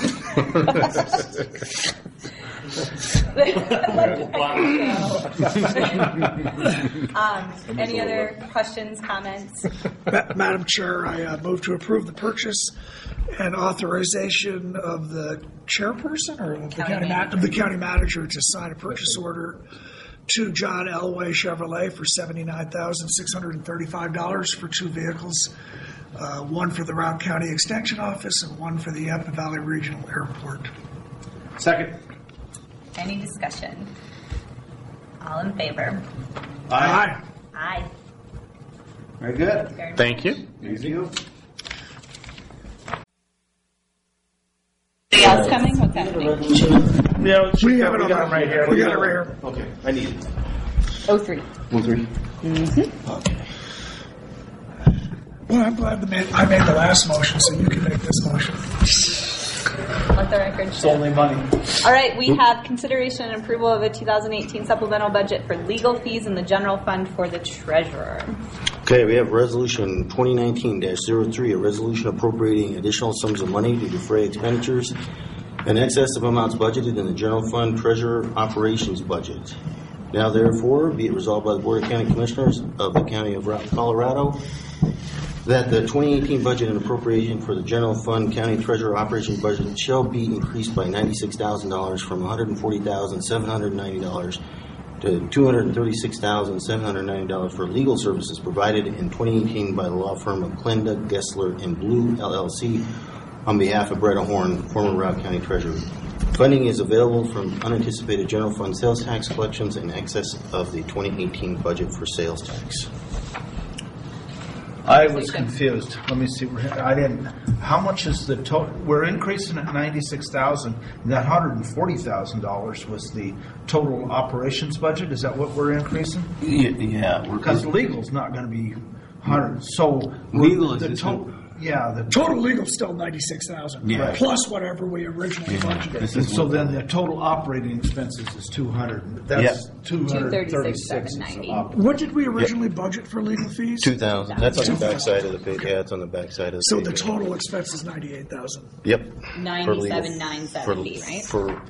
Any other questions, comments? Madam Chair, I move to approve the purchase and authorization of the chairperson or the county manager to sign a purchase order to John Elway Chevrolet for $79,635 for 2 vehicles, one for the Route County Extension Office and one for the Yampa Valley Regional Airport. Second. Any discussion? All in favor? Aye. Aye. Very good. Thank you. Thank you. Anything else coming? What's happening? Yeah, We have it on right here. We got it right here. Okay, I need it. 03. 03? Mm-hmm. Okay. Well, I'm glad I made the last motion, so you can make this motion. Let the record It's show. only money. All right, we have consideration and approval of a 2018 supplemental budget for legal fees in the general fund for the treasurer. Okay, we have Resolution 2019-03, a resolution appropriating additional sums of money to defray expenditures in excess of amounts budgeted in the general fund treasurer operations budget. Now therefore, be it resolved by the Board of County Commissioners of the County of Colorado that the 2018 budget and appropriation for the general fund county treasurer operations budget shall be increased by $96,000 from $140,790 to $236,790 for legal services provided in 2018 by the law firm of Klenda, Gessler, and Blue, LLC, on behalf of Bretta Horn, former Route County Treasurer. Funding is available from unanticipated general fund sales tax collections in excess of the 2018 budget for sales tax. I was confused. Let me see. How much is the total? We're increasing at $96,000. That $140,000 was the total operations budget. Is that what we're increasing? Yeah. Because legal's not going to be 100. So legal is the total. Yeah, the Total legal still $96,000, Yeah. plus whatever we originally budgeted. So then the total operating expenses is 200. That's 236. What did we originally budget for legal fees? 2,000. That's on the backside of the page. Yeah, it's on the backside of the So page. the total expense is $98,000. Yep. 97,970, right?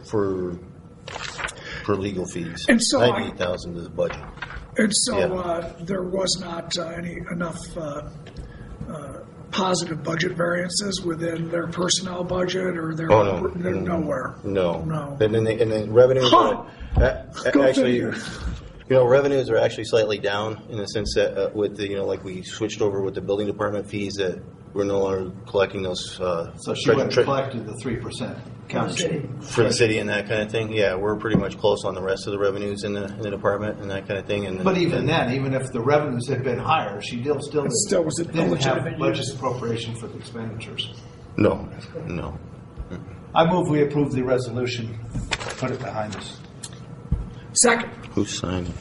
For legal fees. And so 98,000 is the budget. And so there was not enough positive budget variances within their personnel budget or their nowhere. No. No. And then revenues Huh. Go actually, figure. revenues are actually slightly down in the sense that with the, like we switched over with the building department fees that we're no longer collecting those. So she went and collected the 3% county for the city and that kind of thing. Yeah, we're pretty much close on the rest of the revenues in the department and that kind of thing. And But even then, even if the revenues had been higher, she still didn't have budget appropriation for the expenditures. No. I move we approve the resolution. Put it behind us. Second. Who's signing?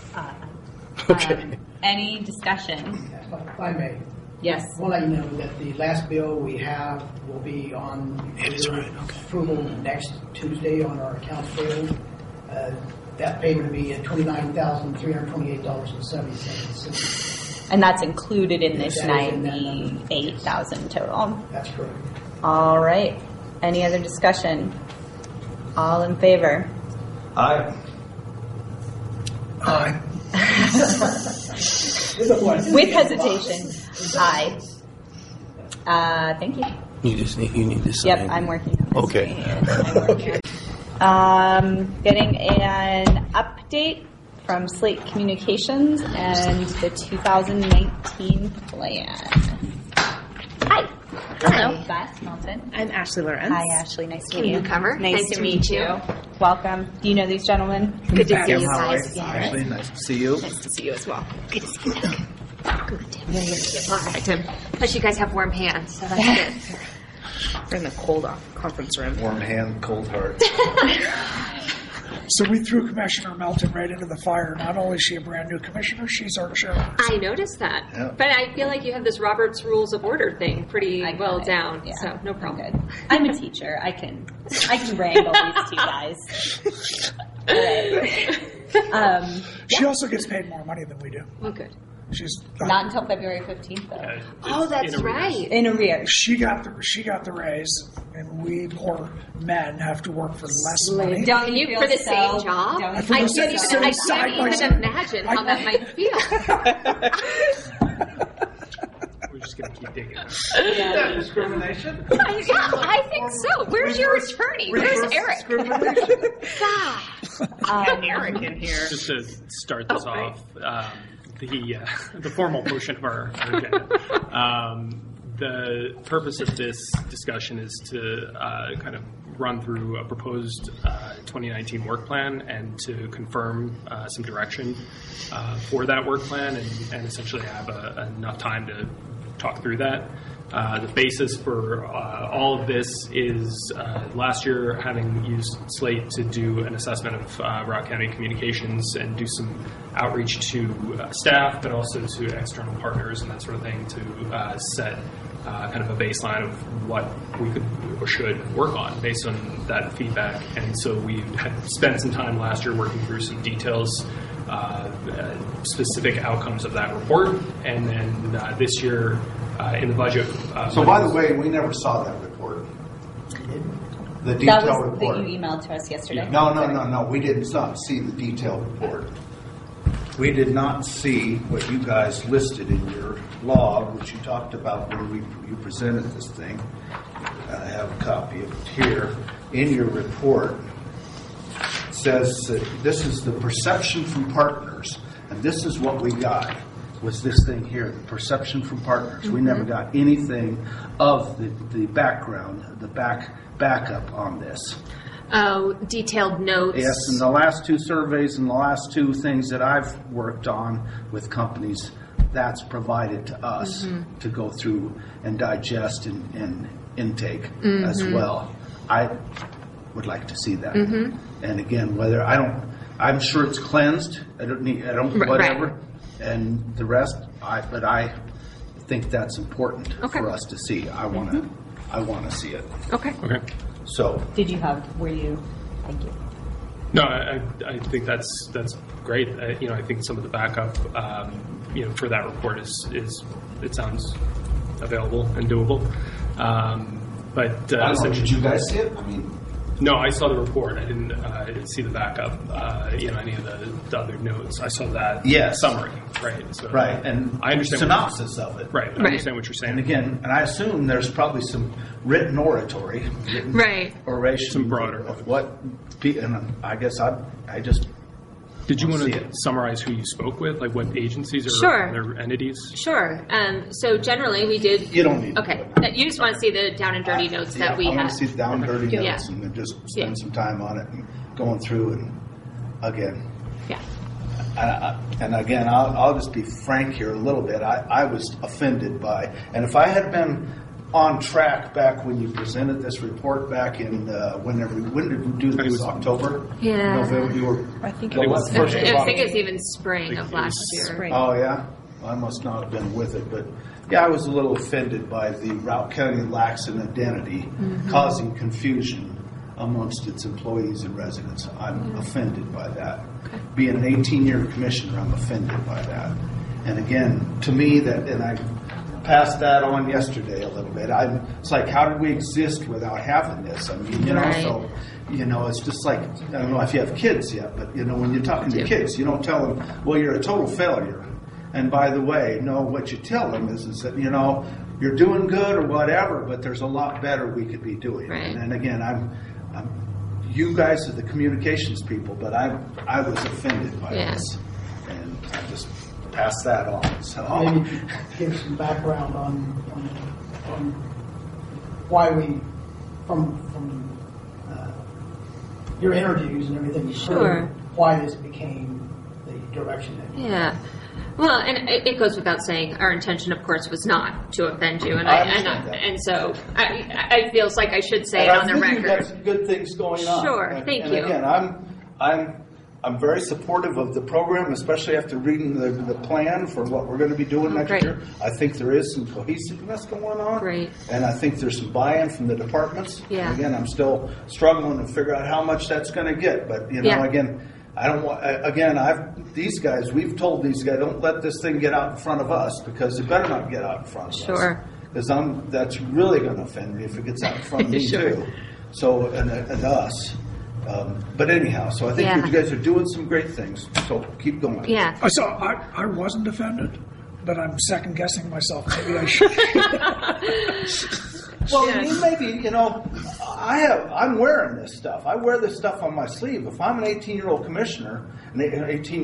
Any discussion? If I may. Yes. I want to let you know that the last bill we have will be on approval next Tuesday on our accounts payable. That payment will be at $29,328.77. And that's included in this That is in that 98,000 total. That's correct. All right. Any other discussion? All in favor? Aye. Aye. With hesitation, aye. Thank you. You need to sign. Yep, I'm working on this. Okay. Getting an update from Slate Communications and the 2019 plan. Hi. Hello. Beth Melton. I'm Ashley Lawrence. Hi, Ashley. Nice to meet you. Newcomer. Nice to meet you. Welcome. Do you know these gentlemen? Good to see you How are guys. you? Ashley, nice to see you. Nice to see you as well. Good to see you. Good. All right, Tim. Plus, you guys have warm hands, so that's good. We're in the cold conference room. Warm hand, cold heart. So we threw Commissioner Melton right into the fire. Not only is she a brand new commissioner, she's our chairman. I noticed that. Yeah. But I feel like you have this Robert's Rules of Order thing pretty well down, so no problem. I'm a teacher. I can wrangle these two guys. Right. She also gets paid more money than we do. Oh, good. She's Not until February 15th, though. Oh, that's right. In arrears. She got the raise, and we poor men have to work for less money. Don't you for the same job? I can't even imagine how that might feel. We're just going to keep digging. Is that discrimination? Yeah, I think so. Where's your attorney? Where's Eric? Eric in here. Just to start this off, the formal portion of our agenda. The purpose of this discussion is to kind of run through a proposed 2019 work plan and to confirm some direction for that work plan and essentially have enough time to talk through that. The basis for all of this is last year having used Slate to do an assessment of Rock County communications and do some outreach to staff, but also to external partners and that sort of thing to set kind of a baseline of what we could or should work on based on that feedback. And so we had spent some time last year working through some details, specific outcomes of that report, and then this year in the budget. So, by the way, we never saw that report. The That detailed was report. that you emailed to us yesterday. No. We did not see the detailed report. We did not see what you guys listed in your log, which you talked about when you presented this thing. I have a copy of it here. In your report, it says that this is the perception from partners, and this is what we got. Was this thing here, the perception from partners. Mm-hmm. We never got anything of the background, the backup on this. Oh, detailed notes. Yes, in the last two surveys and the last two things that I've worked on with companies, that's provided to us to go through and digest and intake as well. I would like to see that. And again, I'm sure it's cleansed. Whatever. Right. And the rest, but I think that's important for us to see. I want to see it. Okay. So, Thank you. No, I think that's great. I think some of the backup, for that report is it sounds available and doable. But did you guys see it? No, I saw the report. I didn't see the backup. Any of the other notes. I saw that summary. Right. So, right, and I understand synopsis of it. Right. I understand what you're saying. And again, I assume there's probably some written oration, some broader of what. And I guess I just. Did you want to summarize who you spoke with, like what agencies or other entities? Sure. So generally, we did. You don't need. Okay. You just want to see the down and dirty notes that we I had. want to see the down and dirty notes and then just spend some time on it and going through and again. Yeah. And again, I'll just be frank here a little bit. I was offended by, and if I had been on track back when you presented this report back in when did we do this? October? Yeah. November? You were. I think it was. I think it's even spring of last year. Oh yeah, I must not have been with it, but yeah, I was a little offended by the Route County lacks an identity, causing confusion amongst its employees and residents. I'm offended by that. Okay. Being an 18-year commissioner, I'm offended by that. And again, to me, and I passed that on yesterday a little bit. It's like, how did we exist without having this? So it's just like, I don't know if you have kids yet, but, when you're talking to kids, you don't tell them, well, you're a total failure. And by the way, no, what you tell them is that, you're doing good or whatever, but there's a lot better we could be doing. Right. And again, you guys are the communications people, but I was offended by this. And I just pass that on. So maybe give some background on why we, from your interviews and everything, why this became the direction that you Yeah. Well, and it goes without saying, our intention, of course, was not to offend you, and so I feels like I should say it on the record. You've got some good things going on. Sure, thank you. Again, I'm very supportive of the program, especially after reading the plan for what we're going to be doing next year. I think there is some cohesiveness going on. Great. And I think there's some buy-in from the departments. Yeah. Again, I'm still struggling to figure out how much that's going to get, but again. I don't want. Again, these guys. We've told these guys, don't let this thing get out in front of us, because it better not get out in front of us. Sure. Because that's really going to offend me if it gets out in front of me too. So and us. But anyhow, so I think you guys are doing some great things. So keep going. Yeah. So I wasn't offended, but I'm second guessing myself. Maybe I should. Well, maybe, I'm wearing this stuff. I wear this stuff on my sleeve. If I'm an 18-year-old commissioner, right? It should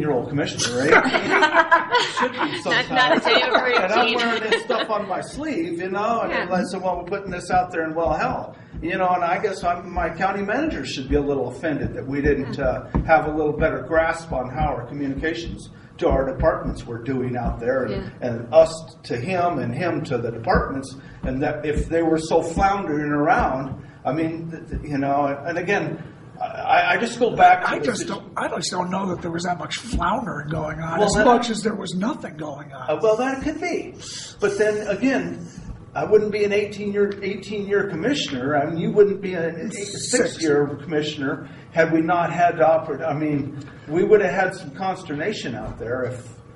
be sometimes. Not a day over 18. And I'm wearing this stuff on my sleeve, and I said, well, we're putting this out there, and well, hell. And I guess my county manager should be a little offended that we didn't have a little better grasp on how our communications to our departments were doing out there, and us to him and him to the departments, and that if they were so floundering around, I mean, and again, I just go back to I just don't know that there was that much floundering going on, well, as much as there was nothing going on. Well, that could be, but then again, I wouldn't be an 18-year commissioner. I mean, you wouldn't be a 6-year commissioner had we not had to operate. I mean, we would have had some consternation out there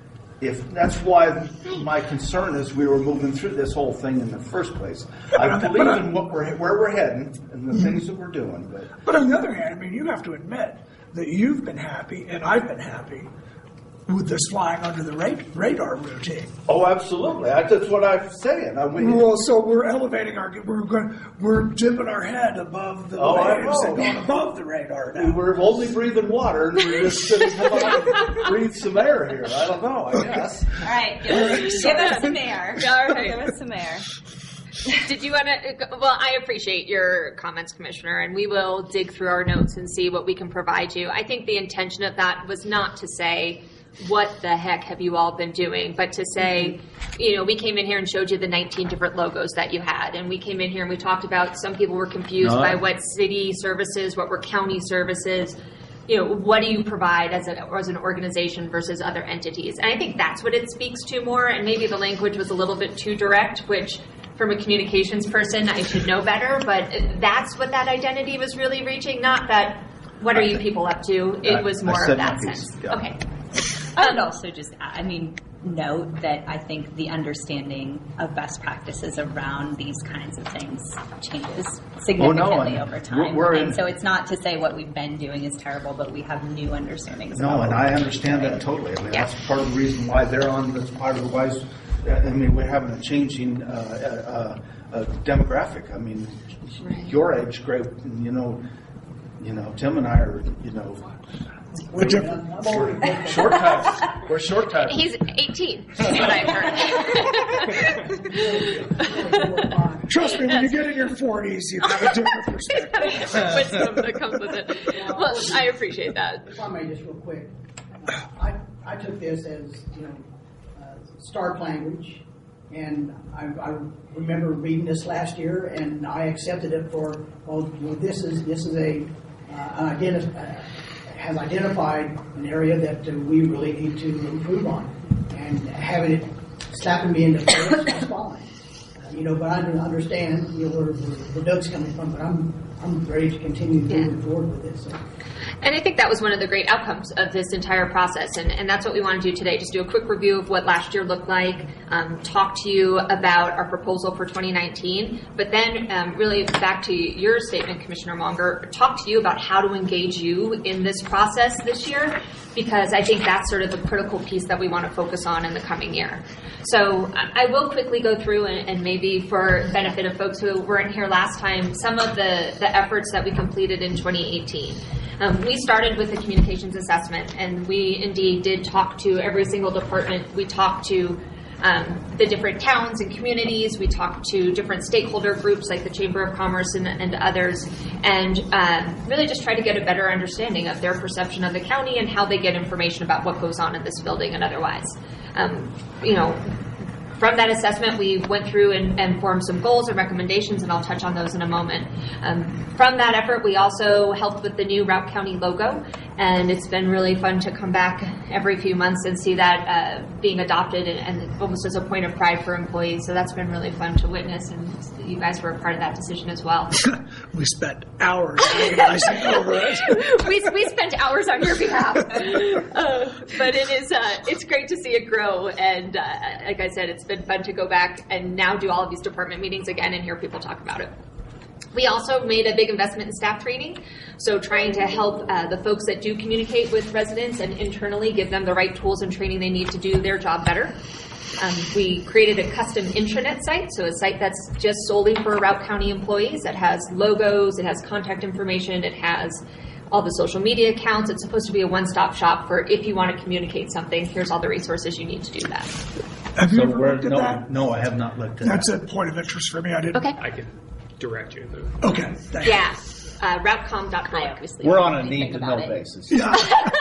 if that's why my concern is we were moving through this whole thing in the first place. I believe in where we're heading and the things that we're doing. But on the other hand, I mean, you have to admit that you've been happy and I've been happy with this flying under the radar routine. Oh, absolutely. That's what I'm saying. Well, so we're elevating we're dipping our head above the waves and going above the radar now. We're only breathing water, and we're just going to come out and breathe some air here. I don't know, I guess. All right, give us some air. All right. Give us some air. Did you want to? Well, I appreciate your comments, Commissioner, and we will dig through our notes and see what we can provide you. I think the intention of that was not to say, what the heck have you all been doing? But to say, we came in here and showed you the 19 different logos that you had. And we came in here and we talked about some people were confused by what city services, what were county services. What do you provide as an organization versus other entities? And I think that's what it speaks to more. And maybe the language was a little bit too direct, which from a communications person, I should know better. But that's what that identity was really reaching. Not that, what are you people up to? It was more of that sense. Yeah. Okay. I would also just, note that I think the understanding of best practices around these kinds of things changes significantly over time. And so it's not to say what we've been doing is terrible, but we have new understandings. No, and I understand that totally. I mean, that's part of the reason why they're on. That's part of the why. I mean, we're having a changing demographic. I mean, your age group, Tim and I are, We're different. Short types. We're short types. He's 18, is what I've heard. Trust me, when you get in your 40s, you have a different perspective. Wisdom that comes with it. Well, I appreciate that. If I may, just real quick. I took this as, start language, and I remember reading this last year, and I accepted it for, this is a has identified an area that we really need to improve on, and having it slapping me in the face was fine. But I understand where Doug's coming from, but I'm ready to continue moving forward with it. So. And I think that was one of the great outcomes of this entire process, and that's what we want to do today, just do a quick review of what last year looked like, talk to you about our proposal for 2019, but then really back to your statement, Commissioner Monger, talk to you about how to engage you in this process this year, because I think that's sort of the critical piece that we want to focus on in the coming year. So I will quickly go through, and maybe for benefit of folks who weren't here last time, some of the efforts that we completed in 2018. We started with the communications assessment, and we indeed did talk to every single department. We talked to the different towns and communities. We talked to different stakeholder groups like the Chamber of Commerce and others, and really just try to get a better understanding of their perception of the county and how they get information about what goes on in this building and otherwise. From that assessment, we went through and formed some goals and recommendations, and I'll touch on those in a moment. From that effort, we also helped with the new Routt County logo, and it's been really fun to come back every few months and see that being adopted and almost as a point of pride for employees. So that's been really fun to witness, and you guys were a part of that decision as well. We spent hours organizing over it. we spent hours on your behalf, but it's great to see it grow, and like I said, it's been fun to go back and now do all of these department meetings again and hear people talk about it. We also made a big investment in staff training, so trying to help the folks that do communicate with residents and internally give them the right tools and training they need to do their job better. We created a custom intranet site, so a site that's just solely for Routt County employees. It has logos, it has contact information, it has all the social media accounts. It's supposed to be a one-stop shop for if you want to communicate something, here's all the resources you need to do that. Have you ever looked at that? No, I have not looked at that. That's a point of interest for me. I didn't. Okay. I can direct you. Okay. Yeah. Routcom.org. We're on a need-to-know basis. Yeah.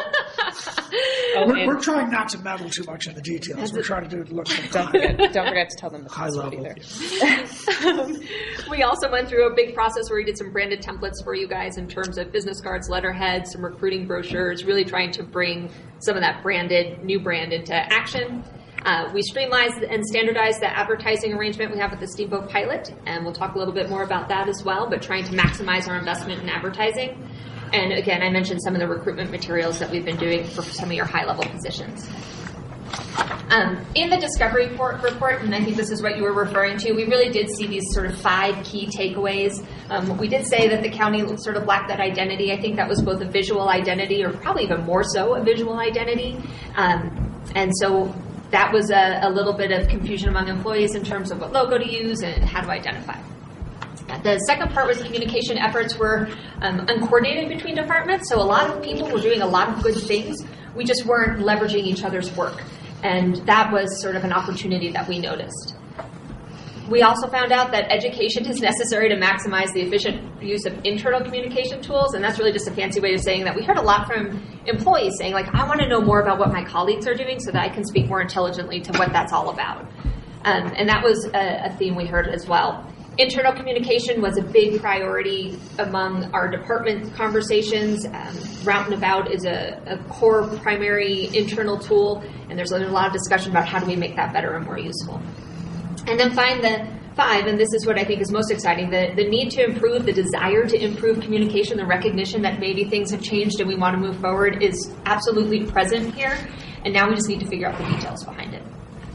We're trying not to meddle too much in the details. We're trying to do it look Don't forget to tell them the high level. Either. We also went through a big process where we did some branded templates for you guys in terms of business cards, letterheads, some recruiting brochures, really trying to bring some of that new brand into action. We streamlined and standardized the advertising arrangement we have with the Steamboat Pilot, and we'll talk a little bit more about that as well, but trying to maximize our investment in advertising. And again, I mentioned some of the recruitment materials that we've been doing for some of your high-level positions. In the discovery report, and I think this is what you were referring to, we really did see these sort of 5 key takeaways. We did say that the county sort of lacked that identity. I think that was both a visual identity, or probably even more so a visual identity. And so that was a little bit of confusion among employees in terms of what logo to use and how to identify. The second part was communication efforts were uncoordinated between departments. So a lot of people were doing a lot of good things. We just weren't leveraging each other's work. And that was sort of an opportunity that we noticed. We also found out that education is necessary to maximize the efficient use of internal communication tools, and that's really just a fancy way of saying that we heard a lot from employees saying, like, I want to know more about what my colleagues are doing so that I can speak more intelligently to what that's all about. And that was a theme we heard as well. Internal communication was a big priority among our department conversations. Route and About is a core primary internal tool, and there's a lot of discussion about how do we make that better and more useful. And then find the 5, and this is what I think is most exciting, the need to improve, the desire to improve communication, the recognition that maybe things have changed and we want to move forward is absolutely present here, and now we just need to figure out the details behind it.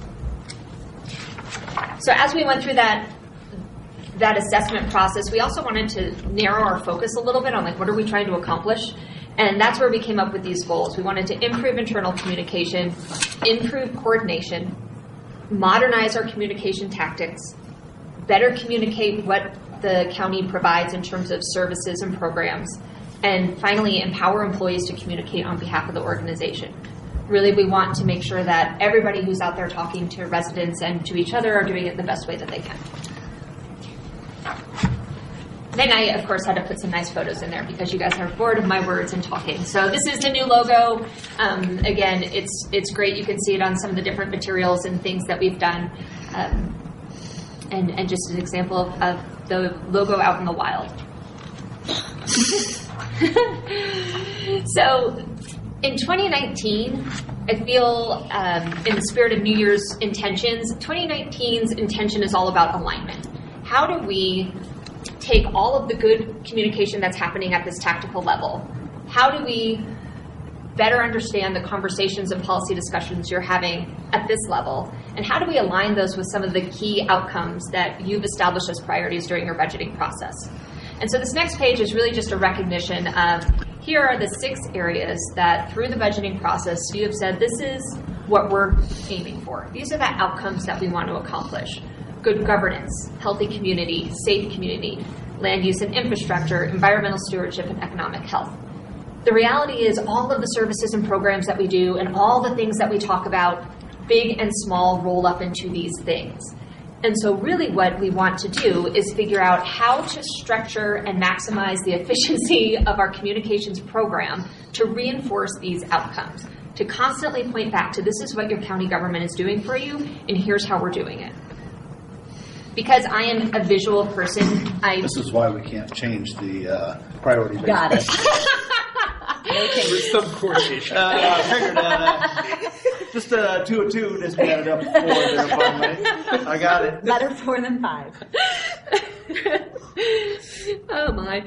So as we went through that assessment process, we also wanted to narrow our focus a little bit on, like, what are we trying to accomplish? And that's where we came up with these goals. We wanted to improve internal communication, improve coordination, modernize our communication tactics, better communicate what the county provides in terms of services and programs, and finally, empower employees to communicate on behalf of the organization. Really, we want to make sure that everybody who's out there talking to residents and to each other are doing it the best way that they can. Then I, of course, had to put some nice photos in there because you guys are bored of my words and talking. So this is the new logo. Again, it's great. You can see it on some of the different materials and things that we've done. And just an example of the logo out in the wild. So in 2019, I feel in the spirit of New Year's intentions, 2019's intention is all about alignment. How do we take all of the good communication that's happening at this tactical level? How do we better understand the conversations and policy discussions you're having at this level? And how do we align those with some of the key outcomes that you've established as priorities during your budgeting process? And so this next page is really just a recognition of, here are the 6 areas that through the budgeting process you have said, this is what we're aiming for. These are the outcomes that we want to accomplish. Good governance, healthy community, safe community, land use and infrastructure, environmental stewardship, and economic health. The reality is all of the services and programs that we do and all the things that we talk about, big and small, roll up into these things. And so really what we want to do is figure out how to structure and maximize the efficiency of our communications program to reinforce these outcomes, to constantly point back to this is what your county government is doing for you, and here's how we're doing it. Because I am a visual person, This is why we can't change the priority. Got it. There's some coordination. Figured just 2 and 2 just added up 4 there finally. I got it. Better 4 than 5. Oh my.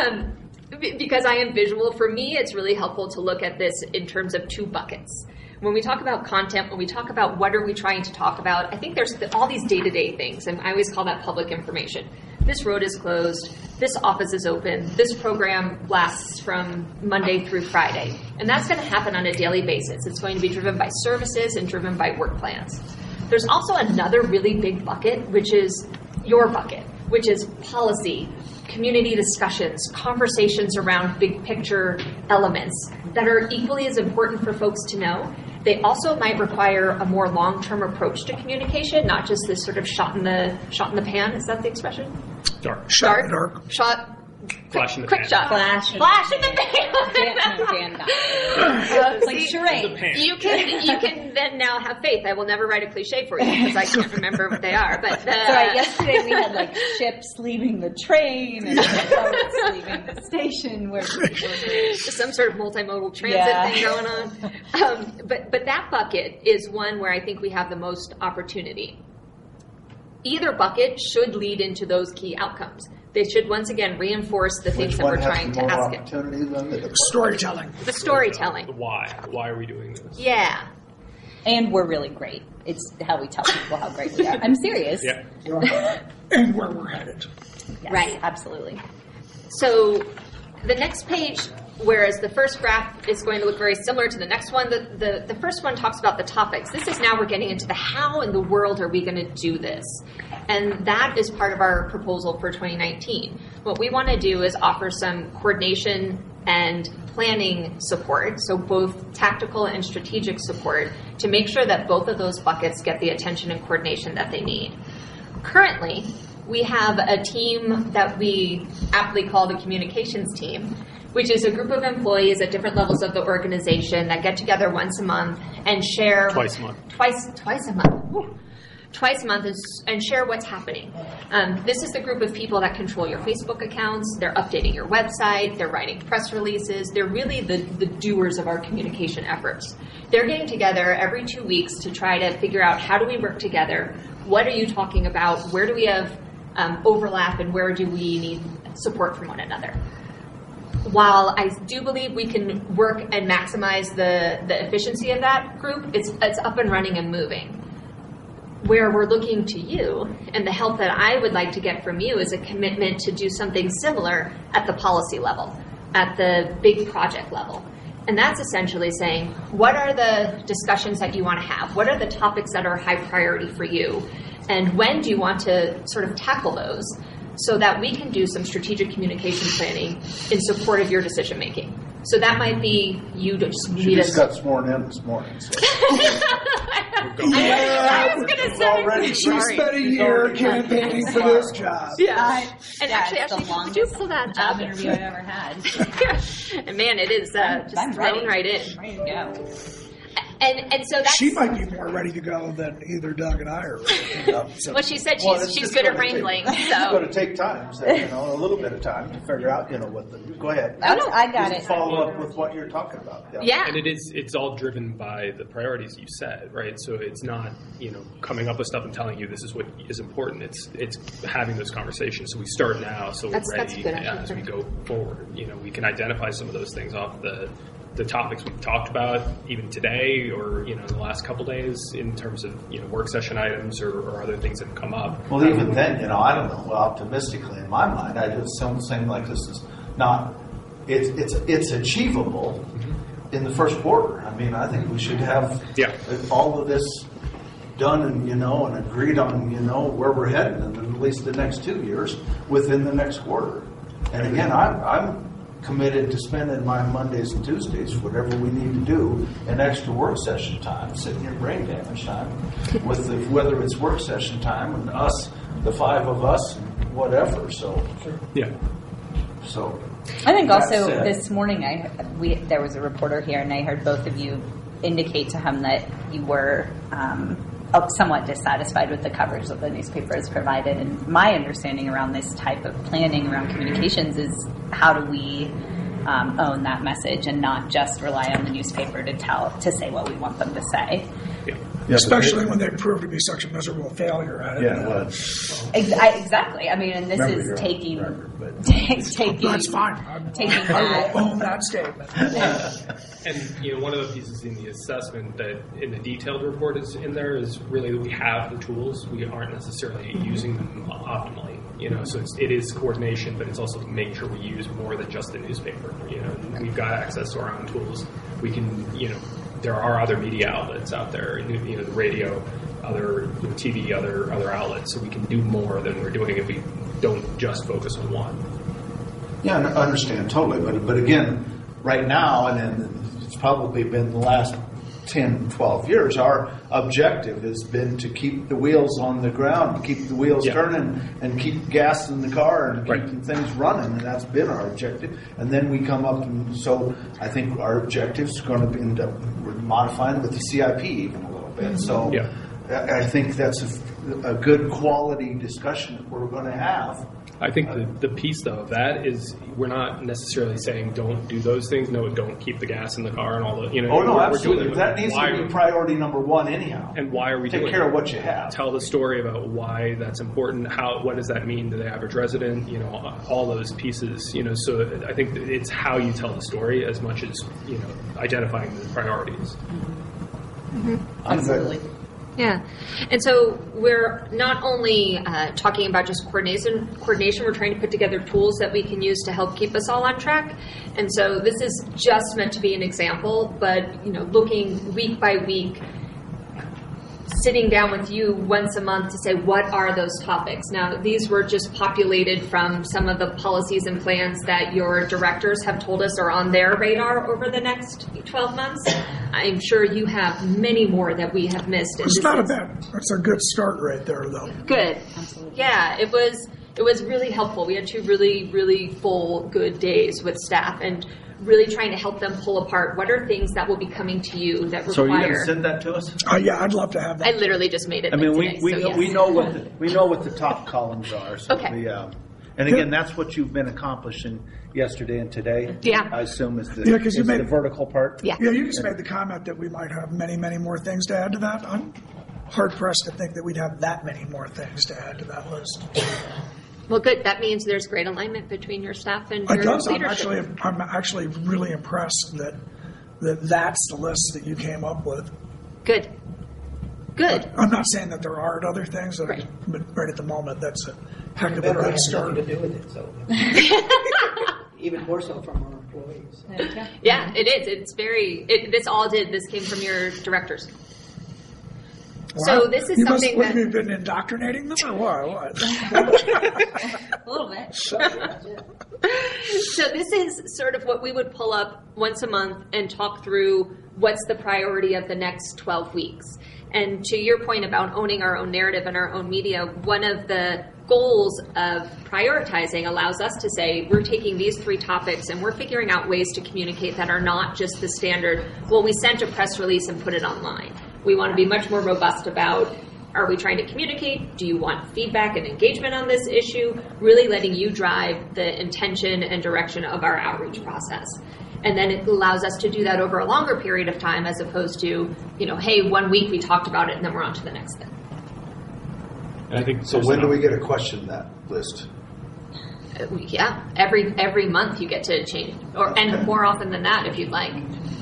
Because I am visual, for me it's really helpful to look at this in terms of 2 buckets. When we talk about content, when we talk about what are we trying to talk about, I think there's all these day-to-day things, and I always call that public information. This road is closed, this office is open, this program lasts from Monday through Friday. And that's going to happen on a daily basis. It's going to be driven by services and driven by work plans. There's also another really big bucket, which is your bucket, which is policy, community discussions, conversations around big picture elements that are equally as important for folks to know. They also might require a more long-term approach to communication, not just this sort of shot in the pan. Is that the expression? Dark. Shot in the dark. Shot. Flash in the Quick pan. shot. Flash in the Dan got it. It's like charade. You can then now have faith. I will never write a cliche for you because I can't remember what they are. But Sorry, yesterday we had like ships leaving the train and boats leaving the station. Where some sort of multimodal transit thing going on. But that bucket is one where I think we have the most opportunity. Either bucket should lead into those key outcomes. They should once again reinforce the things that we're trying to ask it. Storytelling. The storytelling. The why. Why are we doing this? Yeah. And we're really great. It's how we tell people how great we are. I'm serious. Yeah. And where we're headed. Yes, Right. Absolutely. So the next page, whereas the first graph is going to look very similar to the next one, the first one talks about the topics. This is now we're getting into the how in the world are we going to do this. And that is part of our proposal for 2019. What we want to do is offer some coordination and planning support, so both tactical and strategic support, to make sure that both of those buckets get the attention and coordination that they need. Currently, we have a team that we aptly call the communications team, which is a group of employees at different levels of the organization that get together once a month and share... Twice a month. Twice a month. Woo. Twice a month and share what's happening. This is the group of people that control your Facebook accounts. They're updating your website. They're writing press releases. They're really the doers of our communication efforts. They're getting together every 2 weeks to try to figure out how do we work together, what are you talking about, where do we have overlap, and where do we need support from one another. While I do believe we can work and maximize the efficiency of that group, it's up and running and moving. Where we're looking to you, and the help that I would like to get from you is a commitment to do something similar at the policy level, at the big project level. And that's essentially saying, what are the discussions that you want to have? What are the topics that are high priority for you? And when do you want to sort of tackle those so that we can do some strategic communication planning in support of your decision making? So that might be you just She just got sworn in this morning. So. I was going to say. She spent a year campaigning for this job. Yeah. And actually, the did you pull that job up? interview I've ever had. And man, it is just thrown right in. Ready to go. And so that's. She might be more ready to go than either Doug and I are ready to go. So. Well, she said Well, she's good at wrangling. It's going to take time, so, a little bit of time to figure out, what the. Go ahead. I got Just it. Follow up with what you're talking about. Yeah. And it's all driven by the priorities you set, right? So it's not, coming up with stuff and telling you this is what is important. It's having those conversations. So we start now, so we're ready as we go forward. We can identify some of those things off the topics we've talked about even today or in the last couple days in terms of work session items or other things that have come up. Well, even then, I don't know. Well, optimistically in my mind, I just saying like this is not. It's achievable in the first quarter. I mean, I think we should have all of this done and agreed on where we're headed in at least the next 2 years within the next quarter. And again, I'm committed to spending my Mondays and Tuesdays, whatever we need to do, in extra work session time, sitting here brain damage time, whether it's work session time and us, the five of us, whatever. So So I think also this morning there was a reporter here, and I heard both of you indicate to him that you were somewhat dissatisfied with the coverage that the newspaper has provided. And my understanding around this type of planning around communications is how do we own that message and not just rely on the newspaper to say what we want them to say. Yeah, especially when they prove to be such a miserable failure at it. Yeah, well, exactly. I mean, and this is taking. That's fine. I will own that statement. And one of the pieces in the assessment that in the detailed report is in there is really that we have the tools. We aren't necessarily using them optimally. So it is coordination, but it's also to make sure we use more than just the newspaper. We've got access to our own tools. We can, there are other media outlets out there, the radio, other TV, other outlets, so we can do more than we're doing if we don't just focus on one. Yeah, I understand totally, but again, right now, and it's probably been the last 10, 12 years, our objective has been to keep the wheels on the ground, keep the wheels turning, and keep gas in the car and keeping things running, and that's been our objective. And then we come up, and so I think our objective is going to end up modifying with the CIP even a little bit. So I think that's a good quality discussion that we're going to have. I think the piece, though, of that is we're not necessarily saying don't do those things. No, don't keep the gas in the car and all the, Oh, no, absolutely. That needs to be priority number one anyhow. And why are we doing it? Take care of what you have. Tell the story about why that's important. What does that mean to the average resident? All those pieces. So I think it's how you tell the story as much as, identifying the priorities. Mm-hmm. Absolutely. Yeah. And so we're not only talking about just coordination, we're trying to put together tools that we can use to help keep us all on track. And so this is just meant to be an example, but, looking week by week, sitting down with you once a month to say, what are those topics? Now, these were just populated from some of the policies and plans that your directors have told us are on their radar over the next 12 months. I'm sure you have many more that we have missed. It's not a bad. That's a good start right there, though. Good. Absolutely. Yeah, it was really helpful. We had 2 really, really full, good days with staff and really trying to help them pull apart what are things that will be coming to you that require. So are you going to send that to us? Yeah, I'd love to have that. I literally just made it. I mean, today, we know what the top columns are. So okay. And again, that's what you've been accomplishing yesterday and today. Yeah. I assume is the the vertical part. Yeah. Yeah, you just made the comment that we might have many, many more things to add to that. I'm hard pressed to think that we'd have that many more things to add to that list. Well, good. That means there's great alignment between your staff and your leadership. I'm actually really impressed that that's the list that you came up with. Good. I'm not saying that there aren't other things, but right at the moment, that's a heck of a good start. To do with it, so even more so from our employees. Yeah, it is. It's very. This came from your directors. Wow. So this is something that you've been indoctrinating them, or what? A little bit. So this is sort of what we would pull up once a month and talk through what's the priority of the next 12 weeks. And to your point about owning our own narrative and our own media, one of the goals of prioritizing allows us to say, we're taking these 3 topics and we're figuring out ways to communicate that are not just the standard, well, we sent a press release and put it online. We want to be much more robust about, are we trying to communicate? Do you want feedback and engagement on this issue? Really letting you drive the intention and direction of our outreach process. And then it allows us to do that over a longer period of time as opposed to, hey, 1 week we talked about it and then we're on to the next thing. And I think so. When do we get a question that list? Yeah, every month you get to change, and more often than that if you'd like.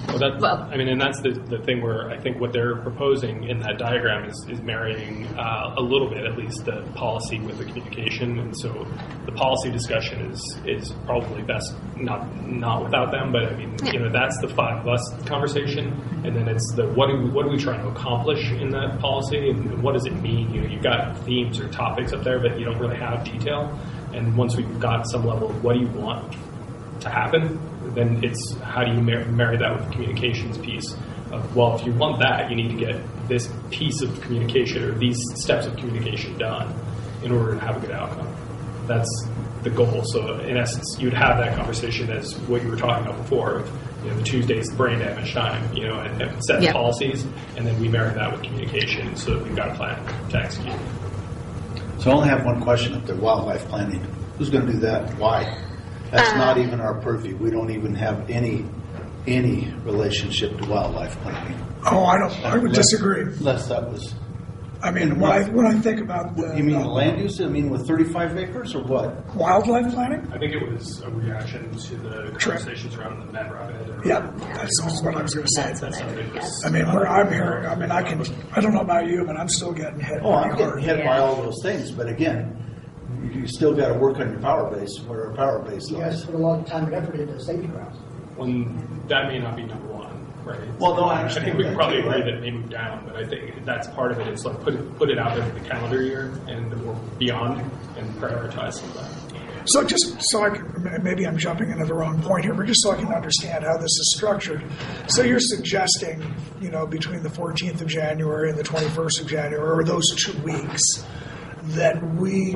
And that's the thing where I think what they're proposing in that diagram is marrying a little bit, at least, the policy with the communication. And so the policy discussion is probably best not without them. But that's the 5 of us conversation, and then it's the what are we trying to accomplish in that policy, and what does it mean? You've got themes or topics up there, but you don't really have detail. And once we've got some level of what do you want to happen, then it's how do you marry that with the communications piece of, well, if you want that, you need to get this piece of communication or these steps of communication done in order to have a good outcome. That's the goal. So in essence, you would have that conversation as what you were talking about before. The Tuesday's brain damage time, and set policies, and then we marry that with communication so that we've got a plan to execute. So I only have one question up there, wildlife planning. Who's going to do that? Why? That's not even our purview. We don't even have any relationship to wildlife planning. Oh, I would disagree. Unless that was. When I think about the. You mean the land use? With 35 acres or what? Wildlife planning? I think it was a reaction to the conversations around the Mad Rabbit. Yeah, that's what I was going to say. Where I'm hearing, I don't know about you, but I'm still getting hit. Oh, I'm getting hit by all those things, but again, you still got to work on your power base, where our power base lies. You guys put a lot of time and effort into safety grounds. That may not be number one, right? Well, no, I understand. I think we can probably agree that it may move down, but I think that's part of it. Is like put it out there for the calendar year and or beyond, and prioritize some of that. So just so I can, maybe I'm jumping into the wrong point here, but just so I can understand how this is structured. So you're suggesting, between the 14th of January and the 21st of January, or those 2 weeks, that we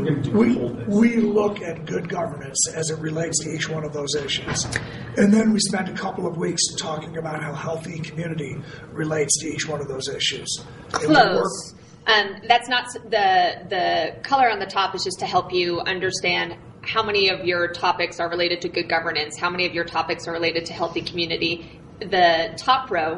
look at good governance as it relates to each one of those issues. And then we spend a couple of weeks talking about how healthy community relates to each one of those issues. Close. That's not the color on the top is just to help you understand how many of your topics are related to good governance, how many of your topics are related to healthy community. The top row,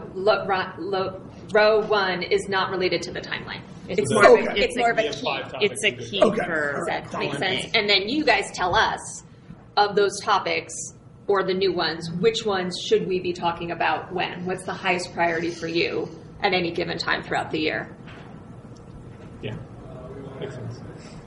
row 1, is not related to the timeline. It's more of a key. It's a key for that makes sense. And then you guys tell us of those topics or the new ones, which ones should we be talking about when? What's the highest priority for you at any given time throughout the year? Yeah, makes sense.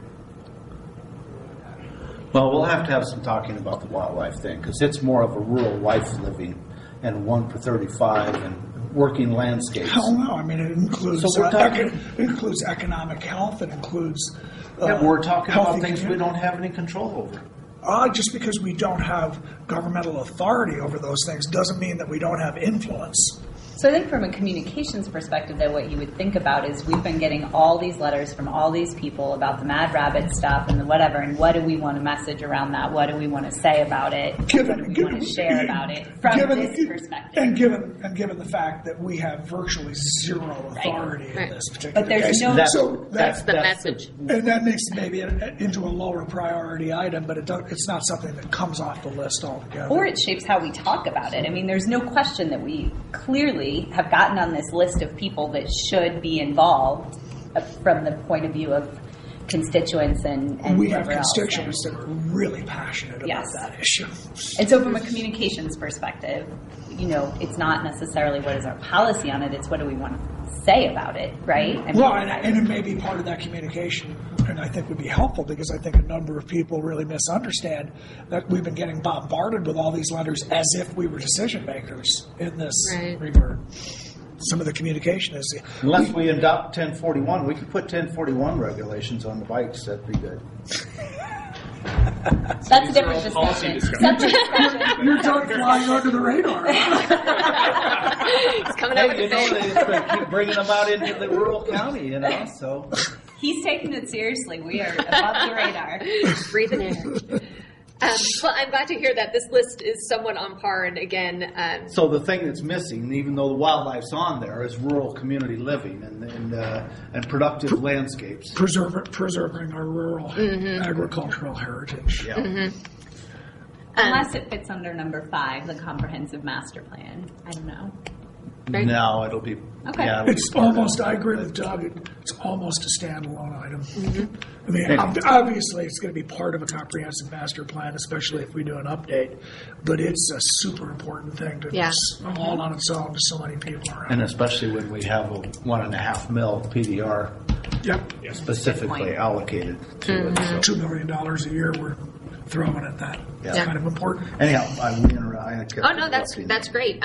Well, we'll have to have some talking about the wildlife thing, because it's more of a rural life living and 1 per 35 and working landscapes. Hell no. It includes it includes economic health. It includes we're talking about things community. we don't have any control over. Just because we don't have governmental authority over those things doesn't mean that we don't have influence. So I think from a communications perspective, though, what you would think about is we've been getting all these letters from all these people about the Mad Rabbit stuff and the whatever, and what do we want to message around that? What do we want to say about it? What do we want to share about it from this perspective? And given the fact that we have virtually zero authority in this particular but there's case. That's the message. And that makes maybe into a lower priority item, but it's not something that comes off the list altogether. Or it shapes how we talk about it. There's no question that we clearly have gotten on this list of people that should be involved from the point of view of constituents and we have constituents that are really passionate about that issue. And so from a communications perspective, it's not necessarily what is our policy on it, it's what do we want to say about it, right? And it may be part of that communication, and I think would be helpful, because I think a number of people really misunderstand that we've been getting bombarded with all these letters as if we were decision makers in this regard. Some of the communication is... Unless we adopt 1041, we could put 1041 regulations on the bikes. That'd be good. That's a different discussion. Separate discussion. You're done flying under the radar. It's coming out with Hey, the you know, thing. they keep bringing them out into the rural county, so. He's taking it seriously. We are above the radar. Breathing air. Well, I'm glad to hear that this list is somewhat on par. And again, So the thing that's missing, even though the wildlife's on there, is rural community living and productive landscapes. Preserving our rural agricultural heritage. Yeah. Unless it fits under number 5, the comprehensive master plan. I don't know. No, it'll be. Okay. Yeah, it'll It's be part of almost, it. I agree with Doug, it's almost a standalone item. I mean, obviously, it's going to be part of a comprehensive master plan, especially if we do an update, but it's a super important thing to all on its own to so many people around. And especially when we have a $1.5 mil PDR specifically allocated to it. So. $2 million a year we're throwing at that. It's kind of important. Anyhow, oh no, that's great.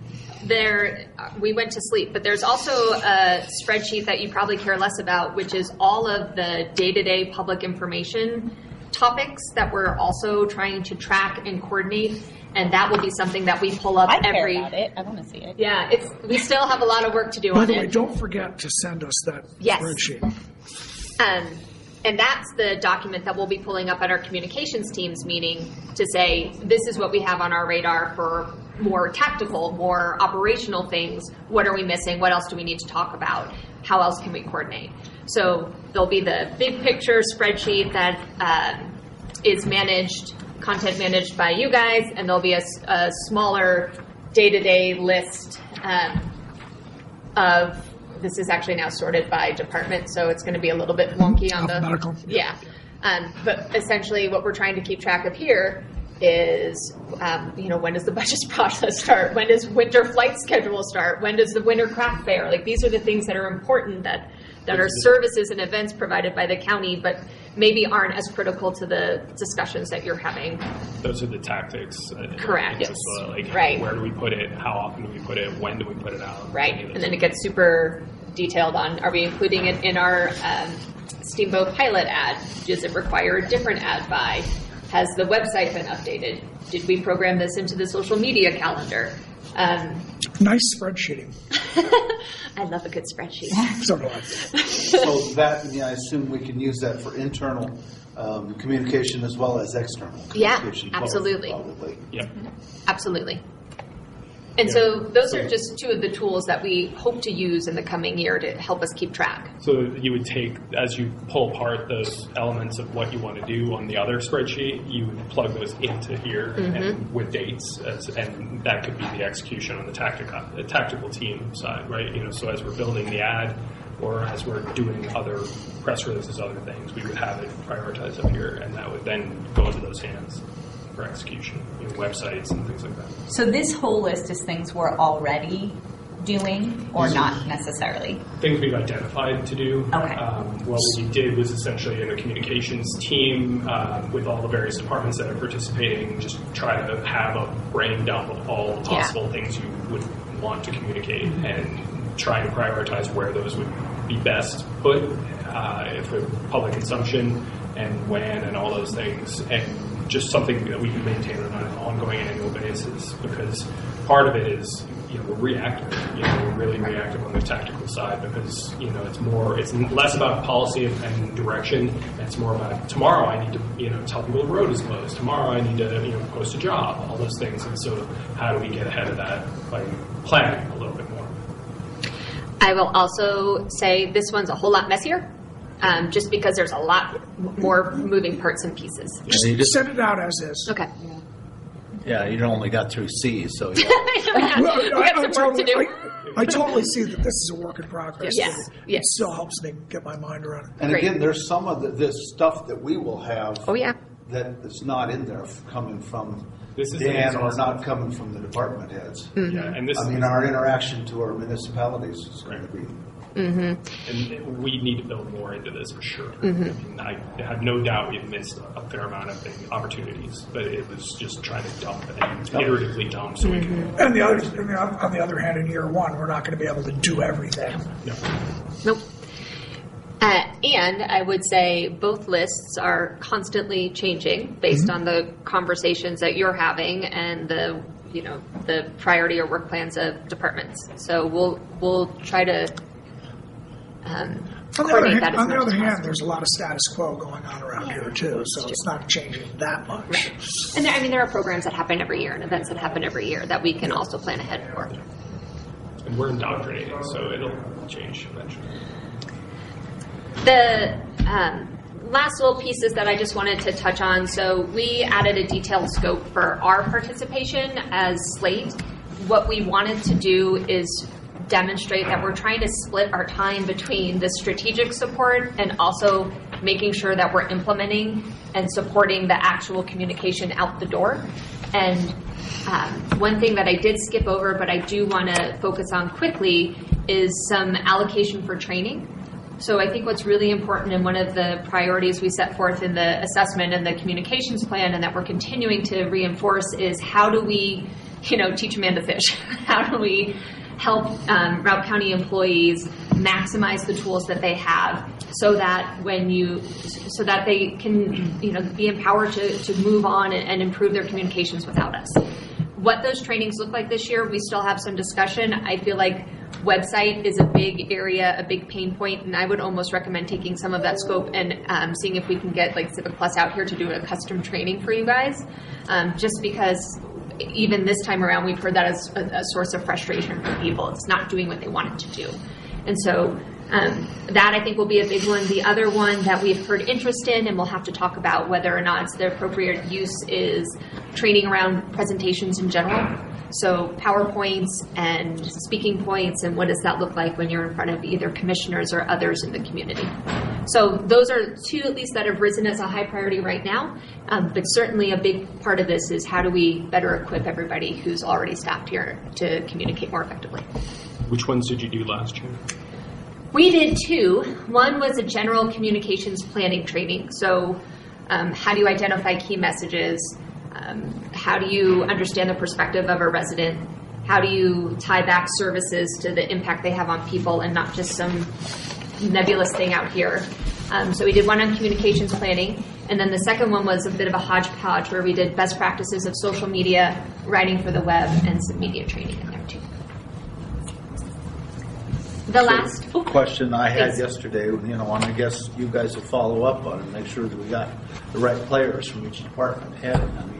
We went to sleep, but there's also a spreadsheet that you probably care less about, which is all of the day-to-day public information topics that we're also trying to track and coordinate. And that will be something that we pull up every. I care about it. I want to see it. Yeah, we still have a lot of work to do By on the it. way, don't forget to send us that spreadsheet. And that's the document that we'll be pulling up at our communications teams meeting to say, this is what we have on our radar for more tactical, more operational things. What are we missing? What else do we need to talk about? How else can we coordinate? So there'll be the big picture spreadsheet that is content managed by you guys, and there'll be a smaller day-to-day list of. This is actually now sorted by department, so it's going to be a little bit wonky on Alphabetical. Yeah. But essentially what we're trying to keep track of here is, when does the budget process start? When does winter flight schedule start? When does the winter craft fair? Like, these are the things that are important that are services and events provided by the county, but maybe aren't as critical to the discussions that you're having. Those are the tactics. Correct. Yes. Right. Where do we put it? How often do we put it? When do we put it out? Right. And then it gets super detailed on, are we including it in our Steamboat pilot ad? Does it require a different ad buy? Has the website been updated? Did we program this into the social media calendar? Nice spreadsheeting. I love a good spreadsheet. So do I. So that, I assume we can use that for internal communication as well as external communication. Yeah, absolutely. Probably. Yep. Absolutely. And so those are just two of the tools that we hope to use in the coming year to help us keep track. So you would take, as you pull apart those elements of what you want to do on the other spreadsheet, you would plug those into here and with dates, and that could be the execution on the tactical team side, right? So as we're building the ad, or as we're doing other press releases, other things, we would have it prioritized up here, and that would then go into those hands for execution, websites and things like that. So this whole list is things we're already doing, or not necessarily? Things we've identified to do. Okay. What we did was essentially in a communications team with all the various departments that are participating, just try to have a brain dump of all the possible things you would want to communicate and try to prioritize where those would be best put for public consumption and when and all those things, and just something that we can maintain on an ongoing annual basis, because part of it is we're reactive. We're really reactive on the tactical side because it's less about policy and direction. It's more about tomorrow I need to tell people the road is closed. Tomorrow I need to post a job. All those things. And so how do we get ahead of that by planning a little bit more? I will also say this one's a whole lot messier. Just because there's a lot more moving parts and pieces. Just send it out as is. Okay. Yeah, you only got through C's, so we have some work to do. I totally see that this is a work in progress. Yes. It still helps me get my mind around it. And again, there's some of this stuff that we will have that is not in there coming from Dan or not coming from the department heads. Mm-hmm. Yeah, and our interaction to our municipalities is going to be. And we need to build more into this for sure. I have no doubt we've missed a fair amount of opportunities, but it was just trying to dump and iteratively dump so we can. And on the other hand, in year one, we're not going to be able to do everything. Nope. And I would say both lists are constantly changing based on the conversations that you're having and the priority or work plans of departments. So we'll try to coordinate that as on the much other as hand, possible. there's a lot of status quo going on around here too, so it's not changing that much. Right. And there are programs that happen every year and events that happen every year that we can also plan ahead for. And we're indoctrinating, so it'll change eventually. The last little pieces that I just wanted to touch on. So we added a detailed scope for our participation as Slate. What we wanted to do is demonstrate that we're trying to split our time between the strategic support and also making sure that we're implementing and supporting the actual communication out the door. And one thing that I did skip over, but I do want to focus on quickly, is some allocation for training. So I think what's really important, and one of the priorities we set forth in the assessment and the communications plan, and that we're continuing to reinforce, is how do we, teach a man to fish? How do we help Routt County employees maximize the tools that they have, so that so that they can, be empowered to move on and improve their communications without us. What those trainings look like this year, we still have some discussion. I feel like website is a big area, a big pain point, and I would almost recommend taking some of that scope and seeing if we can get Civic Plus out here to do a custom training for you guys, just because even this time around we've heard that as a source of frustration for people. It's not doing what they want it to do. And so that I think will be a big one. The other one that we've heard interest in, and we'll have to talk about whether or not it's the appropriate use, is training around presentations in general. So PowerPoints and speaking points, and what does that look like when you're in front of either commissioners or others in the community. So those are two at least that have risen as a high priority right now. But certainly a big part of this is how do we better equip everybody who's already staffed here to communicate more effectively. Which ones did you do last year? We did two. One was a general communications planning training. So how do you identify key messages? How do you understand the perspective of a resident? How do you tie back services to the impact they have on people and not just some nebulous thing out here? So we did one on communications planning. And then the second one was a bit of a hodgepodge where we did best practices of social media, writing for the web, and some media training in there too. The last question I had yesterday, and I guess you guys will follow up on it, make sure that we got the right players from each department head.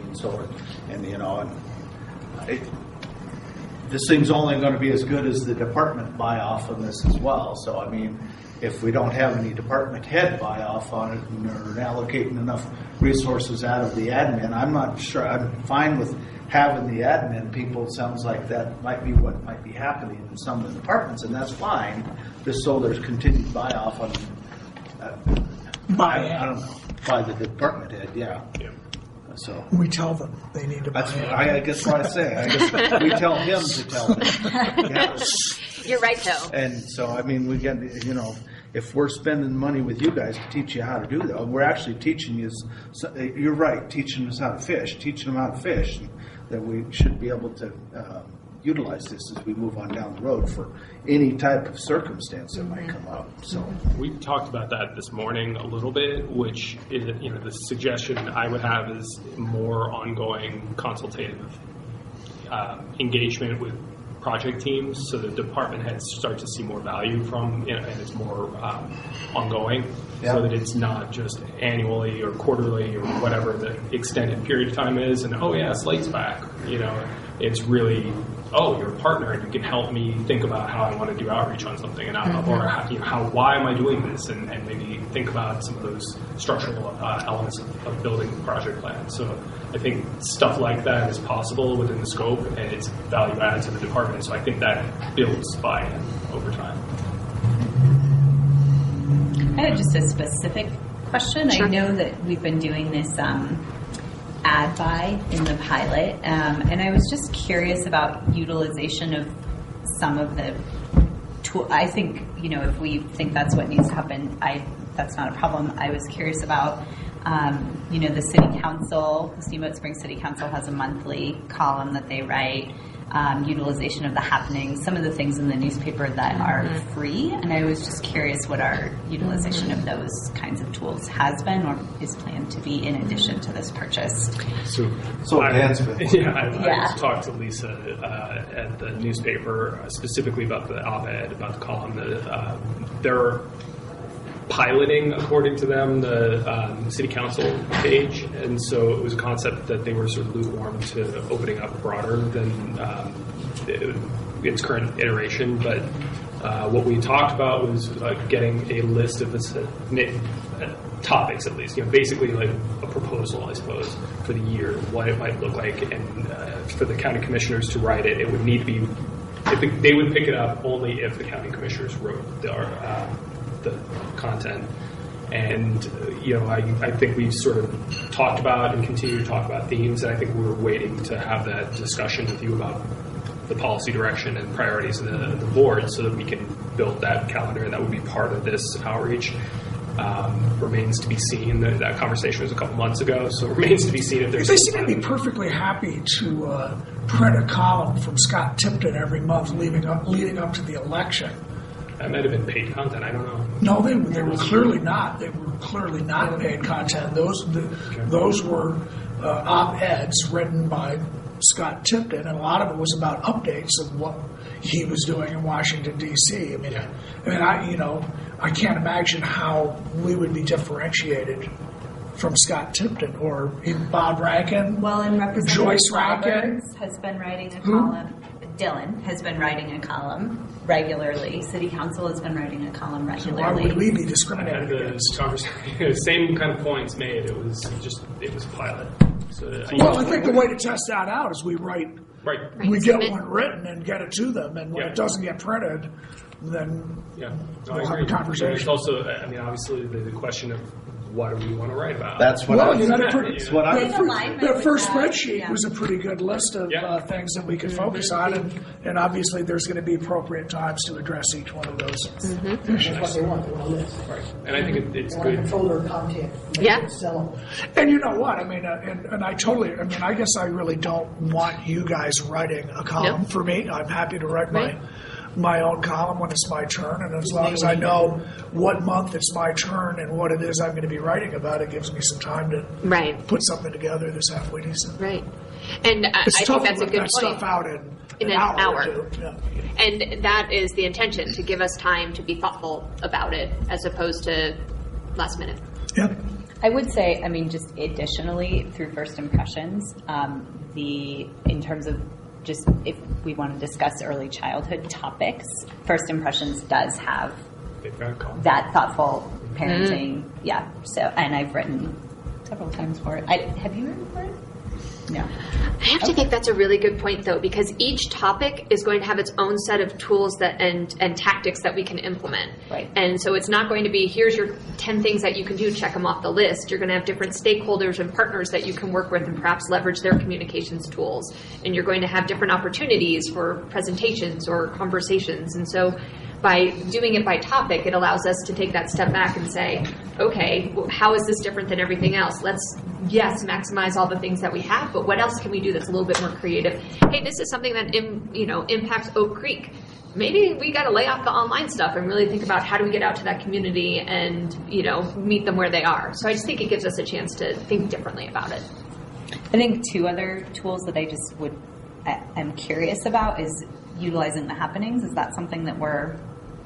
This thing's only going to be as good as the department buy off on this as well. So if we don't have any department head buy off on it and are allocating enough resources out of the admin, I'm not sure. I'm fine with having the admin people. Sounds like that might be what might be happening in some of the departments, and that's fine, just so there's continued buy off on I don't know, by the department head. Yeah. So we tell them they need to buy it. I guess what I say. I guess we tell him to tell them. Yeah. You're right, though. And so, we get, if we're spending money with you guys to teach you how to do that, we're actually teaching you, you're right, teaching us how to fish, teaching them how to fish, that we should be able to utilize this as we move on down the road for any type of circumstance that might come up. So we talked about that this morning a little bit, which is, the suggestion I would have is more ongoing consultative engagement with project teams, so the department heads start to see more value from, and it's more ongoing, so that it's not just annually or quarterly or whatever the extended period of time is, and Slate's back. It's really, you're a partner and you can help me think about how I want to do outreach on something, and why am I doing this, and maybe think about some of those structural elements of building the project plan. So I think stuff like that is possible within the scope, and it's value add to the department. So I think that builds buy-in over time. I had just a specific question. Sure. I know that we've been doing this ad buy in the pilot, and I was just curious about utilization of some of the tool. I think, if we think that's what needs to happen, that's not a problem. I was curious about, the city council, the Steamboat Springs City Council has a monthly column that they write. utilization of the happenings, some of the things in the newspaper that are free, and I was just curious what our utilization of those kinds of tools has been or is planned to be in addition to this purchase. I talked to Lisa at the newspaper specifically about the op-ed, about the column. They're piloting, according to them, the city council page, and so it was a concept that they were sort of lukewarm to opening up broader than its current iteration. But what we talked about was getting a list of topics, at least, basically like a proposal, I suppose, for the year, what it might look like, and for the county commissioners to write it, it would need to be. They would pick it up only if the county commissioners wrote the content. And I think we've sort of talked about and continue to talk about themes, and I think we're waiting to have that discussion with you about the policy direction and priorities of the board so that we can build that calendar, and that would be part of this outreach. Remains to be seen. That conversation was a couple months ago, so it remains to be seen if there's. They seem to be perfectly happy to print a column from Scott Tipton every month leading up to the election. That might have been paid content. I don't know. No, they were clearly not. They were clearly not paid content. Those were op-eds written by Scott Tipton, and a lot of it was about updates of what he was doing in Washington D.C. I can't imagine how we would be differentiated from Scott Tipton or even Bob Rankin. Well, and Representative Joyce Rankin has been writing a column. Dylan has been writing a column regularly. City Council has been writing a column regularly. So why would we be discriminated against? Same kind of points made. It was a pilot. So I think the way to test that out is we write. Right. We get one written and get it to them, and when it doesn't get printed, then we'll have a conversation. There's also, obviously, the question of what do we want to write about? That's what the first spreadsheet was a pretty good list of things that we could focus on, and obviously there's going to be appropriate times to address each one of those issues. That's what they want. They want a list. Right. And I think it's good. good. Folder of content. Sell them. And you know what? I guess I really don't want you guys writing a column for me. I'm happy to write my own column when it's my turn, and as long as I know what month it's my turn and what it is I'm going to be writing about, it gives me some time to put something together this halfway decent. Right. And I think that's a good point. Stuff out in an hour. Or two. Yeah. And that is the intention, to give us time to be thoughtful about it as opposed to last minute. Yep. I would say, just additionally, through first impressions, in terms of just if we want to discuss early childhood topics, First Impressions does have that thoughtful parenting. Mm-hmm. Yeah. So, and I've written several times for it. Have you written for it? No. I have to think that's a really good point, though, because each topic is going to have its own set of tools and tactics that we can implement. Right. And so it's not going to be, here's your 10 things that you can do, check them off the list. You're going to have different stakeholders and partners that you can work with and perhaps leverage their communications tools. And you're going to have different opportunities for presentations or conversations. And so by doing it by topic, it allows us to take that step back and say, okay, well, how is this different than everything else? Let's, maximize all the things that we have, but what else can we do that's a little bit more creative? Hey, this is something that impacts Oak Creek. Maybe we got to lay off the online stuff and really think about how do we get out to that community and, meet them where they are. So I just think it gives us a chance to think differently about it. I think two other tools that I'm curious about is utilizing the happenings. Is that something that we're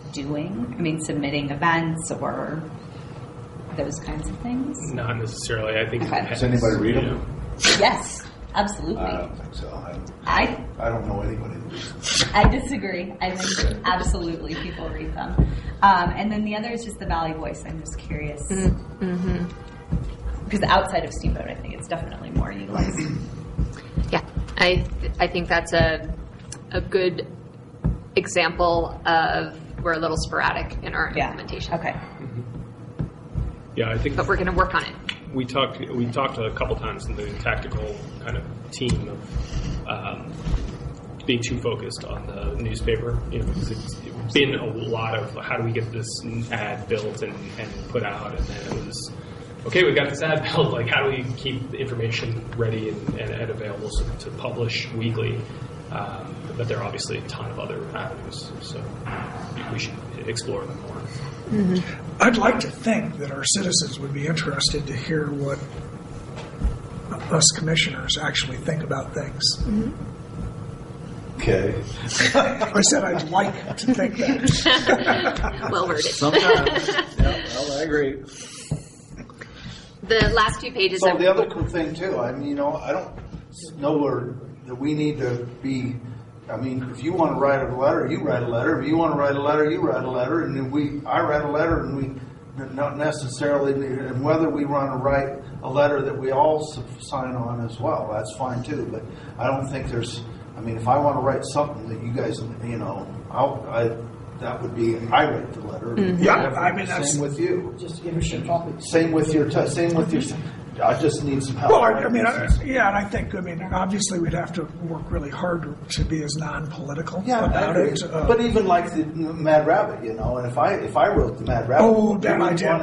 doing? Submitting events or those kinds of things? Not necessarily. I think. Okay. Does anybody read them? Yes, absolutely. I don't think so. I don't know anybody who reads them. I disagree. I think absolutely people read them. And then the other is just the Valley Voice. I'm just curious. Mm-hmm. Because outside of Steamboat, I think it's definitely more utilized. Yeah, I think that's a good example of we're a little sporadic in our implementation. Okay. Mm-hmm. Yeah, I think. But we're going to work on it. We talked a couple times in the tactical kind of team of being too focused on the newspaper. Because it's been a lot of how do we get this ad built and put out, and then it was. Okay, we got this ad built. How do we keep the information ready and available to publish weekly? But there are obviously a ton of other avenues, so we should explore them more. I'd like to think that our citizens would be interested to hear what us commissioners actually think about things. Okay. I said I'd like to think that. Well worded. Sometimes. Yeah, well, I agree. The last few pages. So the other cool thing too, I mean, I don't know that we need to be. I mean, if you want to write a letter, you write a letter. If you want to write a letter, you write a letter. And I write a letter, and we not necessarily. And whether we want to write a letter that we all sign on as well, that's fine too. But I don't think there's. I mean, if I want to write something that you guys, that would be I write the letter. Mm-hmm. Yeah, I mean that's same with you. Just give us your copy. Same with your. I just need some help. Well, and I think, obviously we'd have to work really hard to be as non-political about it. But even like the Mad Rabbit, and if I wrote the Mad Rabbit, bad idea.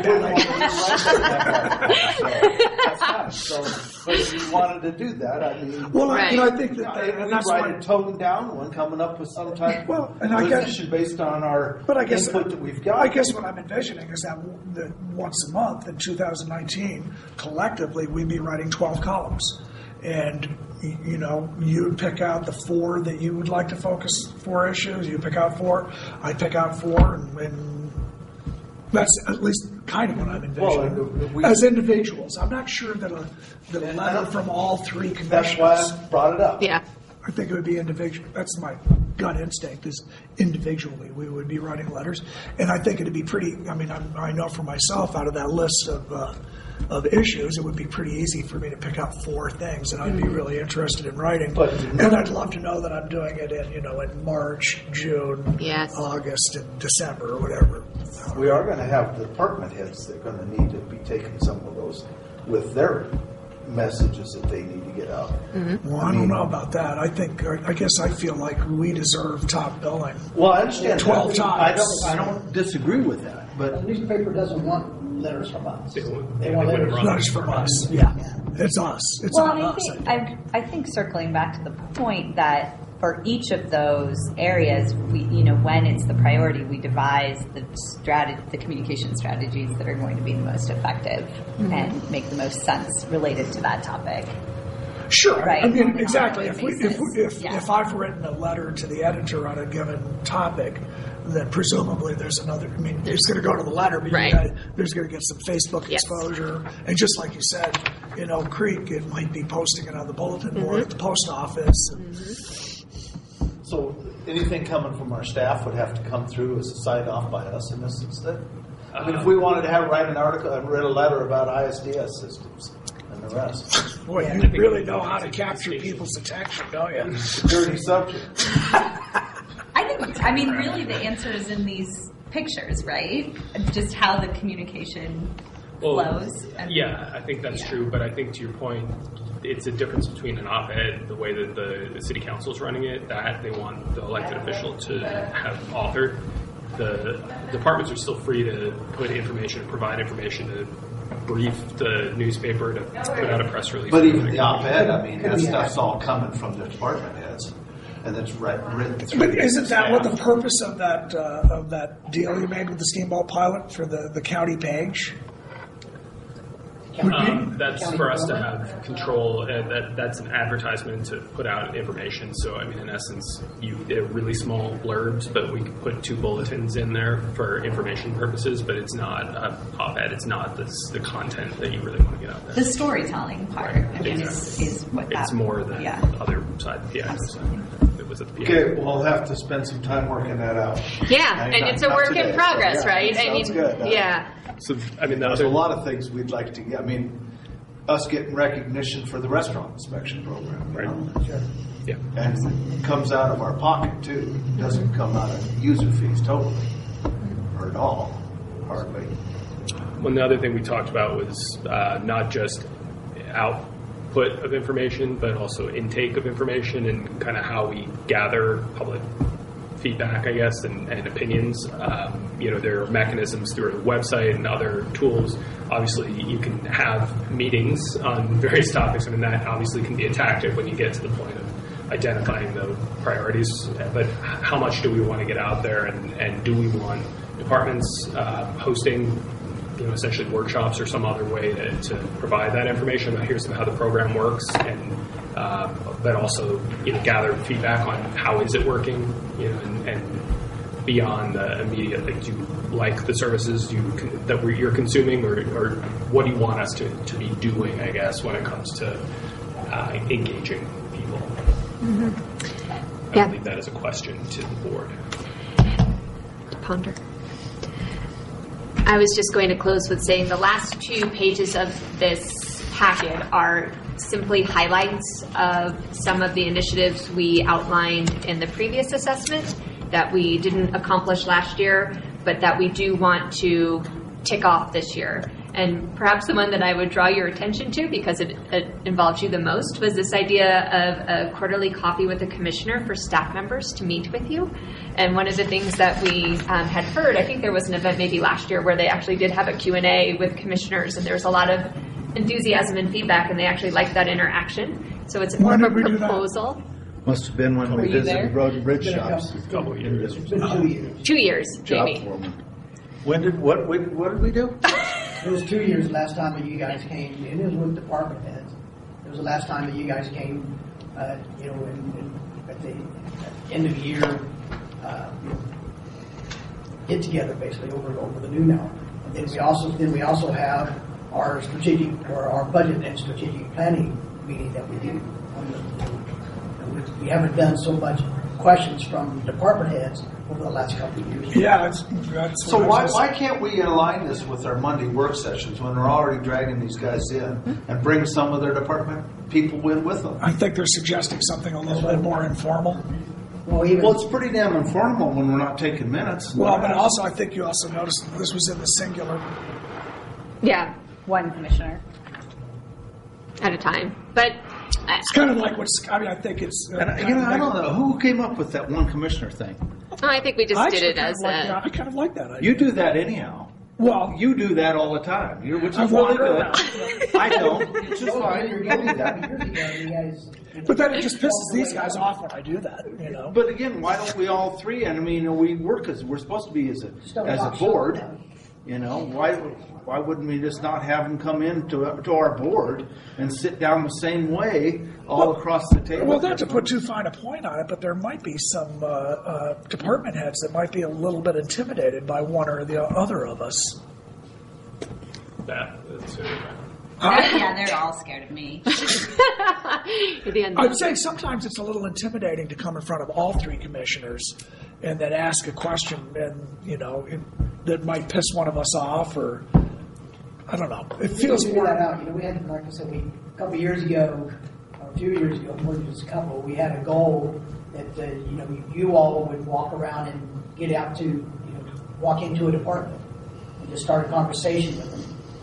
So, but if you wanted to do that, I mean, I think that if we write a toned down one, coming up with some type of position based on our input that we've got. I guess what I'm envisioning is that once a month in 2019. Collectively, we'd be writing 12 columns. And, you pick out the 4 that you would like to focus 4 issues. You pick out 4. I pick out 4. And that's at least kind of what I'm envisioning. As individuals. I'm not sure that a letter from all 3 commissioners. That's why I brought it up. Yeah. I think it would be individual. That's my gut instinct is individually we would be writing letters. And I think it'd be pretty, I know for myself out of that list of issues, it would be pretty easy for me to pick out 4 things that I'd be really interested in writing. And I'd love to know that I'm doing it in March, June, August, and December, or whatever. We are going to have the department heads that are going to need to be taking some of those with their messages that they need to get out. Mm-hmm. Well, I don't know about that. I guess I feel like we deserve top billing. Well, I understand 12 times. I don't disagree with that, but the newspaper doesn't want letters from us. They want letters from us. Yeah. It's us. It's well, on and us. I think circling back to the point that for each of those areas, when it's the priority, we devise the communication strategies that are going to be the most effective and make the most sense related to that topic. Sure. Right? Exactly. If I've written a letter to the editor on a given topic, then presumably there's another. It's going to go to the letter, but there's going to get some Facebook exposure. And just like you said, in Oak Creek, it might be posting it on the bulletin board at the post office. So anything coming from our staff would have to come through as a sign off by us in this instead. If we wanted to write an article and read a letter about ISDS systems and the rest. Boy, you really know how to capture people's attention, don't you? Dirty subject. Really the answer is in these pictures, right? Just how the communication flows. I think that's true, but I think to your point, it's a difference between an op-ed, the way that the city council is running it, that they want the elected official to have authored. The departments are still free to put information, provide information to brief the newspaper, to put out a press release. But even the op-ed, that stuff's all coming from the department heads. And that's written through. But isn't that what the purpose of that deal you made with the Steamboat Pilot for the county page? That's for us to have control. That's an advertisement to put out information. So, in essence, they're really small blurbs, but we could put 2 bulletins in there for information purposes. But it's not an op-ed. It's not the content that you really want to get out there. The storytelling part, is what it's more the other side, the actual side. It was at the okay, we'll have to spend some time working that out. Yeah, and it's a work in progress, right? Sounds good. Yeah. So, there's a lot of things we'd like to get. Us getting recognition for the restaurant inspection program, right? Yeah. And it comes out of our pocket, too. It doesn't come out of user fees totally, or at all, hardly. Well, the other thing we talked about was not just output of information, but also intake of information and kind of how we gather public feedback, I guess, and opinions. There are mechanisms through our website and other tools. Obviously, you can have meetings on various topics, and that obviously can be a tactic when you get to the point identifying the priorities, but how much do we want to get out there, and do we want departments hosting, essentially workshops or some other way to provide that information about here's how the program works, and but also gather feedback on how is it working, and beyond the immediate, like, do you like the services that you're consuming, or what do you want us to be doing, I guess, when it comes to engaging people? Mm-hmm. I leave that as a question to the board. Ponder. I was just going to close with saying the last 2 pages of this packet are simply highlights of some of the initiatives we outlined in the previous assessment that we didn't accomplish last year, but that we do want to tick off this year. And perhaps the one that I would draw your attention to, because it involves you the most, was this idea of a quarterly coffee with the commissioner for staff members to meet with you. And one of the things that we had heard, I think there was an event maybe last year where they actually did have a Q&A with commissioners, and there was a lot of enthusiasm and feedback, and they actually liked that interaction. So it's more of a proposal. Must have been when we visited Road and Bridge shops. It's been 2 years. 2 years, Jamie. What did we do? It was 2 years the last time that you guys came, and it was with department heads. It was the last time that you guys came, at the end of the year, get together basically over the new now. And then we also have our our budget and strategic planning meeting that we do. We haven't done so much questions from department heads over the last couple of years. Yeah, that's so why can't we align this with our Monday work sessions when we're already dragging these guys in and bring some of their department people in with them? I think they're suggesting something a little bit more informal. Well, it's pretty damn informal when we're not taking minutes. Well, but also I think you also noticed that this was in the singular. Yeah. One commissioner. At a time. But it's kind of like I think it's... I don't know. Who came up with that one commissioner thing? Oh, I think we just did it as I kind of like that idea. You do that anyhow. Well, you do that all the time, which is really good. I don't. It's just fine. You do that. But then it just pisses these guys off when I do that, But again, why don't we all three? And we work as we're supposed to be as a board. Why wouldn't we just not have them come in to our board and sit down the same way all across the table? Well, not to put too fine a point on it, but there might be some department heads that might be a little bit intimidated by one or the other of us. Yeah, they're all scared of me. I'm saying sometimes it's a little intimidating to come in front of all 3 commissioners and then ask a question, and that might piss one of us off, or I don't know. It feels more. That out. We had, like I said, a couple of years ago, or a few years ago, more than just a couple, we had a goal that you all would walk around and get out to walk into a department and just start a conversation with them.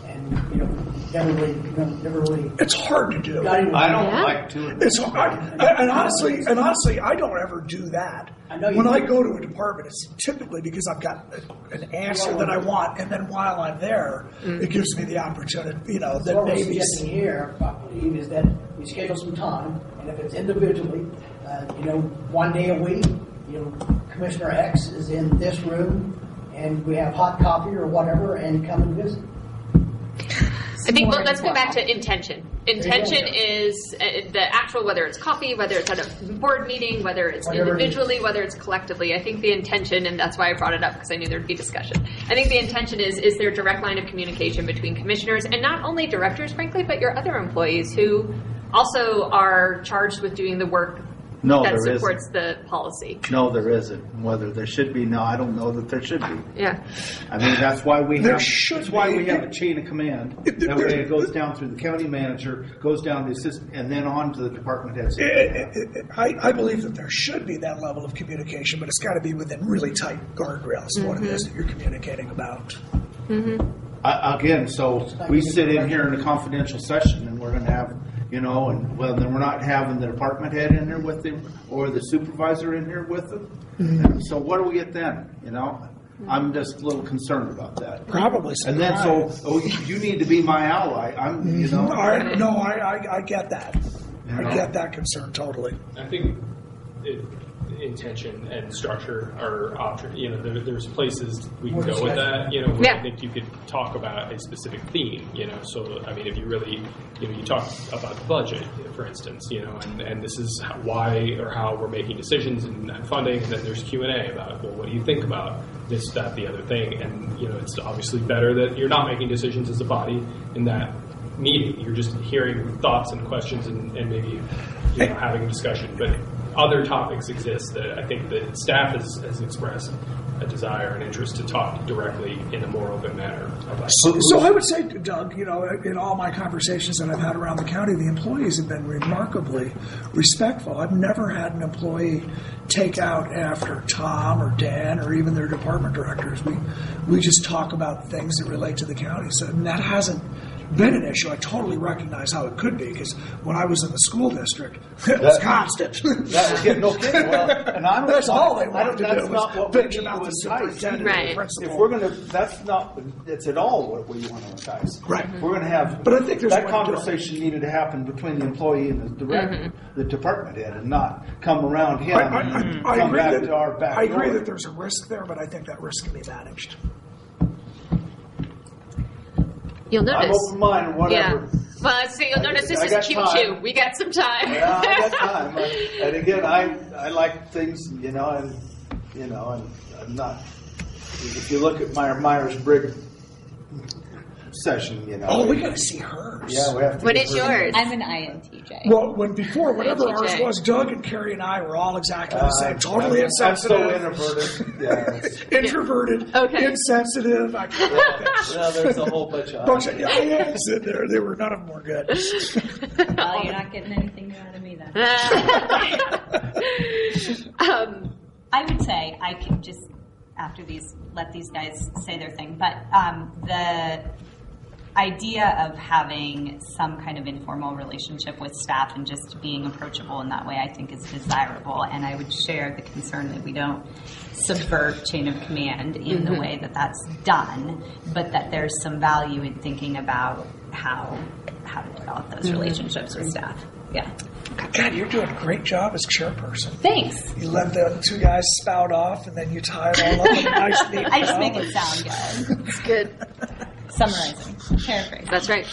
Never really. It's hard to do. I don't like to. It's hard, and honestly, I don't ever do that. When I go to a department, it's typically because I've got an answer that I want, and then while I'm there, it gives me the opportunity. That what maybe. We're suggesting here, I believe, is that we schedule some time, and if it's individually, one day a week, Commissioner X is in this room, and we have hot coffee or whatever, and come and visit. I think, let's go back to intention. Intention is the actual, whether it's coffee, whether it's at a board meeting, whether it's individually, whether it's collectively. I think the intention, and that's why I brought it up, because I knew there'd be discussion. I think the intention is there a direct line of communication between commissioners, and not only directors, frankly, but your other employees who also are charged with doing the work that supports the policy. No, there isn't. Whether there should be, I don't know that there should be. Yeah. I mean, that's why we have a chain of command. That way it goes down through the county manager, goes down to the assistant, and then on to the department heads. I believe that there should be that level of communication, but it's got to be within really tight guardrails, what it is that you're communicating about. Again, so we sit in here in a confidential session, and we're going to have... then we're not having the department head in here with them or the supervisor in here with them. Mm-hmm. So what do we get then? I'm just a little concerned about that. Probably. And then you need to be my ally. I get that. I get that concern totally. I think intention and structure are option. There's places we can go with that. Where I think you could talk about a specific theme. So I mean, if you really, you talk about the budget, for instance, and this is why or how we're making decisions and funding, and then there's Q&A about, well, what do you think about this, that, the other thing, and it's obviously better that you're not making decisions as a body in that meeting. You're just hearing thoughts and questions and maybe having a discussion, but other topics exist that I think that staff has expressed a desire and interest to talk directly in a more open manner about. So I would say, Doug, in all my conversations that I've had around the county, the employees have been remarkably respectful. I've never had an employee take out after Tom or Dan or even their department directors. We just talk about things that relate to the county. So that hasn't been an issue. I totally recognize how it could be, because when I was in the school district, it was constant. That was getting no kidding. Well, and that's all they wanted to do. That's not what we need to entice. If we're going to, that's not. It's at all what we want to entice. Right. We're going to have. But I think there's that conversation needed to happen between the employee and the director, the department head, and not come around him and come back to our back. I agree that there's a risk there, but I think that risk can be managed. You'll notice. I'm open-minded, whatever. Yeah. Well, so you'll notice this is Q2. We got some time. Yeah, I got time. And again, I like things, and I'm not. If you look at my Myers-Briggs session, Oh, we got to see hers. Yeah, we have to. What is yours? I'm an INTJ. Well, whatever ours was, Doug and Carrie and I were all exactly the same. Totally insensitive. I'm so introverted. Yeah. Introverted. Okay. Insensitive. There's a whole bunch of INs in there. They were, none of them were good. Well, you're not getting anything new out of me then. I would say I can just, after these, let these guys say their thing. But the idea of having some kind of informal relationship with staff and just being approachable in that way, I think, is desirable. And I would share the concern that we don't subvert chain of command in the way that that's done, but that there's some value in thinking about how to develop those relationships with staff. Yeah. God, you're doing a great job as chairperson. Thanks. You let the two guys spout off, and then you tie it all up in a nice, neat I just make it sound good. It's good. Summarizing. Paraphrase. That's right.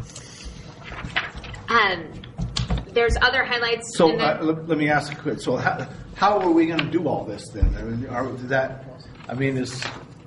There's other highlights. So let me ask you quick. So how are we going to do all this then? I mean, is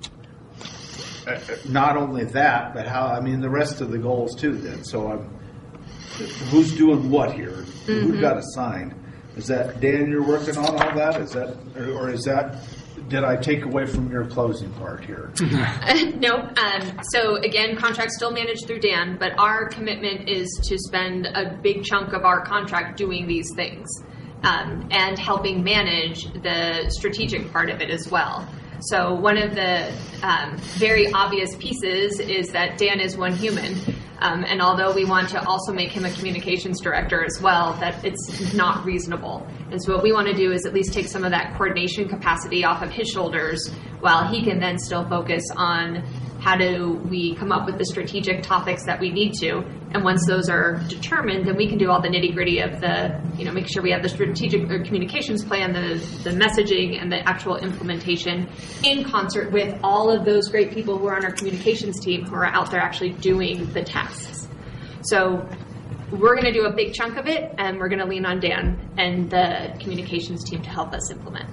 not only that, but how? I mean, the rest of the goals too. Then, so who's doing what here? Who's got assigned? Is that Dan? You're working on all that? Is that, or is that? Did I take away from your closing part here? No. So again, contract's still managed through Dan, but our commitment is to spend a big chunk of our contract doing these things and helping manage the strategic part of it as well. So one of the very obvious pieces is that Dan is one human. And although we want to also make him a communications director as well, that it's not reasonable. And so what we want to do is at least take some of that coordination capacity off of his shoulders while he can then still focus on how do we come up with the strategic topics that we need to. And once those are determined, then we can do all the nitty gritty of the, make sure we have the strategic communications plan, the messaging, and the actual implementation in concert with all of those great people who are on our communications team who are out there actually doing the tasks. So we're going to do a big chunk of it, and we're going to lean on Dan and the communications team to help us implement.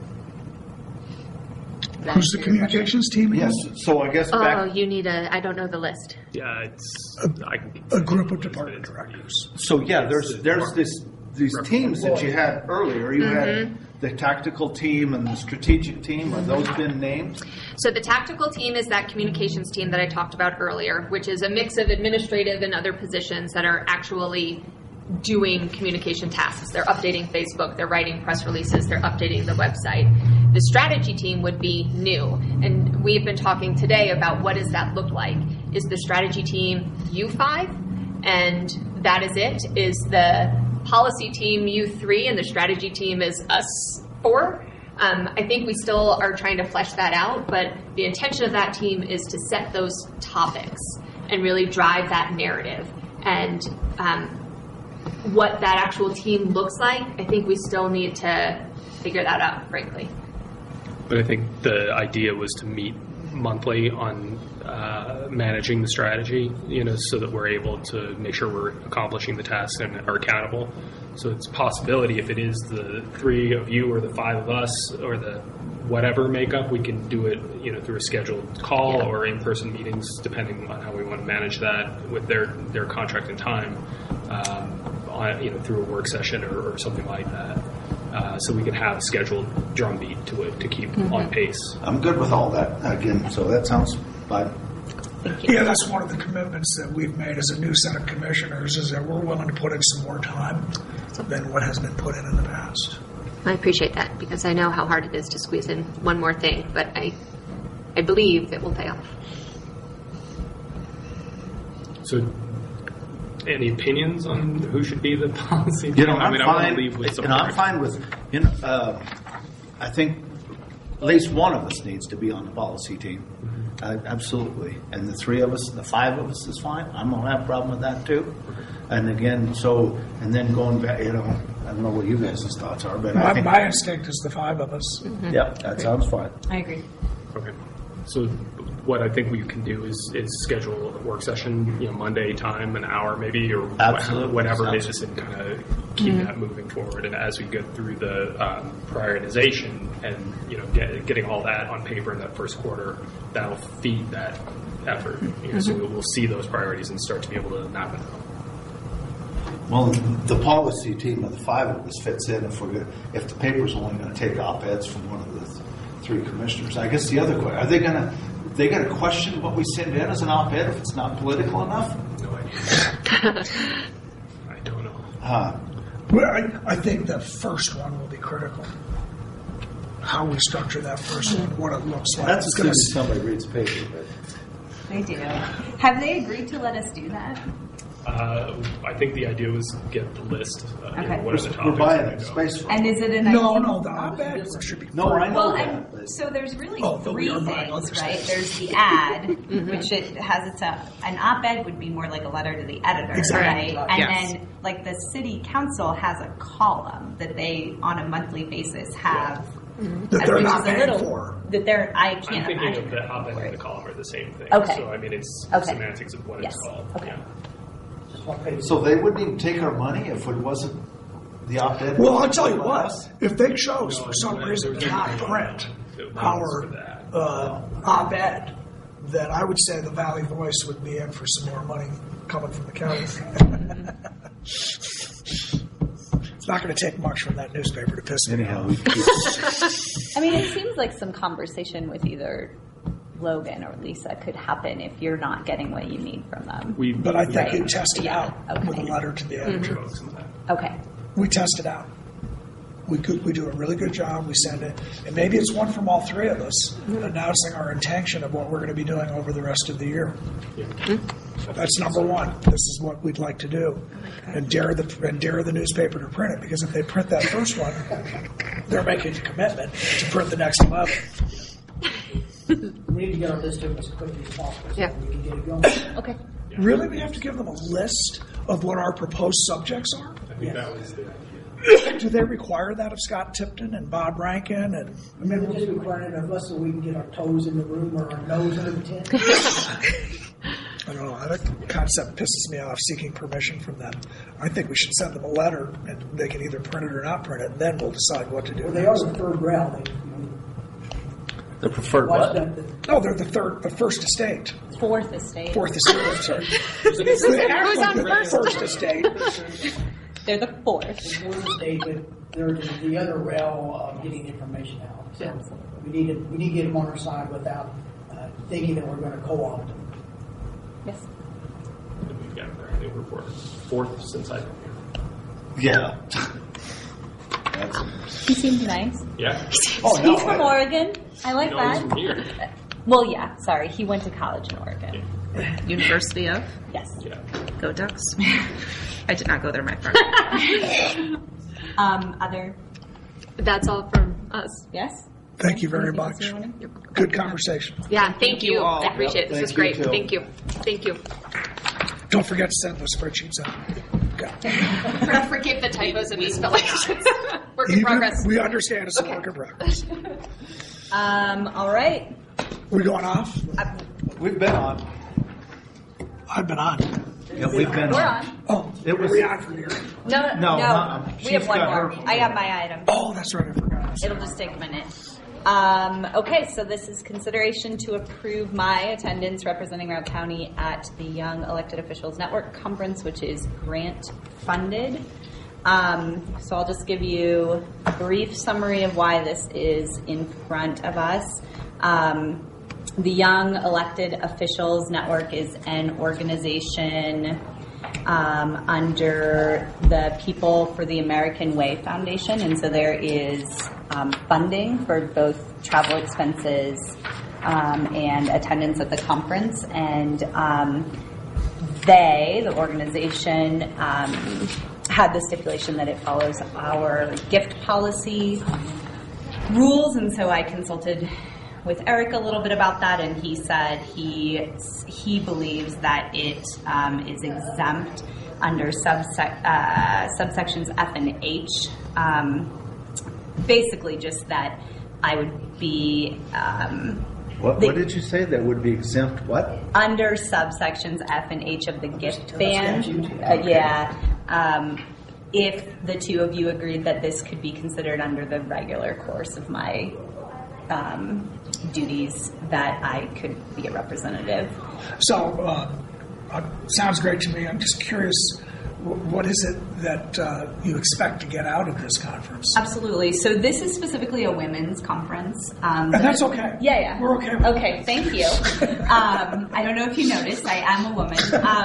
Who's the communications team? Yes. So I guess back. Oh, you need I don't know the list. Yeah, it's a group of department directors. So yeah, there's these teams that you had earlier. You had the tactical team and the strategic team. Have those been named? So the tactical team is that communications team that I talked about earlier, which is a mix of administrative and other positions that are actually doing communication tasks. They're updating Facebook, they're writing press releases, they're updating the website. The strategy team would be new, and we've been talking today about what does that look like. Is the strategy team U5, and that is it? Is the policy team U3, and the strategy team is us 4? I think we still are trying to flesh that out, but the intention of that team is to set those topics and really drive that narrative. And what that actual team looks like, I think we still need to figure that out, frankly. But I think the idea was to meet monthly on managing the strategy, so that we're able to make sure we're accomplishing the tasks and are accountable. So it's a possibility if it is the 3 of you or the 5 of us or the whatever makeup, we can do it, through a scheduled call or in-person meetings, depending on how we want to manage that with their contract and time, through a work session or something like that. So we can have a scheduled drumbeat to it to keep on pace. I'm good with all that again, so that sounds fine. Yeah, that's one of the commitments that we've made as a new set of commissioners, is that we're willing to put in some more time than what has been put in the past. I appreciate that because I know how hard it is to squeeze in one more thing, but I believe it will pay off. So, any opinions on who should be the policy? I'm fine with. I think at least one of us needs to be on the policy team. Absolutely, and the 3 of us, the 5 of us is fine. I don't have a problem with that too. And again, and then going back, I don't know what you guys' thoughts are, but I think my instinct is the 5 of us. Yep, that sounds fine. I agree. Okay. So what I think we can do is schedule a work session, Monday time, an hour maybe, or whatever it is, and kind of keep that moving forward. And as we go through the prioritization and getting all that on paper in that first quarter, that'll feed that effort. So we'll see those priorities and start to be able to map it out. Well, the policy team of the 5 of us fits in if the paper's only going to take op-eds from one of the 3 commissioners. I guess the other question, are they going to question what we send in as an op-ed if it's not political enough? No idea. I don't know. Well, I think the first one will be critical. How we structure that first one, what it looks like. That's assuming somebody reads the paper. But They do. Have they agreed to let us do that? I think the idea was get the list. Okay. What are the topics? We're buying space for And is it an No, the op-ed should be. No, I know Well, that. and so there's really but we 3 are buying other things, right? stuff. There's the ad, which it has its own. An op-ed would be more like a letter to the editor, Exactly. right? And Yes. then, like, the city council has a column that they, on a monthly basis, have. That they're which not is a paying little, for. That they're, I I'm can't thinking imagine. of the op-ed and the column are the same thing. Okay. So, I mean, it's Okay. semantics of what Yes. it's called. Okay. Yeah. So they wouldn't even take our money if it wasn't the op-ed? Well, I'll tell you what, if they chose for some reason to not print our op-ed, then I would say the Valley Voice would be in for some more money coming from the county. It's not going to take much from that newspaper to piss me off. I mean, it seems like some conversation with either Logan or Lisa could happen if you're not getting what you need from them. But I think Right. you test it out with a letter to the editor. Okay. We test it out. We do a really good job. We send it, and maybe it's one from all 3 of us announcing our intention of what we're going to be doing over the rest of the year. That's number 1. This is what we'd like to do, and dare the newspaper to print it. Because if they print that first one, they're making a commitment to print the next 11. We need to get our list of as quickly as possible so we can get it going. Okay. Really, we have to give them a list of what our proposed subjects are. I think that was the Do they require that of Scott Tipton and Bob Rankin? And I mean, we're just requiring it of us so we can get our toes in the room or our nose in the tent. I don't know. That concept pisses me off, seeking permission from them. I think we should send them a letter, and they can either print it or not print it, and then we'll decide what to do. Well, they are the third round. The preferred Watch what? No, they're the first estate. Fourth estate. Fourth estate, I'm sorry. They act like they're the first estate. They're the 4th. The fourth estate, but they're the other rail of getting information out. So we need to get them on our side without thinking that we're going to co-opt them. Yes. we've got our annual report. 4th since I've been here. Yeah. He seems nice. Yeah. He's from Oregon. I like No, that. he's from here. Well, yeah. Sorry, he went to college in Oregon. University of? Yes. Yeah. Go Ducks. I did not go there, my friend. Other. That's all from us. Yes. Thank you very much. Good conversation. Yeah, thank you. all. I appreciate it. This was Thank great. you, too. Thank you. Thank you. Don't forget to send those spreadsheets out. Forgive the typos and misspellings. Work in progress. We understand it's a work in progress. All right. We going off? We've been on. I've been on. Yeah, we've been We're on. on. Oh, It was. are we on from here? No. We have She's one got more. her- I have my item. Oh, that's right. I forgot. It'll just take a minute. Okay, so this is consideration to approve my attendance representing Route County at the Young Elected Officials Network Conference, which is grant funded. So I'll just give you a brief summary of why this is in front of us. The Young Elected Officials Network is an organization under the People for the American Way Foundation, and so there is funding for both travel expenses and attendance at the conference. And the organization, had the stipulation that it follows our gift policy rules, and so I consulted with Eric a little bit about that, and he said he believes that it is exempt under subsections F and H. Basically, just that I would be. What did you say? That would be exempt what? Under subsections F and H of the gift ban. If the two of you agreed that this could be considered under the regular course of my duties, that I could be a representative. So, sounds great to me. I'm just curious, what is it that you expect to get out of this conference? Absolutely. So this is specifically a women's conference. And that's okay. Yeah. We're okay with Okay, thank you. I don't know if you noticed, I am a woman.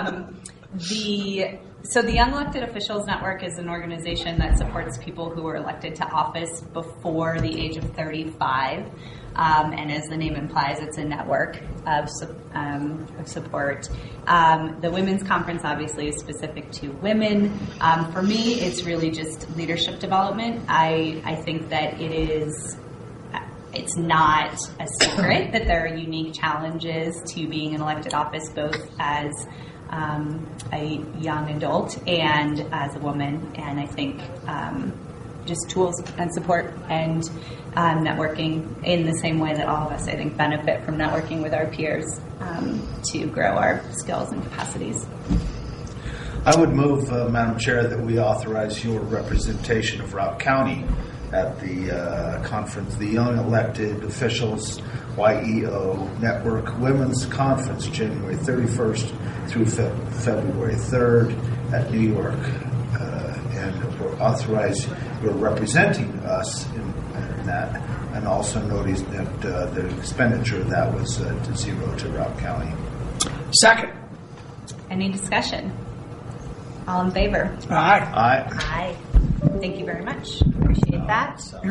So the Young Elected Officials Network is an organization that supports people who are elected to office before the age of 35. And as the name implies, it's a network of support. The Women's Conference obviously is specific to women. For me, it's really just leadership development. I think that it's not a secret that there are unique challenges to being in elected office, both as a young adult and as a woman. And I think just tools and support and networking in the same way that all of us, I think, benefit from networking with our peers to grow our skills and capacities. I would move, Madam Chair, that we authorize your representation of Route County at the conference, the Young Elected Officials YEO Network Women's Conference, January 31st through February 3rd at New York, and authorize your representing us in that, and also notice that the expenditure of that was to zero to Route County. Second. Any discussion? All in favor? Aye. Aye. Aye. Thank you very much. Appreciate that.